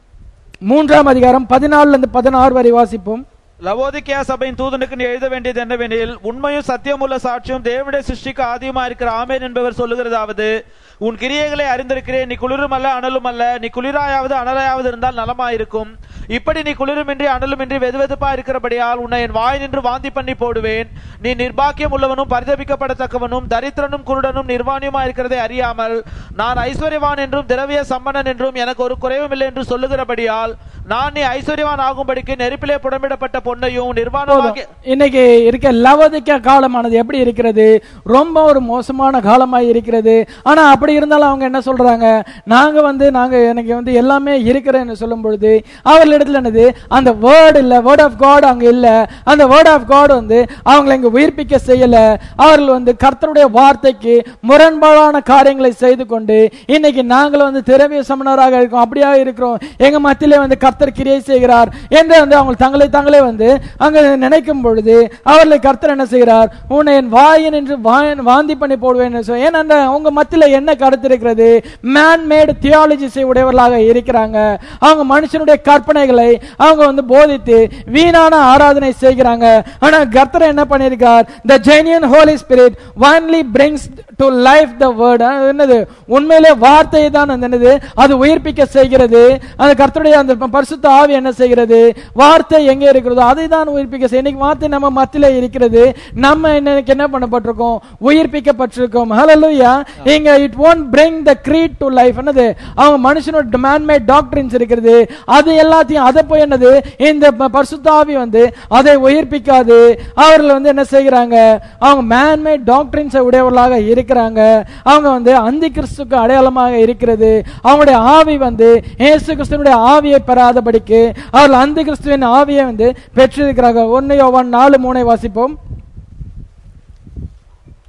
மூன்றாம் அதிகாரம் பதினாலுல இருந்து பதினாறு வரை வாசிப்போம். லவோதிக்கேயா சபையின் தூதனுக்கு நீ எழுத வேண்டியது என்னவெனில், உண்மையும் சத்தியமுள்ள சாட்சியும் தேவனுடைய சிருஷ்டிக்கு ஆதியமா இருக்கிற ஆமென் என்பவர் சொல்லுகிறதாவது, உன் கிரியைகளை அறிந்திருக்கிறேன். நீ குளிரும் அல்ல அனலும் அல்ல. நீ குளிராயாவது அனலாயாவது இருந்தால் நலமாயிருக்கும். இப்படி நீ குளிருமின்றி அனலுமின்றி வெதுவெதுப்பா இருக்கிறபடியால் உன்னை என் வாய் நின்று வாந்தி பண்ணி போடுவேன். நீ நிர்பாக்கியம் உள்ளவனும் பரிதபிக்கப்படத்தக்கவனும் தரித்திரனும் குருடனும் நிர்வாணியுமா இருக்கிறதை அறியாமல் நான் ஐஸ்வர்யவான் என்றும் திரவிய சம்பனன் என்றும் எனக்கு ஒரு குறைவும் இல்லை என்று சொல்லுகிறபடியால் நான் நீ ஐஸ்வர்யவான் ஆகும்படிக்கு நெருப்பிலே புடமிடப்பட்ட பொன்னையும் நிர்வாணமாக. இன்னைக்கு இருக்க லவோதிக்கா காலமானது எப்படி இருக்கிறது? ரொம்ப ஒரு மோசமான காலமாய் இருக்கிறது. ஆனா அப்படி இருந்தாலும் அவங்க என்ன சொல்றாங்க? நாங்க வந்து நாங்க எனக்கு வந்து எல்லாமே இருக்கிறேன்னு சொல்லும் பொழுது அவர்களிடத்துல என்னது, அந்த வேர்ட் இல்ல, வேர்ட் ஆஃப் காட் அங்க இல்ல. அந்த வேர்ட் ஆஃப் காட் வந்து அவங்களை இங்க உயிர்ப்பிக்க செய்யல. அவர்கள் வந்து கர்த்தருடைய வார்த்தைக்கு முரண்பாடான காரியங்களை செய்து கொண்டு இன்னைக்கு நாங்கள் வந்து திரவிய சமணராக இருக்கோம், அப்படியா இருக்கிறோம், எங்க மத்தியிலே வந்து கர்த்தர் கிரியை செய்கிறார் என்று வந்து அவங்க தங்களை தாங்களே வந்து அங்க நினைக்கும் பொழுது அவர்களை கர்த்தர் என்ன செய்கிறார்? உன்னை என் வாயின் என்று வாந்தி பண்ணி போடுவேன். ஏன்னா அவங்க மத்தியில என்ன கருத்து இருக்கிறது? மேன் மேட் தியாலஜிஸை உடையவர்களாக இருக்கிறாங்க. அவங்க மனுஷனுடைய கற்பனைகளை அவங்க வந்து போதித்து வீணான ஆராதனை செய்கிறாங்க. ஆனா கர்த்தர் என்ன பண்ணியிருக்கார்? The genuine Holy Spirit only brings to life the word. என்னது? உண்மையிலே வார்த்தையை தான் என்னது, அது உயிர்ப்பிக்க செய்கிறது. அந்த கர்த்தருடைய அந்த பரிசுத்த ஆவி என்ன செய்கிறது? வார்த்தை எங்கே இருக்கிறதோ அதை தான் உயிர்ப்பிக்க செய்ய. இன்னைக்கு வார்த்தை நம்ம மத்தியிலே இருக்கிறது. நம்ம இன்னைக்கு என்ன பண்ணப்பட்டிருக்கோம்? உயிர்ப்பிக்கப்பட்டிருக்கோம். ஹல்லேலூயா. இங்க it won't bring the creed to life. என்னது? அவங்க மனுஷனோட man made doctrines இருக்கிறது. அது எல்லாத்தையும் அதை போய் என்னது, இந்த பரிசுத்த ஆவி வந்து அதை உயிர்ப்பிக்காது. அவர்கள் வந்து என்ன செய்கிறாங்க? அவங்க மேன் மேட் டாக்டரின்ஸ் உடையவர்களாக இருக்கிறாங்க. அவங்க வந்து அந்தி கிறிஸ்துக்கு அடையாளமாக இருக்கிறது. அவங்களுடைய ஆவி வந்து இயேசு கிறிஸ்துவினுடைய ஆவியை பெறாதபடிக்கு அவர்கள் அந்தி கிறிஸ்துவின் ஆவியை வந்து பெற்றிருக்கிறாங்க. ஒன்னு யோவான் நாலு மூணை வாசிப்போம்.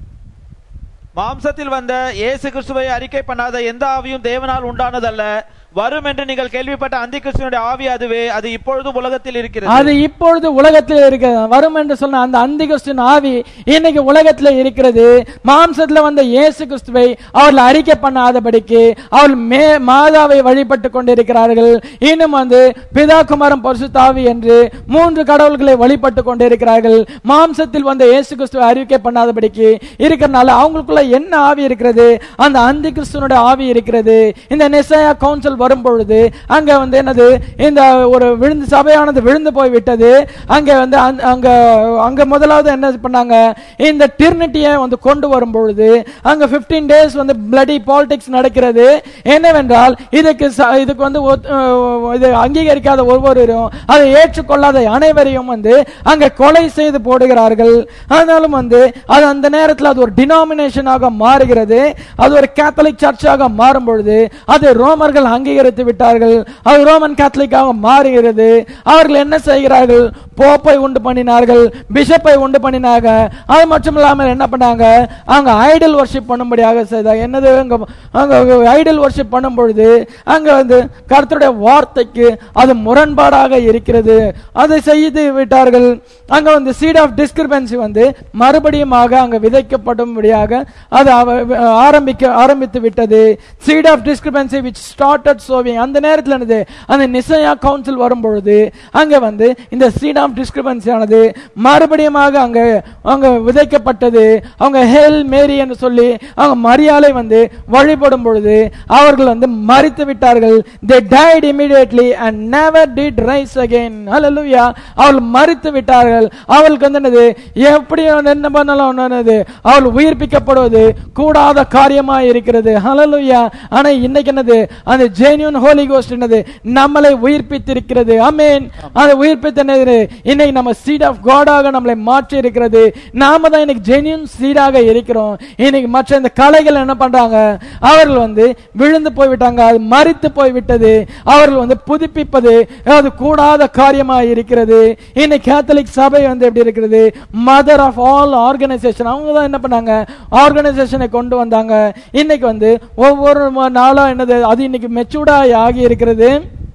மாம்சத்தில் வந்த இயேசு கிறிஸ்துவை அறிக்கை பண்ணாத எந்த ஆவியும் தேவனால் உண்டானதல்ல. வரும் என்று நீங்கள் கேள்விப்பட்ட அந்தி கிறிஸ்துவினுடைய ஆவி அதுவே, அது இப்பொழுது உலகத்தில் இருக்கிறது. அது இப்பொழுது உலகத்தில் இருக்கிறது. வரும் என்று சொன்ன அந்த அந்தி கிறிஸ்துவின் ஆவி இன்னைக்கு உலகத்தில் இருக்கிறது. மாம்சத்துல வந்த இயேசு கிறிஸ்துவை அவர்கள் அறிக்கை பண்ணாதபடிக்கு அவர்கள் மே மாதாவை வழிபட்டு கொண்டிருக்கிறார்கள். இன்னும் வந்து பிதா குமாரன் பரிசுத்த ஆவி என்று மூன்று கடவுள்களை வழிபட்டு கொண்டிருக்கிறார்கள். மாம்சத்தில் வந்த இயேசு கிறிஸ்துவை அறிக்கை பண்ணாதபடிக்கு இருக்கிறனால அவங்களுக்குள்ள என்ன ஆவி இருக்கிறது? அந்த அந்தி கிறிஸ்துவனுடைய ஆவி இருக்கிறது. இந்த நெசையா கவுன்சில் வரும் பொழுது அங்க வந்து என்னது, இந்த ஒரு விழுந்து சபையானது விழுந்து போய் விட்டது. அங்க வந்து அங்க அங்க முதலாவது என்ன பண்ணாங்க, இந்த டிரினிட்டியை வந்து கொண்டு வரும் பொழுது அங்க பிப்டீன் டேஸ் வந்து பிளடி பாலிடிக்ஸ் நடக்கிறது. என்னவென்றால் இதுக்கு இதுக்கு வந்து இது அங்கீகரிக்காத ஒவ்வொருவரும் அதை ஏற்றுக்கொள்ளாத அனைவரையும் வந்து அங்க கொலை செய்து போடுகிறார்கள். ஆனாலும் வந்து அது அந்த நேரத்தில் அது ஒரு டினாமினேஷனாக மாறுகிறது. அது ஒரு கேத்தலிக் சர்ச்சாக மாறும் பொழுது அது ரோமர்கள் அங்கீகரித்து விட்டார்கள். அது ரோமன் கேத்தலிக்காக மாறுகிறது. அவர்கள் என்ன செய்கிறார்கள்? போப்பை உண்டு பண்ணினார்கள், பிஷப்பை உண்டு பண்ணினாங்க. அது மட்டும் இல்லாமல் என்ன பண்ணாங்க, அங்க ஐடல் வர்ஷிப் பண்ணும்படியாக செய்தாங்க. என்னது, அங்க ஐடல் வர்ஷிப் பண்ணும் பொழுது அங்க வந்து கர்த்தருடைய வார்த்தைக்கு அது முரண்பாடாக இருக்கிறது. அதை செய்து விட்டார்கள். அங்க வந்து சீட் ஆஃப் டிஸ்கிரிபன்சி வந்து மறுபடியும் அங்க விதைக்கப்படும்படியாக அது ஆரம்பிக்க ஆரம்பித்து விட்டது. Seed of discrepancy which started sowing. அந்த நேரத்தில் என்னது, அந்த நிசையா கவுன்சில் வரும் பொழுது அங்க வந்து இந்த சீட் ஆஃப் டிஸ்கிரிபன்சி ஆனது மறுபடியும் அங்க அங்க விதைக்கப்பட்டது. அவங்க ஹேல் மேரி என்று சொல்லி அவங்க மரியாதை வந்து வழிபடும் பொழுது அவர்கள் வந்து மரித்து விட்டார்கள். they died immediately and never did rise again. hallelujah. அவர்கள் மரித்து விட்டார்கள். அவளுக்கு வந்து என்னது, எப்படி என்ன பண்ணலாம் என்னது, அவள் உயிர்ப்பிக்கப்படுவது கூடாத காரியமா இருக்கிறது. hallelujah. ஆனா இன்னைக்கு என்னது, அந்த ஜெனியூன் ஹோலி கோஸ்ட் என்னது நம்மளை உயிர்ப்பித்திருக்கிறது. ஆமென். அந்த உயிர்ப்பித்த இன்னைக்கு நம்ம சீட் ஆஃப் காடாக நம்மளை மாற்றி இருக்கிறது. நாம தான் இன்னைக்கு ஜெனியூன் சீடாக இருக்கிறோம். இன்னைக்கு மற்ற இந்த கலைகள் என்ன பண்றாங்க, அவர்கள் வந்து விழுந்து போய்விட்டாங்க, அது மரித்து போய்விட்டது. அவர்கள் வந்து புதுப்பிப்பது அது கூடாத காரியமா இருக்கிறது. இன்னைக்கு கேத்தலிக் சபை வந்து எப்படி இருக்கிறது, மதர் ஆஃப் ஆல் ஆர்கனைசேஷன். அவங்க தான் என்ன பண்ணாங்க, ஆர்கனைசேஷனை கொண்டு வந்தாங்க. இன்னைக்கு வந்து ஒவ்வொரு நாளா என்னது, அது இன்னைக்கு மெச்சூர்டா ஆகி இருக்கிறது.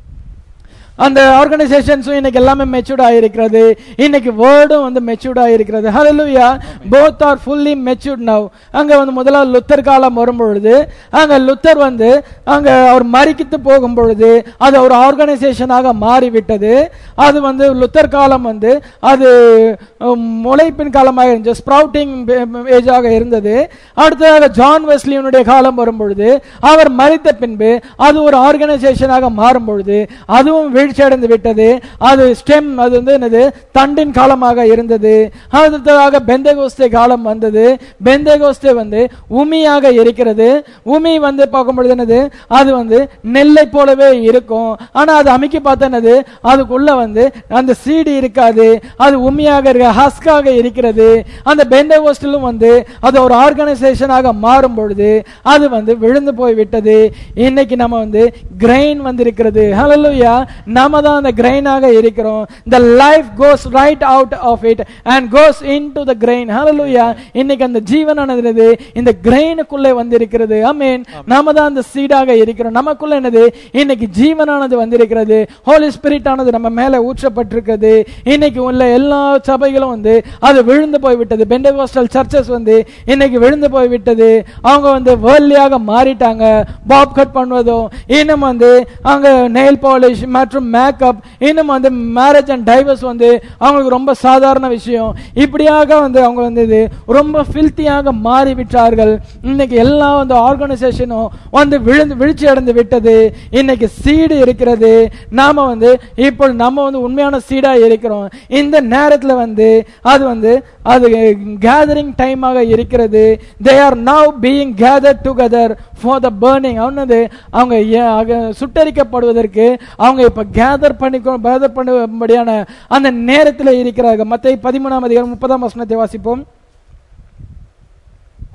அந்த ஆர்கனைசேஷன்ஸும் இன்னைக்கு எல்லாமே மெச்சூர்ட் ஆகிருக்கிறது. இன்னைக்கு வேர்டும் வந்து மெச்சூர்ட் ஆகிருக்கிறது. Hallelujah. Both are fully matured now. அங்க வந்து முதலாவது லுத்தர் காலம் வரும் பொழுது அங்க லுத்தர் வந்து அங்க அவர் மரிக்கித்து போகும் பொழுது அது ஒரு ஆர்கனைசேஷனாக மாறிவிட்டது. அது வந்து லுத்தர் காலம் வந்து அது முளைப்பின் காலமாக இருந்துச்சு, ஸ்ப்ரவுட்டிங் ஏஜாக இருந்தது. அடுத்ததாக ஜான் வெஸ்லியனுடைய காலம் வரும் பொழுது அவர் மரித்த பின்பு அது ஒரு ஆர்கனைசேஷனாக மாறும் பொழுது அதுவும் வீழ்ச்சி அடைந்து விட்டது. அது ஸ்டெம், அது வந்து என்னது, தண்டின் காலமாக இருந்தது. அடுத்ததாக பெந்தேகோஸ்தே காலம் வந்தது. பெந்தேகோஸ்தே வந்து உமியாக இருக்கிறது. உமி வந்து பார்க்கும்பொழுது என்னது, அது வந்து நெல்லை போலவே இருக்கும். ஆனா அது அமைக்கி பார்த்தா என்னது, அதுக்குள்ள வந்து அந்த சீடி இருக்காது, அது உமியாக இருக்க ஹஸ்காக இருக்கிறது. அந்த பெந்தேகோஸ்டிலும் வந்து அது ஒரு ஆர்கனைசேஷனாக மாறும் பொழுது அது வந்து விழுந்து போய் விட்டது. இன்னைக்கு நம்ம வந்து கிரெயின் வந்து இருக்கிறது. ஹல்லேலூயா. நாம தான் அந்த கிரெயினாக இருக்கிறோம். the life goes right out of it and goes into the grain. hallelujah. இன்னைக்கு அந்த ஜீவனானது இந்த கிரெயினுக்குள்ளே வந்திருக்கிறது. ஆமென். நாம தான் அந்த சீடாக இருக்கிறோம். நமக்குள்ள என்னது, இன்னைக்கு ஜீவனானது வந்திருக்கிறது. ஹோலி ஸ்பிரிட் ஆனது நம்ம மேல ஊற்றப்பட்டிருக்கிறது. இன்னைக்கு உள்ள எல்லா சபைகளும் வந்து அது விழுந்து போய் விட்டது. பெண்டகோஸ்டல் சர்ச்சஸ் வந்து இன்னைக்கு விழுந்து போய் விட்டது. அவங்க வந்து வேர்ல்டியாக மாறிட்டாங்க. பாப் கட் பண்ணுவதும், இன்னும் வந்து அங்க நெயில் பாலிஷ் மற்றும் மேக்கப், இன்னும் வந்து மேரேஜ் அண்ட் டைவர்ஸ் வந்து அவங்களுக்கு ரொம்ப சாதாரண விஷயம். இப்படியாக வந்து அவங்க வந்து இது ரொம்ப ஃபில்த்தியாக மாறி விட்டார்கள். இன்னைக்கு எல்லா வந்து ஆர்கனைசேஷனும் வந்து விழுந்து வீழ்ச்சி அடைந்து விட்டது. இன்னைக்கு சீடு இருக்கிறது. நாம வந்து இப்போ நம்ம வந்து உண்மையான சீடா இருக்கிறோம். இந்த நேரத்தில் வந்து அது வந்து அது கேதரிங் டைமாக இருக்கிறது. they are now being gathered together for the burning. அவனது அவங்க சுட்டரிக்கப்படுவதற்கு அவங்க இப்ப கேதர் பண்ணி கேதர் பண்ணும்படியான அந்த நேரத்தில் இருக்கிறார்கள். மத்தேயு பதிமூன்றாம் அதிகாரம் முப்பதாம் வசனத்தை வாசிப்போம்.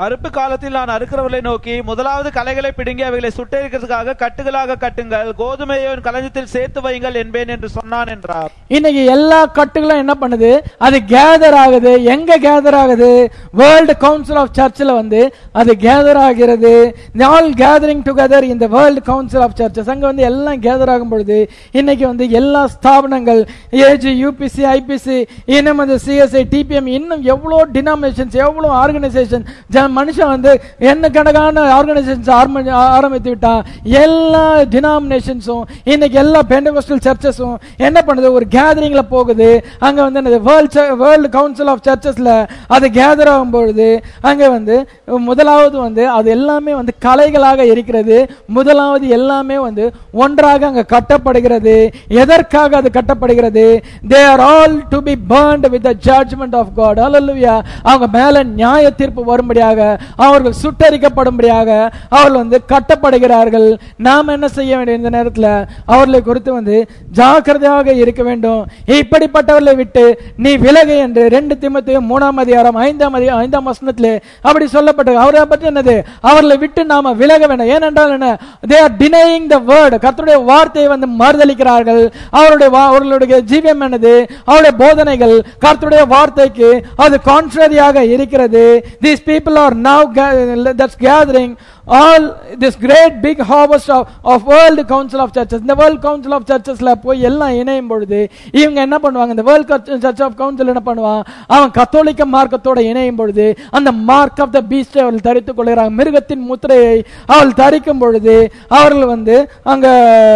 அறுப்பு காலத்தில் நான் அறுக்கிறவர்களை நோக்கி முதலாவது களைகளை பிடுங்கி அவைகளை சுட்டெரிக்கிறதுக்காக கட்டுகளாக கட்டுங்கள், கோதுமையை களஞ்சியத்தில் சேர்த்து வையுங்கள் என்பேன் என்று சொன்னான் என்றார். இன்னைக்கு எல்லா கட்டுகளும் என்ன பண்ணுது? அது கேதர் ஆகுது. எங்க கேதர் ஆகுது? வேர்ல்டு கவுன்சில் ஆஃப் சர்ச்சில் வந்து அது கேதர் ஆகிறது. ஆல் கேதரிங் டுகெதர் இந்த வேர்ல்டு கவுன்சில் ஆஃப் சர்ச்சஸ். அங்க வந்து எல்லாம் கேதர் ஆகும் பொழுது இன்னைக்கு வந்து எல்லா ஸ்தாபனங்கள் ஏஜி, யூபிசி, ஐபிசி, இன்னும் வந்து சிஎஸ்ஐ, டிபிஎம், இன்னும் எவ்வளோ டினாமினேஷன்ஸ், எவ்வளோ ஆர்கனைசேஷன், மனுஷன் வந்து என்ன கணக்கான ஆர்கனைசேஷன்ஸ் ஆரம்பித்து விட்டான். எல்லா டினாமினேஷன்ஸும் இன்னைக்கு எல்லா பெண்டகோஸ்டல் சர்ச்சஸும் என்ன பண்ணுது? ஒரு கேதரிங்ல போகுது. அங்க வந்து வேர்ல்டு கவுன்சில் ஆஃப் சர்ச்சஸ்ல அது கேதர் ஆகும் பொழுது அங்க வந்து முதலாவது வந்து அது எல்லாமே வந்து கலைகளாக இருக்கிறது. முதலாவது எல்லாமே வந்து ஒன்றாக அங்க கட்டப்படுகிறது. எதற்காக அது கட்டப்படுகிறது? they are all to be burned with the judgment of God. hallelujah. அவங்க மேல நியாய தீர்ப்பு வரும்படியாக, அவர்கள் சுட்டரிக்கப்படும்படியாக அவர்கள் வந்து கட்டப்படுகிறார்கள். நாம் என்ன செய்ய வேண்டும்? இந்த நேரத்தில் அவர்களை குறித்து வந்து ஜாக்கிரதையாக இருக்க வேண்டும். இப்படிப்பட்டவர்களை விட்டு நீ விலகு என்று ரெண்டு தீமோத்தேயு மூணாம் அதிகாரம் ஐந்தாம் அதிகாரம் ஐந்தாம் வசனத்திலே அப்படி சொல்லப்பட்டது. அவரை பற்றி என்னது? அவர்களை விட்டு நாம விலக வேண்டும். ஏனென்றால் என்ன? they are denying the word. கர்த்தருடைய வார்த்தையை வந்து மறுதலிக்கிறார்கள். அவருடைய அவர்களுடைய ஜீவியம் என்னது? அவருடைய போதனைகள் கர்த்தருடைய வார்த்தைக்கு அது கான்ட்ரரியாக இருக்கிறது. These people are now that's gathering all this great big harvest of, of world council of churches. இந்த world council of churchesல போய் எல்லாம் இணையும் பொழுது இவங்க என்ன பண்ணுவாங்க? இந்த world church of council என்ன பண்ணுவான்? அவன் கத்தோலிக்க மார்க்கத்தோட இணையும் பொழுது அந்த மார்க் ஆஃப் த பீஸ்ட் அவர்கள் தரித்துக் கொள்கிறாங்க. மிருகத்தின் முத்திரையை அவர்கள் தரிக்கும் பொழுது அவர்கள் வந்து அங்க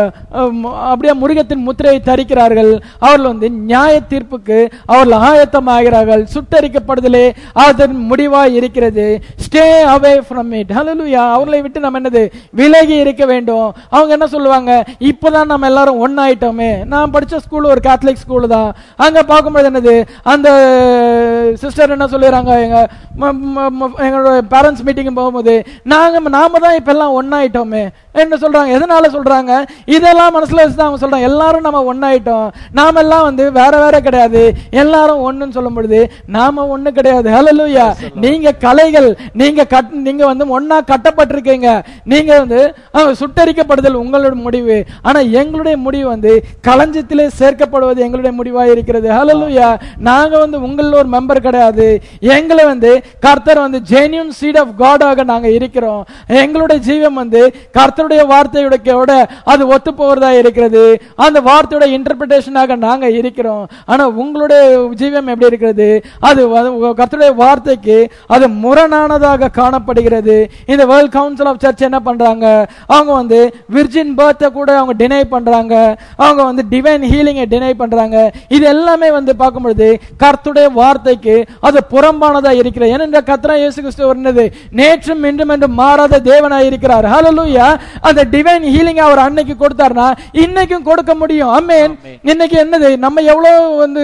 அப்படியே மிருகத்தின் முத்திரையை தரிக்கிறார்கள். அவர்கள் வந்து நியாய தீர்ப்புக்கு அவர்கள் ஆயத்தமாகிறார்கள். சுட்டரிக்கப்படுதலே அதன் முடிவாய் இருக்கிறது. Stay away from it. Hallelujah. அவர்களை விட்டு நம்ம என்னது? விலகி இருக்க வேண்டும். அவங்க என்ன சொல்லுவாங்க? இப்பதான் நம்ம எல்லாரும் ஒன்னாயிட்டோமே. நான் படிச்ச ஸ்கூல் ஒரு கேத்தலிக் ஸ்கூல் தான். அங்க பார்க்கும்போது என்னது? அந்த சிஸ்டர் என்ன சொல்லுறாங்க? எங்க எங்களோட பேரண்ட்ஸ் மீட்டிங் போகும்போது நாங்க நாம தான் இப்ப எல்லாம் ஒன்னாயிட்டோமே என்ன சொல்றாங்க? எதனால சொல்றாங்க? இதெல்லாம் மனசுல வச்சுதான் அவங்க சொல்றாங்க. எல்லாரும் நம்ம ஒன்னாயிட்டோம், நாம எல்லாம் வந்து வேற வேற கிடையாது, எல்லாரும் ஒண்ணுன்னு சொல்லும் பொழுது நாம ஒண்ணு கிடையாது. ஹல்லேலூயா. நீங்க கலைகள், நீங்க நீங்க வந்து ஒன்னா கட்டப்பட்டிருக்கீங்க. நீங்க வந்து சுட்டரிக்கப்படுதல் உங்களோட முடிவு. ஆனா எங்களுடைய முடிவு வந்து களஞ்சியத்திலே சேர்க்கப்படுவது எங்களுடைய முடிவாக இருக்கிறது. ஹல்லேலூயா. நாங்க வந்து உங்கள ஒரு மெம்பர் கிடையாது. எங்களை வந்து கர்த்தர் வந்து ஜென்யூன் சீட் ஆஃப் காட் ஆக நாங்க இருக்கிறோம். எங்களுடைய ஜீவம் வந்து கர்த்தருடைய வார்த்தையோட அது ஒத்து போறதா இருக்கிறது. அந்த வார்த்தையோட இன்டர்பிரேஷனாக நாங்க இருக்கிறோம். ஆனா உங்களுடைய ஜீவம் எப்படி இருக்கிறது? அது கர்த்தருடைய வார்த்தைக்கு அது முரணானதாக காணப்படுகிறது. இந்த வேர்ல்ட் கவுன்சில் ஆஃப் சர்ச் என்ன பண்றாங்க? அவங்க வந்து விர்ஜின் பர்த்தை கூட அவங்க டினை பண்றாங்க. அவங்க வந்து டிவைன் ஹீலிங்கை டினை பண்றாங்க. இது எல்லாமே வந்து பார்க்கும்பொழுது கர்த்தருடைய வார்த்தைக்கு அது புறம்பானதா இருக்கிறது. ஏனென்ற கர்த்தர் இயேசு கிறிஸ்து வருகிறது நேற்றும் இன்றும் என்று மாறாத தேவனாய் இருக்கிறார். ஹல்லேலூயா. அந்த டிவைன் ஹீலிங் அவர் அன்னைக்கு கொடுத்தார்னா இன்னைக்கும் கொடுக்க முடியும். ஆமென். இன்னைக்கு என்னது? நம்ம எவ்வளவு வந்து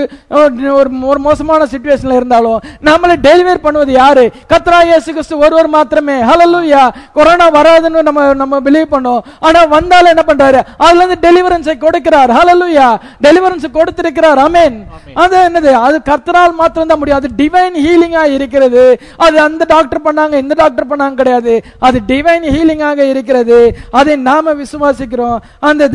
ஒரு மோசமான சிச்சுவேஷன்ல இருந்தாலும் நம்மளை டெலிவர் பண்ணுவது யாரு? கர்த்தர் இயேசு கிறிஸ்து ஒருவர் மாத்திரமே. ஹல்லேலூயா. கொரோனா வராதுன்னு நம்ம நம்ம பிலீவ் பண்ணோம். ஆனா வந்தாலும் என்ன பண்றாரு? அதுல இருந்து டெலிவரன்ஸை கொடுக்கிறார். ஹல்லேலூயா. டெலிவரன்ஸ் கொடுத்திருக்கிறார். ஆமென். அது என்னது? அது கர்த்தரால் மாத்திரம் தான் முடியும். அது டிவைன் ஹீலிங்கா இருக்கிறது. அது அந்த டாக்டர் பண்ணாங்க இந்த டாக்டர் பண்ணாங்க கிடையாது. அது டிவைன் ஹீலிங்காக இருக்கிறது. அதை நாம விசுவாசிக்கிறோம். அந்த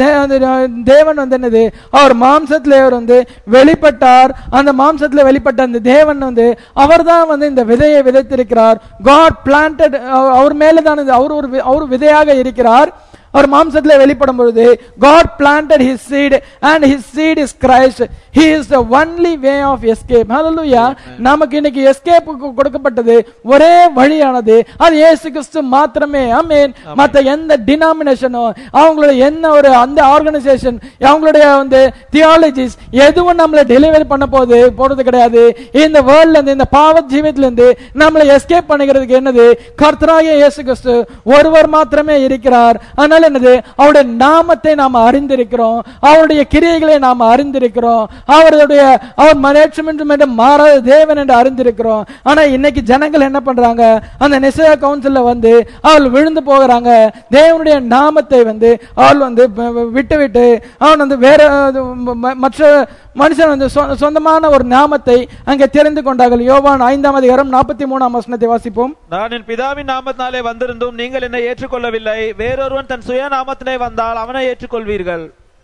தேவன் வந்து என்னது? அவர் மாம்சத்திலே அவர் வந்து வெளிப்பட்டார். அந்த மாம்சத்திலே வெளிப்பட்ட அந்த தேவன் வந்து அவர் தான் வந்து இந்த விதையை விதைத்திருக்கிறார். God planted, அவர் மேலதான் அவர் ஒரு அவர் விதையாக இருக்கிறார். அவர் மாம்சத்தில் வெளிப்படும் பொழுது God planted his seed and his seed is Christ. He is the only way of escape. Hallelujah. நமக்கு இன்னைக்கு எஸ்கேப் கொடுக்கப்பட்டது ஒரே வழியானது அது இயேசு கிறிஸ்து மாத்திரமே. ஆமென். மற்ற எந்த டினாமினேஷனோ அவங்களுடைய என்ன ஒரு அந்த ஆர்கனைசேஷன் அவங்களுடைய வந்து தியாலஜிஸ் எதுவும் நம்மளை டெலிவரி பண்ண போது போறது கிடையாது. இந்த வேர்ல்ட்ல இருந்து இந்த பாவ ஜீவியத்துல இருந்து நம்மளை எஸ்கேப் பண்ணுகிறதுக்கு என்னது? கர்த்தராகிய இயேசு கிறிஸ்து ஒருவர் மாத்திரமே இருக்கிறார். அதனால என்னது? அவருடைய நாமத்தை நாம் அறிந்திருக்கிறோம், அவருடைய கிரியைகளை நாம் அறிந்திருக்கிறோம். அவருடைய அவர் மறைச்சும் என்று மாறாத தேவன் என்று அறிந்திருக்கிறோம். ஆனா இன்னைக்கு ஜனங்கள் என்ன பண்றாங்க, அந்த நிசையா கவுன்சில்ல வந்து அவள் விழுந்து போகிறாங்க. தேவனுடைய நாமத்தை வந்து அவள் வந்து விட்டு விட்டு அவன் வந்து வேற மற்ற மனுஷன் வந்து சொந்தமான ஒரு நாமத்தை அங்கே தெரிந்து கொண்டார்கள். யோவான் ஐந்தாம் அதிகாரம் நாற்பத்தி மூணாம் வசனத்தை வாசிப்போம். நான் என் பிதாவின் நாமத்தினாலே வந்திருந்தும் நீங்கள் என்னை ஏற்றுக்கொள்ளவில்லை, வேறொருவன் தன் சுய நாமத்திலே வந்தால் அவனை ஏற்றுக்கொள்வீர்கள்.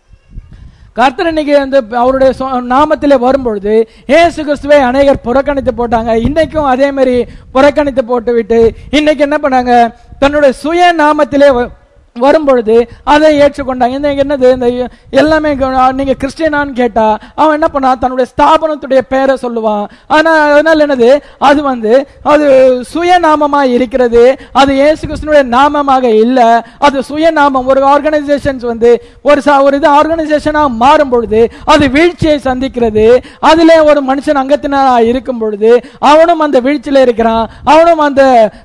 கர்த்தர் இன்னைக்கு வந்து அவருடைய நாமத்திலே வரும்பொழுது இயேசு கிறிஸ்துவை அநேகர் புறக்கணித்து போட்டாங்க. இன்னைக்கும் அதே மாதிரி புறக்கணித்து போட்டு விட்டு இன்னைக்கு என்ன பண்ணாங்க, தன்னுடைய சுய நாமத்திலே வரும்பொழுது அதை ஏற்றுக்கொண்டாங்க. என்னது இந்த எல்லாமே நீங்க கிறிஸ்டியனான்னு கேட்டா அவன் என்ன பண்ணா, தன்னுடைய ஸ்தாபனத்துடைய பெயரை சொல்லுவான். ஆனா அதனால என்னது, அது வந்து அது சுயநாமமா இருக்கிறது, அது இயேசு கிறிஸ்துனுடைய நாமமாக இல்ல. அது சுயநாமம். ஒரு ஆர்கனைசேஷன் வந்து ஒரு ஒரு இது ஆர்கனைசேஷனா மாறும் பொழுது அது வீழ்ச்சியை சந்திக்கிறது. அதிலே ஒரு மனுஷன் அங்கத்தினரா இருக்கும் பொழுது அவனும் அந்த வீழ்ச்சியில இருக்கிறான், அவனும் அந்த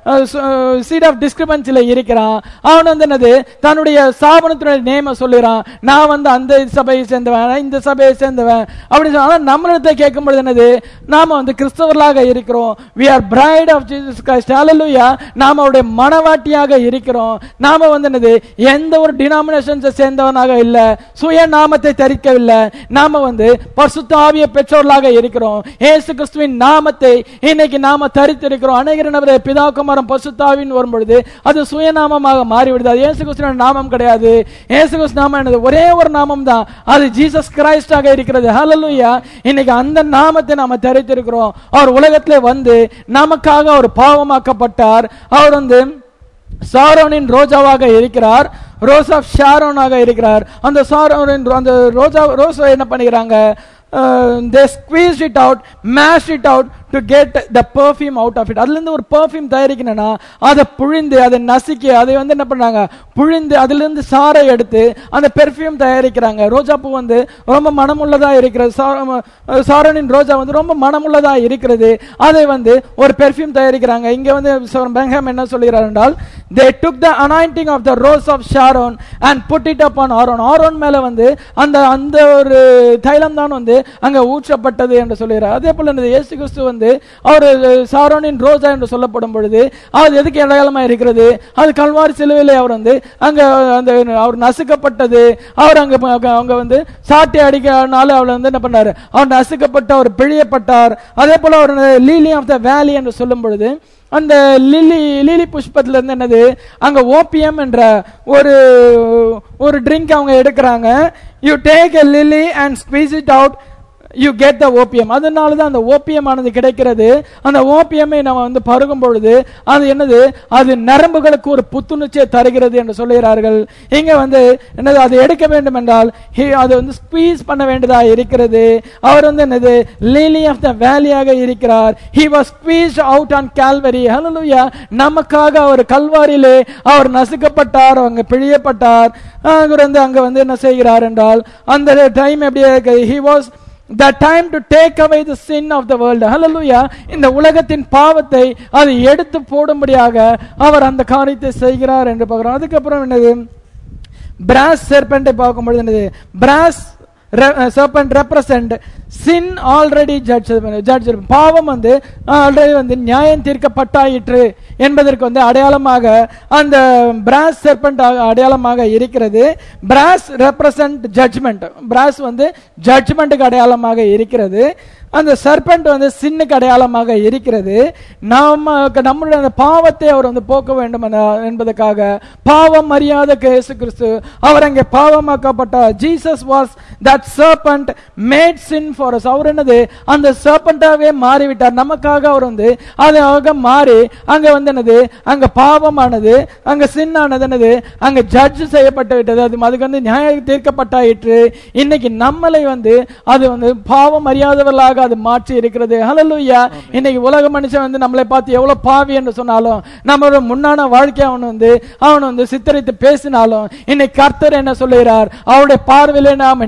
சீட் ஆஃப் டிஸ்கிரிபன்சில இருக்கிறான். அவன் வந்து என்னது, தன்னுடைய ஸ்தாபனத்துடைய நேம சொல்லுறான், நான் வந்து அந்த சபையை சேர்ந்தவன், இந்த சபையை சேர்ந்தவன் அப்படி சொன்னா நம்மளத்தை கேட்கும் பொழுது என்னது, நாம வந்து கிறிஸ்தவர்களாக இருக்கிறோம். we are bride of Jesus Christ, hallelujah. நாம அவருடைய மனவாட்டியாக இருக்கிறோம். நாம வந்து என்னது, எந்த ஒரு டினாமினேஷன்ஸை சேர்ந்தவனாக இல்ல, சுய நாமத்தை தரிக்கவில்லை. நாம வந்து பரிசுத்த ஆவியை பெற்றோர்களாக இருக்கிறோம். இயேசு கிறிஸ்துவின் நாமத்தை இன்னைக்கு நாம தரித்திருக்கிறோம். அநேகர் நபரை பிதா குமாரன் பரிசுத்த ஆவியின் வரும்பொழுது அது சுயநாமமாக மாறிவிடுது. அது இயேசு நாமம் கிடையாது. இயேசு கிறிஸ்து நாமம் என்னது, ஒரே ஒரு நாமம் தான், அது ஜீசஸ் கிரைஸ்டாக இருக்கிறது. ஹல்லேலூயா. இன்னைக்கு அந்த நாமத்தை நாம தரித்திருக்கிறோம். அவர் உலகத்திலே வந்து நமக்காக அவர் பாவமாக்கப்பட்டார். அவர் வந்து சாரோனின் ரோஜாவாக இருக்கிறார், ரோஸ் ஆஃப் ஷாரோனாக இருக்கிறார். அந்த சாரோனின் அந்த ரோஜா ரோஸ் என்ன பண்ணுகிறாங்க, Uh, they squeezed it out, mashed it out to get the perfume out of it. அதுல இருந்து ஒரு பெர்ஃப்யூம் தயாரிக்கணும்னா அதை புழிந்து அதை நசுக்கி அதை வந்து என்ன பண்ணாங்க, புழிந்து அதுல இருந்து சாறை எடுத்து அந்த பெர்ஃப்யூம் தயாரிக்கிறாங்க. ரோஜா பூ வந்து ரொம்ப மனமுள்ளதா இருக்கிறது. சாரோனின் ரோஜா வந்து ரொம்ப மனமுள்ளதா இருக்கிறது. அதை வந்து ஒரு பெர்ஃப்யூம் தயாரிக்கிறாங்க. இங்க வந்து பெங்ஹாம் என்ன சொல்கிறார் என்றால், they took the anointing of the rose of Sharon and put it upon Aaron. Aaron மேல வந்து அந்த அந்த ஒரு தைலம் தான் வந்து அங்க ஊற்றப்பட்டது என்று சொல்கிறார். அதே போல இயேசு கிறிஸ்து வந்து அவர் சாரோனின் ரோஜா என்று சொல்லப்படும் பொழுது அது எதுக்கு அடையாளமா இருக்கிறது, அது கல்வாரி சிலுவையிலே அவர் வந்து அங்க அந்த அவர் நசுக்கப்பட்டது. அவர் அங்க அவங்க வந்து சாட்டை அடிக்கனால அவர் வந்து என்ன பண்ணாரு, அவர் நசுக்கப்பட்ட அவர் பிழியப்பட்டார். அதே போல அவர் லீலி ஆஃப் த வேலி என்று சொல்லும் பொழுது அந்த லிலி லிலி புஷ்பத்துல இருந்து என்னது, அங்க ஓபியம் என்ற ஒரு ஒரு ட்ரிங்க் அவங்க எடுக்கிறாங்க. You take a lily and squeeze it out, you get the opium. அதனால தான் அந்த ஓபியம் ஆனது கிடைக்கிறது. அந்த ஓபியமை நம்ம வந்து பருகும் பொழுது அது என்னது, அது நரம்புகளுக்கு ஒரு புத்துணர்ச்சியை தருகிறது என்று சொல்லுகிறார்கள். இங்க வந்து என்னது, அது எடுக்க வேண்டும் என்றால் அது வந்து ஸ்குவீஸ் பண்ண வேண்டியதா இருக்கிறது. அவர் வந்து என்னது, லிலி ஆஃப் த வேலியாக இருக்கிறார். he was squeezed out on Calvary. hallelujah. நமக்காக அவர் கல்வாரியிலே அவர் நசுக்கப்பட்டார், அங்க பிழியப்பட்டார். வந்து அங்க வந்து என்ன செய்கிறார் என்றால், அந்த டைம் எப்படி, he was the time to take away the sin of the world. hallelujah. இந்த உலகத்தின் பாவத்தை அது எடுத்து போடும்படியாக அவர் அந்த காரியத்தை செய்கிறார் என்று பார்க்கிறோம். அதுக்கப்புறம் என்னது, brass serpent பார்க்கும் பொழுது என்னது, brass serpent represent sin already judged. judged பாவம் வந்து ஆல்ரெடி வந்து நியாயம் தீர்க்கப்பட்டாயிற்று என்பதற்கு வந்து அடையாளமாக அந்த brass serpent அடையாளமாக இருக்கிறது. brass represent judgment. brass வந்து ஜட்ஜ்மெண்ட்டுக்கு அடையாளமாக இருக்கிறது. அந்த சர்பெண்ட் வந்து சின்னுக்கு அடையாளமாக இருக்கிறது. நாம நம்முடைய அந்த பாவத்தை அவர் வந்து போக்க வேண்டும் என்பதற்காக பாவம் அறியாத இயேசு கிறிஸ்து அவர் அங்கே பாவமாக்கப்பட்டார். Jesus was that serpent made sin for us. அவர் என்னது, அந்த சர்பெண்டாவே மாறிவிட்டார் நமக்காக. அவர் வந்து அதாக மாறி அங்க வந்து என்னது, அங்க பாவமானது, அங்க சின் ஆனது என்னது, அங்க ஜட்ஜ் செய்யப்பட்டு விட்டது. அது அதுக்கு வந்து நியாயம் தீர்க்கப்பட்டாயிற்று. இன்னைக்கு நம்மளை வந்து அது வந்து பாவம் அறியாதவர்களாக அது மாற்றி இருக்கிறது. ஹல்லேலூயா. இன்னைக்கு உலக மனுஷன் வந்து நம்மளை பார்த்து எவ்வளவு பாவி என்று சொன்னாலும், நம்மளோட முன்னான வாழ்க்கை அவன் வந்து அவன் வந்து சித்தரித்து பேசினாலும், இன்னைக்கு கர்த்தர் என்ன சொல்லுகிறார், அவருடைய பார்வையிலே நாம நீதிமான்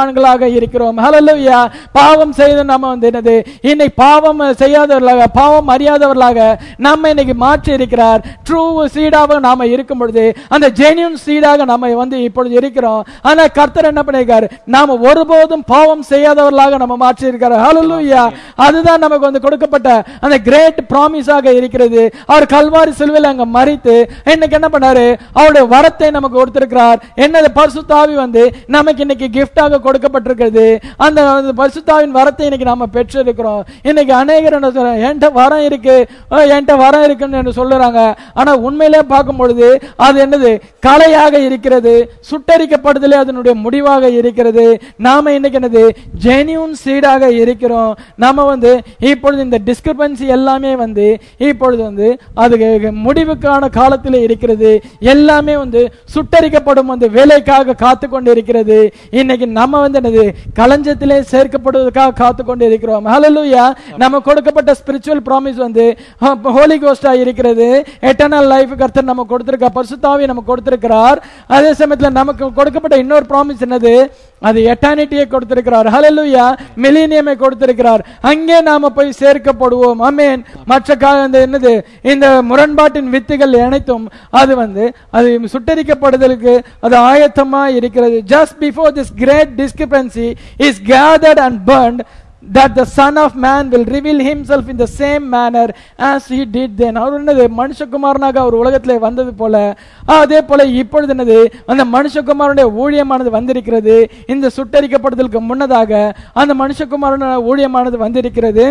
நீதிமான்களாக இருக்கிறோம். ஹல்லேலூயா. பாவம் செய்த நம்ம வந்து என்னது இன்னைக்கு பாவம் செய்யாதவர்களாக பாவம் அறியாதவர்களாக நம்ம இன்னைக்கு மாற்றி இருக்கிறார். ட்ரூ சீடாக நாம இருக்கும் பொழுது அந்த ஜெனியூன் சீடாக நாம வந்து இப்பொழுது இருக்கிறோம். ஆனா கர்த்தர் என்ன பண்ணிருக்காரு, நாம ஒருபோதும் பாவம் செய்யாதவர்களாக நம்ம மாற்றி இருக்கிறார். ஹல்லேலூயா. அதுதான் நமக்கு வந்து கொடுக்கப்பட்ட அந்த கிரேட் ப்ராமிஸாக இருக்கிறது. அவர் கல்வாரி சிலுவையில் அங்க மரித்து இன்னைக்கு என்ன பண்ணாரு, அவருடைய வரத்தை நமக்கு கொடுத்திருக்கிறார். என்னது பரிசுத்த ஆவி வந்து நமக்கு இன்னைக்கு கிஃப்டாக கொடுக்கப்பட்டிருக்கிறது. அந்த பரிசுத்த ஆவியின் வரத்தை இன்னைக்கு நாம பெற்றிருக்கிறோம். இன்னைக்கு அநேகர் என்ன சொல்றாங்க, என்கிட்ட வரம் இருக்கு என்கிட்ட வரம் இருக்குன்னு சொல்லுறாங்க. ஆனா உண்மையிலே பார்க்கும் பொழுது அது என்னது கலையாக இருக்கிறது, சுட்டரிக்கப்படுதலே அதனுடைய முடிவாக இருக்கிறது. நாம இன்னைக்கு என்னது ஜெனியூன் சீடாக இருக்கிறோம். நாம வந்து இப்பொழுது இந்த டிஸ்கிரிபன்சி எல்லாமே வந்து இப்பொழுது வந்து அது முடிவுக்கான காலத்தில் இருக்கிறது. எல்லாமே வந்து சுட்டரிக்கப்படும் வந்து வேலைக்காக காத்து கொண்டு இருக்கிறது. இன்னைக்கு நம்ம வந்து என்னது களஞ்சத்திலே சேர்க்கப்படுவதற்காக காத்து கொண்டு இருக்கிறோம். ஹல்லேலூயா. நம்ம கொடுக்கப்பட்ட ஸ்பிரிச்சுவல் ப்ராமிஸ் வந்து ஹோலி கோஸ்டா இருக்கிறது. எட்டர்னல் லைஃப் கர்த்தர் நம்ம கொடுத்திருக்கார், பரிசுத்த ஆவியை நம்ம கொடுத்திருக்கிறார். அதே சமயத்தில் நமக்கு கொடுக்கப்பட்ட இன்னொரு ப்ராமிஸ் என்னது, அது எட்டர்னிட்டியை கொடுத்திருக்கிறார். ஹல்லேலூயா. மில்லேனியமை கொடுத்திருக்கிறார். அங்கே நாம போய் சேர்க்கப்படுவோம். ஆமென். மற்ற என்னது இந்த முரண்பாட்டின் வித்துகள் அனைத்தும் அது வந்து அது சுட்டரிக்கப்படுதலுக்கு அது ஆயத்தமா இருக்கிறது. just before this great discrepancy is gathered and burned, that the Son of Man will reveal himself in the same manner as he did then. அவர் என்னது மனுஷகுமாரனாக அவர் உலகத்திலே வந்தது போல அதே போல இப்பொழுது என்னது அந்த மனுஷகுமாரனுடைய ஊழியமானது வந்திருக்கிறது. இந்த சுட்டரிக்கப்படுதலுக்கு முன்னதாக அந்த மனுஷகுமாரனுடைய ஊழியமானது வந்திருக்கிறது.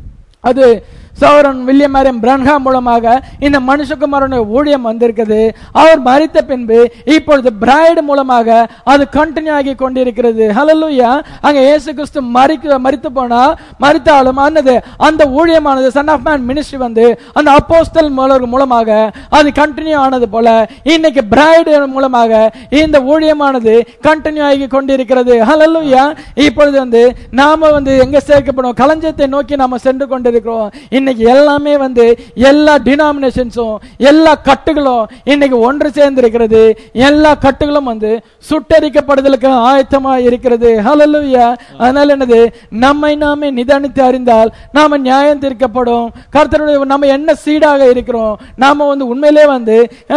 அது சௌரன் வில்லியம் மேரியம் பிரன்ஹாம் மூலமாக இந்த மனுஷகுமாரனுடைய ஊழியம் வந்திருக்கிறது. அவர் மரித்த பின்பு இப்பொழுது பிரைட் மூலமாக அது கண்டினியூ ஆகி கொண்டிருக்கிறது. ஹல்லேலூயா. அங்க இயேசு கிறிஸ்து மரிக்க மரித்து போனா மரித்தாலும் அன்னது அந்த ஊழியமானது சன் ஆஃப் மேன் மினிஸ்ட்ரி வந்து அந்த அப்போஸ்தல் மூலமாக அது கண்டினியூ ஆனது போல இன்னைக்கு பிரைட் மூலமாக இந்த ஊழியமானது கண்டினியூ ஆகி கொண்டிருக்கிறது. ஹல்லேலூயா. இப்பொழுது வந்து நாம வந்து எங்க சேர்க்கப்படும், களஞ்சத்தை நோக்கி நாம சென்று கொண்டிருக்கிறோம். இன்னைக்கு எல்லாமே வந்து எல்லா டினாமினேஷன்ஸும் எல்லா கட்டுகளும் இன்னைக்கு ஒன்று சேர்ந்து இருக்கிறது. எல்லா கட்டுகளும் வந்து சுட்டரிக்கப்படுதலுக்கு ஆயத்தமா இருக்கிறது. ஹல்லேலூயா. அதனால என்னது நம்மை நாமே நிதானித்து அறிந்தால் நாம நியாயம் தீர்க்கப்படும். கர்த்தருடைய நம்ம என்ன சீடாக இருக்கிறோம், நாம வந்து உண்மையிலே வந்து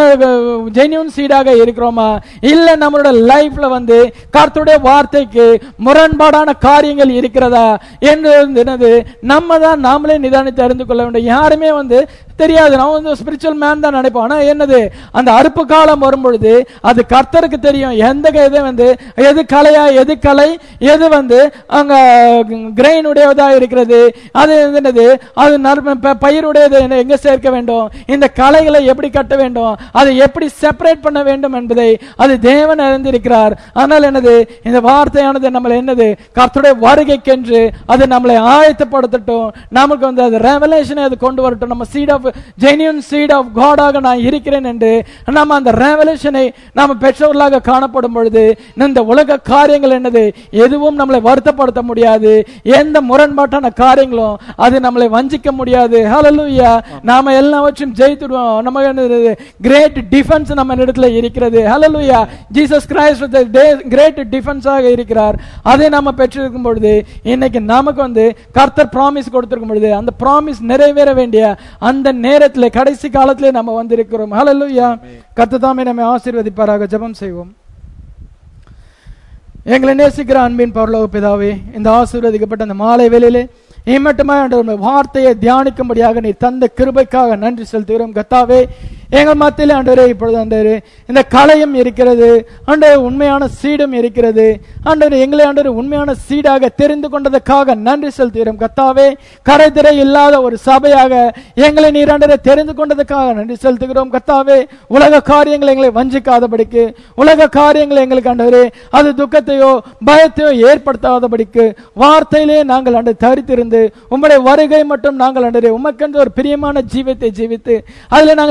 ஜெனியூன் சீடாக இருக்கிறோமா, இல்ல நம்மளோட லைஃப்ல வந்து கர்த்தருடைய வார்த்தைக்கு முரண்பாடான காரியங்கள் இருக்கிறதா என்று என்னது நம்ம தான் நாமளே நிதானித்து அறிந்து கொள்ள வேண்டும். யாருமே வந்து தெரியாது, நான் வந்து ஸ்பிரிச்சுவல் மேன் தான் நினைப்போம். ஆனா என்னது அந்த அறுப்பு காலம் வரும்பொழுது அது கர்த்தருக்கு தெரியும். எந்த எது வந்து எது கலையா எது கலை எது வந்து அங்க கிரெயின் உடையதா இருக்கிறது, அது என்னது அது பயிருடையது எங்க சேர்க்க வேண்டும், இந்த கலைகளை எப்படி கட்ட வேண்டும், அதை எப்படி செப்பரேட் பண்ண வேண்டும் என்பதை அது தேவன் அறிந்திருக்கிறார். ஆனால் என்னது இந்த வார்த்தையானது நம்மளை என்னது கர்த்தருடைய வருகைக்கென்று அது நம்மளை ஆயத்தப்படுத்தட்டும். நமக்கு வந்து அது ரெவலேஷனை அது கொண்டு வரட்டும். நம்ம seed of genuine seed of காடாக நான் இருக்கிறேன் என்று நம்ம அந்த ரெவலேஷனை நாம பெற்றவர்களாக காணப்படும் பொழுது இந்த உலக காரியங்கள் என்னது எதுவும் நம்மளை வருத்தப்படுத்த முடியாது. எந்த முரண்பாட்டான காரியங்களும் அது நம்மளை வஞ்சிக்க முடியாது. ஹல்லேலூயா. நாம எல்லாவற்றையும் ஜெயித்துடுவோம். நம்ம கிரேட் டிஃபென்ஸ் நம்ம இடத்துல இருக்கிறது. ஹல்லேலூயா. ஜீசஸ் கிரைஸ்ட் கிரேட் டிஃபென்ஸாக இருக்கிறார். அதை நாம பெற்றிருக்கும் பொழுது இன்னைக்கு நமக்கு வந்து கர்த்தர் ப்ராமிஸ் கொடுத்திருக்கும் பொழுது அந்த ப்ராமிஸ் நிறைவேற வேண்டிய அந்த நேரத்தில் கடைசி காலத்திலே நம்ம வந்திருக்கிறோம். ஹல்லேலூயா. கர்த்தர் தாமே நம்மை ஆசீர்வதிப்பாராக. ஜெபம் செய்வோம். எங்களை நேசிக்கிற அன்பின் பரலோக பிதாவே, இந்த ஆசீர்வதிக்கப்பட்ட அந்த மாலை வேளையிலே இம்மட்டுமா வார்த்தையை தியானிக்கும்படியாக நீ தந்த கிருபைக்காக நன்றி செலுத்துகிறோம். கர்த்தாவே, எங்கள் மத்தியில் ஆண்டவரே இப்பொழுது ஆண்டவரே இந்த கலையும் இருக்கிறது, ஆண்டவரே உண்மையான சீடும் இருக்கிறது. ஆண்டவரே எங்களை ஆண்டவரே உண்மையான சீடாக தெரிந்து கொண்டதற்காக நன்றி செலுத்துகிறோம். கர்த்தாவே, கரைதிரை இல்லாத ஒரு சபையாக எங்களை நீர் ஆண்டவரே தெரிந்து கொண்டதற்காக நன்றி செலுத்துகிறோம். கர்த்தாவே, உலக காரியங்களை எங்களை வஞ்சிக்காதபடிக்கு, உலக காரியங்களை எங்களுக்கு ஆண்டவரே அது துக்கத்தையோ பயத்தையோ ஏற்படுத்தாதபடிக்கு வார்த்தையிலே நாங்கள் ஆண்டு தரித்திருந்து உம்முடைய வருகை மட்டும் நாங்கள் ஆண்டவரே உமக்கென்று ஒரு பிரியமான ஜீவித்தை ஜீவித்து அதில் நாங்கள் எடுத்துக்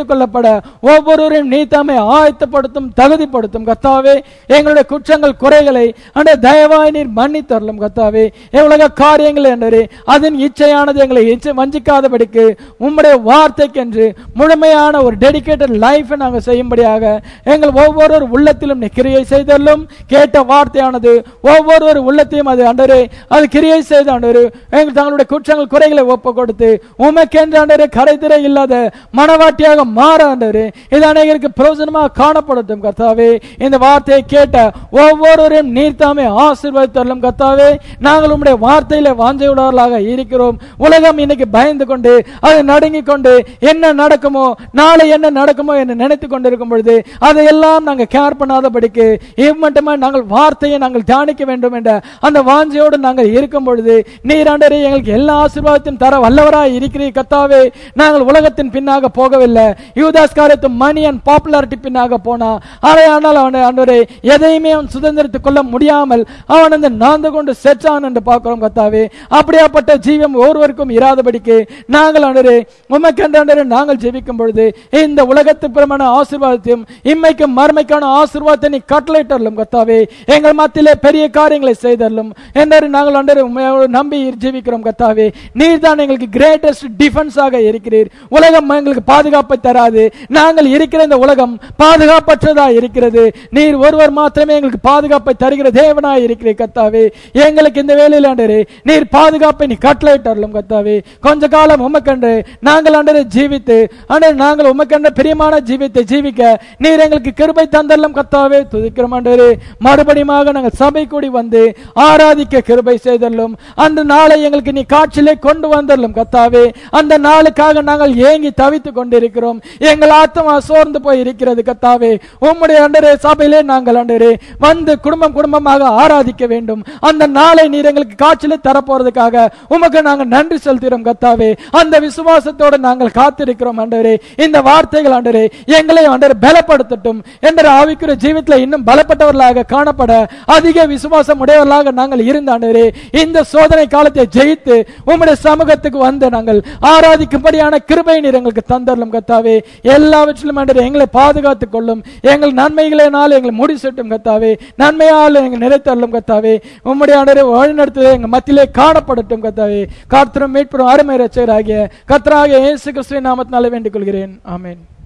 கொள்ளப்பட ஒவ்வொருவரையும் நீ தாமே ஆயத்தப்படுத்தும், தகுதிப்படுத்தும் கர்த்தாவே. எங்களுடைய குற்றங்கள் குறைகளை அந்த தயவாய் நீர் மன்னித்தரலும் கர்த்தாவே. எவ்வளவு காரியங்கள் என்றே அதன் இச்சையானது எங்களை இச்சை வஞ்சிக்காதபடிக்கு உம்முடைய வார்த்தைக்கென்று முழுமையான ஒரு டெடிகேட்டட் லைஃபை நாங்கள் செய்யும்படியாக எங்கள் ஒவ்வொரு உள்ளத்திலும் நீ கிரியை செய்தலும். கேட்ட வார்த்தையானது ஒவ்வொரு உள்ளத்தையும் அது ஆண்டவரே அது கிரியை செய்த ஆண்டவரே எங்கள் தங்களுடைய குற்றங்கள் குறைகளை ஒப்பு கொடுத்து உமக்கென்று ஆண்டவரே கரைதிரை இல்லாத மனவாட்டியாக மாற ஆண்டவரே இது அநேகருக்கு பிரயோஜனமாக காணப்படட்டும் கர்த்தாவே. இந்த வார்த்தையை கேட்ட ஒவ்வொருவரையும் நீர்த்தாமே ஆசீர்வதித்தரலும் கர்த்தாவே. நாங்கள் உம்முடைய வார்த்தையில வாஞ்சையுள்ளவர்களாக இருக்கிறோம். உலகம் இன்னைக்கு பயந்து கொண்டு அது நடுங்கிக் கொண்டு என்ன நடக்குமோ நாளை என்ன நடக்குமோ என்று நினைத்துக் கொண்டிருக்கும் பொழுது அதையெல்லாம் நாங்கள் கேர் பண்ணாதபடிக்கு இம்மட்டுமே நாங்கள் வார்த்தையை நாங்கள் தியானிக்க வேண்டும் என்ற அந்த வாஞ்சையோடு நாங்கள் இருக்கும் பொழுது நீராண்டரே எங்களுக்கு எல்லா ஆசீர்வாதத்தையும் தர வல்லவராய் இருக்கிறீர் கர்த்தாவே. நாங்கள் உலகத்தின் பின்னாக போகவில்லை, யூதாஸ் காரியத்தும் மணி அண்ட் பாப்புலாரிட்டி பின்னாக போனா ஆனால் அவன் ஆண்டவரே எதையுமே அவன் சுதந்திரத்துக் கொள்ள முடியாமல் அவன் அந்த நாந்து கொண்டு செச்சான் என்று பார்க்கிறோம் கர்த்தாவே. அப்படியாப்பட்ட ஜீவம் ஒருவருக்கும் இராதபடிக்கு நாங்கள் ஆண்டவரே உமக்கென்று நாங்கள் ஜெபிக்கும் பொழுது இந்த உலகத்துக்கு பிரமான ஆசீர்வாதத்தையும் இம்மைக்கும் மறுமைக்கான ஆசீர்வாதத்தை நீ கட்டளையிட்டரலும் கர்த்தாவே. எங்கள் மத்தியிலே பெரிய காரியங்களை செய்தரலும் என்று நாங்கள் ஆண்டவரே நம்பி ஜெபிக்கிறோம் கர்த்தாவே. நீர் தான் எங்களுக்கு கிரேட்டஸ்ட் டிஃபென்ஸாக இருக்கிறீர். உலகம் எங்களுக்கு பாதுகாப்பை தராது, நாங்கள் இருக்கிற இந்த உலகம் பாதுகாப்பற்றதா இருக்கிறது. நீர் ஒருவர் மாத்திரமே எங்களுக்கு பாதுகாப்பை தருகிற தேவனாய் இருக்கிறீர் கர்த்தாவே. எங்களுக்கு இந்த வேளையில் ஆண்டவரே நீர் பாதுகாப்பை நீ கட்டளையிட்டரலும் கர்த்தாவே. கொஞ்ச காலம் உமக்கென்று நாங்கள் ஆண்டவரே ஜீவித்து ஆண்டவரே நாங்கள் உமக்கென்று பிரியமான ஜீவித்தை ஜீவிக்க நீர் எங்களுக்கு கிருபை தந்தரலும் கர்த்தாவே. துதிக்கிறோம் ஆண்டவரே. மறுபடியும் நாங்கள் சபை கூடி வந்து ஆராதிக்க கிருபை செய்தரலும். அந்த நாளை எங்களுக்கு நீ காட்சியிலே கொண்டு வந்தரலும் கர்த்தாவே. அந்த நாளுக்காக நாங்கள் ஏங்கி தவித்துக் கொண்டிருக்கிறோம். எங்கள் ஆத்மா சோர்ந்து போய் இருக்கிறது கர்த்தாவே. உம்முடைய ஆண்டவரே சபையிலே நாங்கள் ஆண்டவரே வந்து குடும்பம் குடும்பமாக ஆராதிக்க வேண்டும். அந்த நாளை நீர் எங்களுக்கு காட்சியிலே தரப்போறதுக்காக உமக்கு நாங்கள் நன்றி செலுத்துகிறோம் கர்த்தாவே. அந்த விசுவாசத்தோடு நாங்கள் காத்திருக்கிறோம் ஆண்டவரே. இந்த வார்த்தைகள் ஆண்டவரே எங்களை ஆண்டவரே பலப்படுத்தட்டும் என்ற ஆவிக்குரிய ஜீவிதத்தில் இன்னும் பலப்பட்டவர்களாக காணப்பட அதிக விசுவாசம் உடையவர்களாக நாங்கள் இருந்த ஆண்டவரே இந்த சோதனை காலத்தை ஜெயித்து உம்முடைய சமூகத்துக்கு வந்து நாங்கள் ஆராதிக்கும்படியான கிருபை நீர் எங்களுக்கு தந்தரலும் கர்த்தாவே. எல்லாவற்றிலும் ஆண்டவரே எங்களை பாதுகாத்துக் கொள்ளும். எங்கள் நன்மைகளினால் எங்களை முடிசூட்டும் கர்த்தாவே. நன்மையால் எங்கள் நிறைத்தரலும் கர்த்தாவே. உம்முடைய ஆண்டவரே வழிநடத்துவதை எங்கள் மத்தியிலே காணப்படட்டும் கர்த்தாவே. கர்த்தரும் மீட்பரும் அருமை இரட்சகராகிய கர்த்தராகிய இயேசு கிறிஸ்துவின் நாமத்தினாலே வேண்டிக் கொள்கிறேன். ஆமென்.